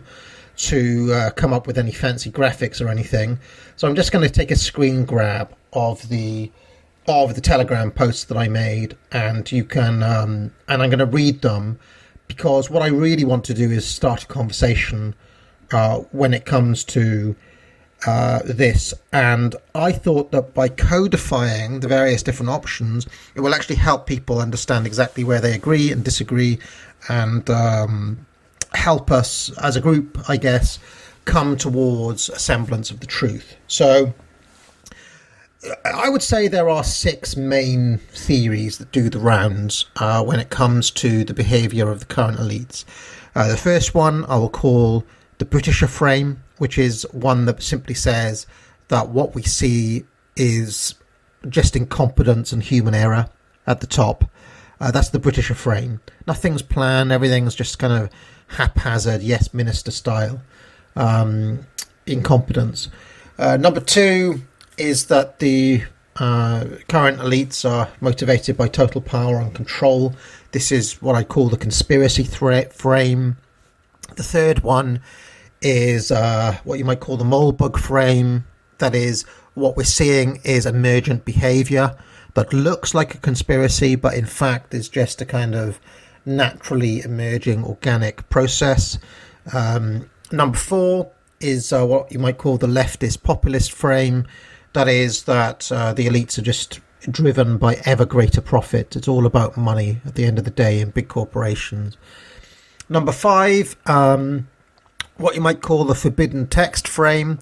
to uh, come up with any fancy graphics or anything. So I'm just going to take a screen grab of the of the Telegram posts that I made, and you can um, and I'm going to read them, because what I really want to do is start a conversation uh, when it comes to uh, this. And I thought that by codifying the various different options, it will actually help people understand exactly where they agree and disagree, and um, help us as a group, I guess, come towards a semblance of the truth. So I would say there are six main theories that do the rounds uh, when it comes to the behaviour of the current elites. Uh, the first one I will call the Britisher frame, which is one that simply says that what we see is just incompetence and human error at the top. Uh, that's the Britisher frame. Nothing's planned, everything's just kind of haphazard, yes, minister style um, incompetence. Uh, number two is that the uh, current elites are motivated by total power and control. This is what I call the conspiracy threat frame. The third one is uh, what you might call the mole bug frame. That is, what we're seeing is emergent behaviour that looks like a conspiracy, but in fact is just a kind of naturally emerging organic process. Um, number four is uh, what you might call the leftist populist frame. That is that uh, the elites are just driven by ever greater profit. It's all about money at the end of the day in big corporations. Number five, um, what you might call the forbidden text frame,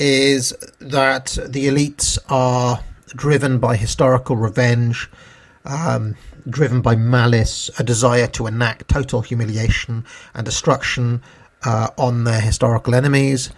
is that the elites are driven by historical revenge, um, driven by malice, a desire to enact total humiliation and destruction uh, on their historical enemies.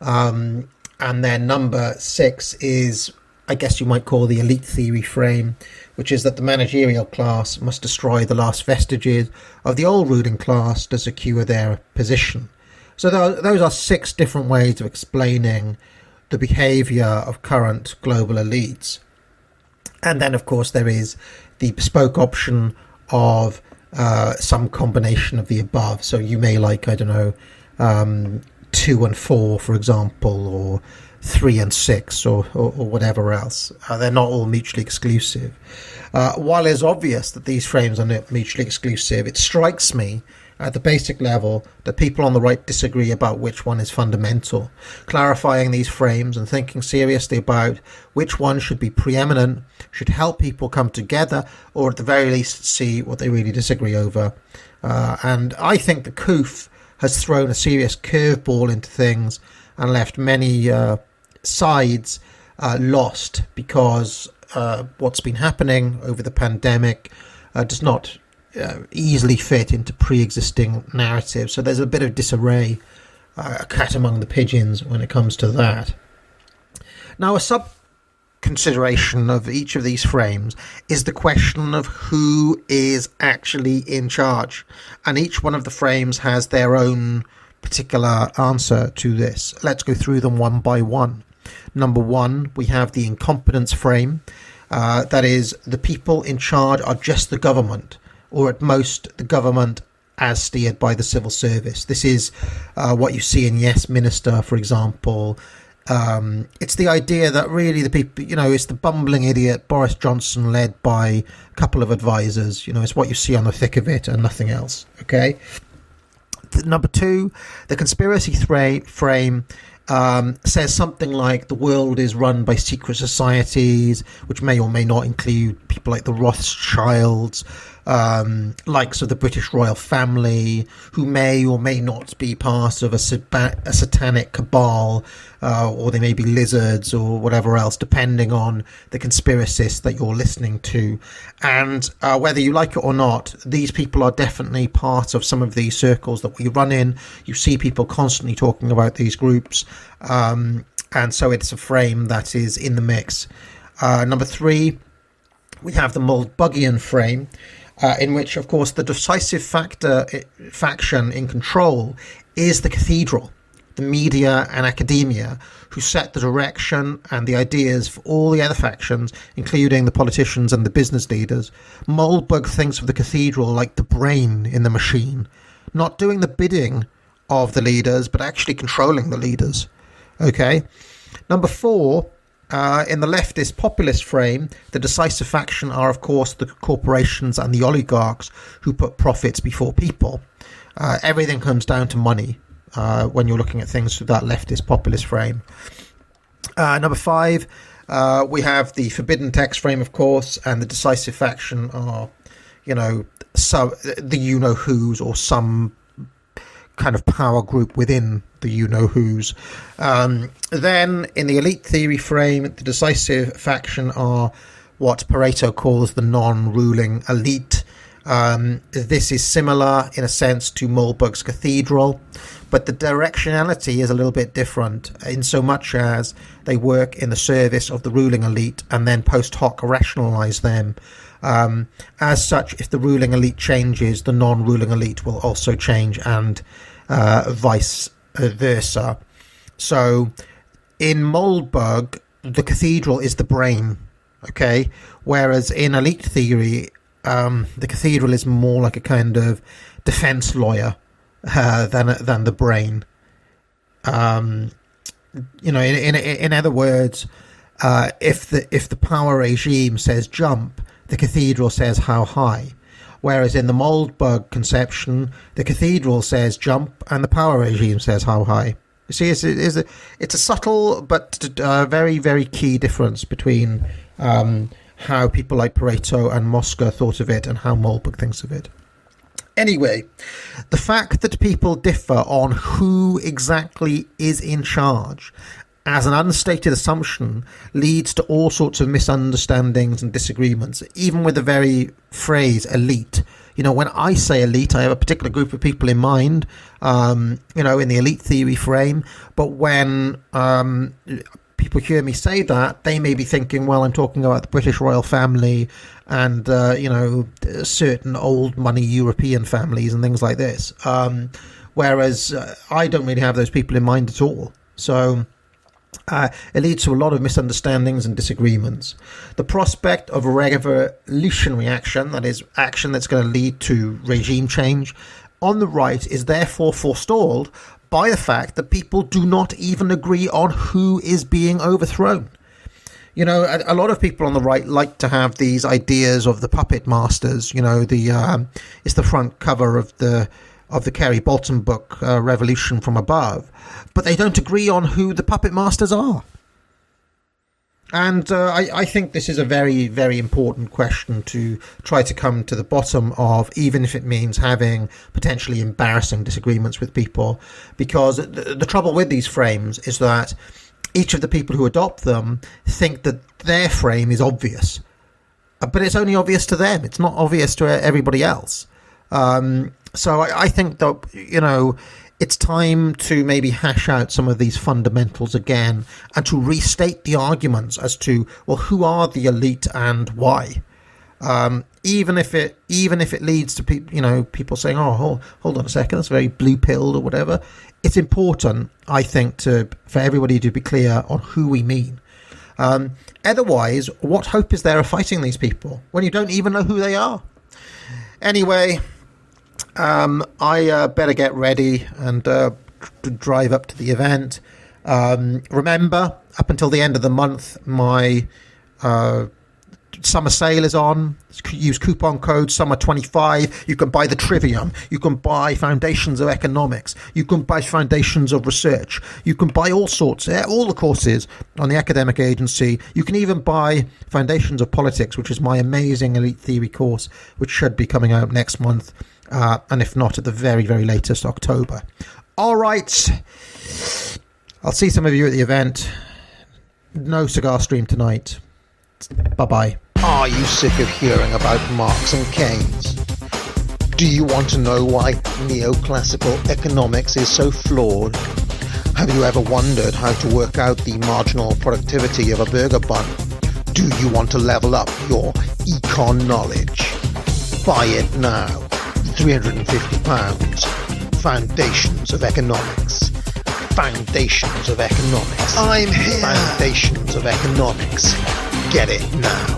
Um, and then number six is, I guess you might call the elite theory frame, which is that the managerial class must destroy the last vestiges of the old ruling class to secure their position. So th- those are six different ways of explaining the behaviour of current global elites. And then, of course, there is the bespoke option of uh, some combination of the above. So you may like, I don't know, um, two and four, for example, or three and six, or, or, or whatever else. Uh, they're not all mutually exclusive. Uh, while it's obvious that these frames are not mutually exclusive, it strikes me at the basic level that people on the right disagree about which one is fundamental. Clarifying these frames and thinking seriously about which one should be preeminent should help people come together, or at the very least see what they really disagree over. Uh, and I think the C O O F has thrown a serious curveball into things and left many uh, sides uh, lost, because uh, what's been happening over the pandemic uh, does not Uh, easily fit into pre-existing narratives. So there's a bit of disarray, uh, a cat among the pigeons when it comes to that. Now, a sub-consideration of each of these frames is the question of who is actually in charge. And each one of the frames has their own particular answer to this. Let's go through them one by one. Number one, we have the incompetence frame. Uh, that is, the people in charge are just the government, or at most the government as steered by the civil service. This is uh, what you see in Yes Minister, for example. Um, it's the idea that really the people, you know, it's the bumbling idiot Boris Johnson led by a couple of advisors. You know, it's what you see on the thick of it and nothing else, okay? Number two, the conspiracy thra- frame um, says something like the world is run by secret societies, which may or may not include people like the Rothschilds, um, likes of the British royal family, who may or may not be part of a, sat- a satanic cabal, uh, or they may be lizards or whatever else, depending on the conspiracist that you're listening to. And uh, whether you like it or not, these people are definitely part of some of these circles that we run in. You see people constantly talking about these groups, um, and so it's a frame that is in the mix. Uh, number three, we have the Moldbugian frame, Uh, in which, of course, the decisive factor faction in control is the cathedral, the media and academia, who set the direction and the ideas for all the other factions, including the politicians and the business leaders. Moldbug thinks of the cathedral like the brain in the machine, not doing the bidding of the leaders, but actually controlling the leaders. Okay? Number four, Uh, in the leftist populist frame, the decisive faction are, of course, the corporations and the oligarchs who put profits before people. Uh, everything comes down to money uh, when you're looking at things through that leftist populist frame. Uh, number five, uh, we have the forbidden text frame, of course, and the decisive faction are, you know, so the you-know-whos or some kind of power group within the you-know-whos. Um, then, in the elite theory frame, the decisive faction are what Pareto calls the non-ruling elite. Um, this is similar, in a sense, to Moldbug's cathedral, but the directionality is a little bit different, in so much as they work in the service of the ruling elite and then post hoc rationalise them. Um, as such, if the ruling elite changes, the non-ruling elite will also change, and uh, vice versa. So, in Moldbug, the cathedral is the brain, okay? Whereas in elite theory, um, the cathedral is more like a kind of defense lawyer uh, than than the brain. Um, you know, in in, in other words, uh, if the if the power regime says jump, the cathedral says how high. Whereas in the Moldbug conception, the cathedral says jump and the power regime says how high. You see, it's, it's, a, it's a subtle but uh, very, very key difference between um, how people like Pareto and Mosca thought of it and how Moldbug thinks of it. Anyway, the fact that people differ on who exactly is in charge as an unstated assumption leads to all sorts of misunderstandings and disagreements, even with the very phrase elite. You know, when I say elite, I have a particular group of people in mind, um, you know, in the elite theory frame. But when um, people hear me say that, they may be thinking, well, I'm talking about the British royal family and, uh, you know, certain old money European families and things like this. Um, whereas uh, I don't really have those people in mind at all. So Uh, it leads to a lot of misunderstandings and disagreements. The prospect of a revolutionary action, that is, action that's going to lead to regime change, on the right is therefore forestalled by the fact that people do not even agree on who is being overthrown. You know, a, a lot of people on the right like to have these ideas of the puppet masters. You know, the um, it's the front cover of the of the Kerry Bolton book, uh, Revolution from Above, but they don't agree on who the puppet masters are. And uh, I, I think this is a very, very important question to try to come to the bottom of, even if it means having potentially embarrassing disagreements with people, because the, the trouble with these frames is that each of the people who adopt them think that their frame is obvious, but it's only obvious to them. It's not obvious to everybody else. Um, so I, I think that, you know, it's time to maybe hash out some of these fundamentals again and to restate the arguments as to, well, who are the elite and why? Um, even if it even if it leads to people, you know, people saying, oh, hold, hold on a second, that's very blue-pilled or whatever. It's important, I think, to for everybody to be clear on who we mean. Um, otherwise, what hope is there of fighting these people when you don't even know who they are? Anyway, um, I uh, better get ready and uh, to drive up to the event. Um, remember, up until the end of the month, my uh, summer sale is on. Use coupon code summer twenty-five. You can buy the Trivium. You can buy Foundations of Economics. You can buy Foundations of Research. You can buy all sorts, all the courses on the academic agency. You can even buy Foundations of Politics, which is my amazing elite theory course, which should be coming out next month. Uh, and if not, at the very, very latest, October. All right. I'll see some of you at the event. No cigar stream tonight. Bye-bye. Are you sick of hearing about Marx and Keynes? Do you want to know why neoclassical economics is so flawed? Have you ever wondered how to work out the marginal productivity of a burger bun? Do you want to level up your econ knowledge? Buy it now. three hundred fifty pounds. Foundations of Economics. Foundations of Economics. I'm here. Foundations of Economics. Get it now.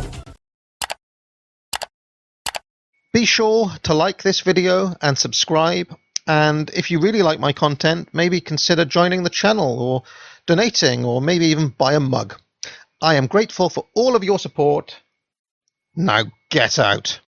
Be sure to like this video and subscribe. And if you really like my content, maybe consider joining the channel or donating or maybe even buy a mug. I am grateful for all of your support. Now get out.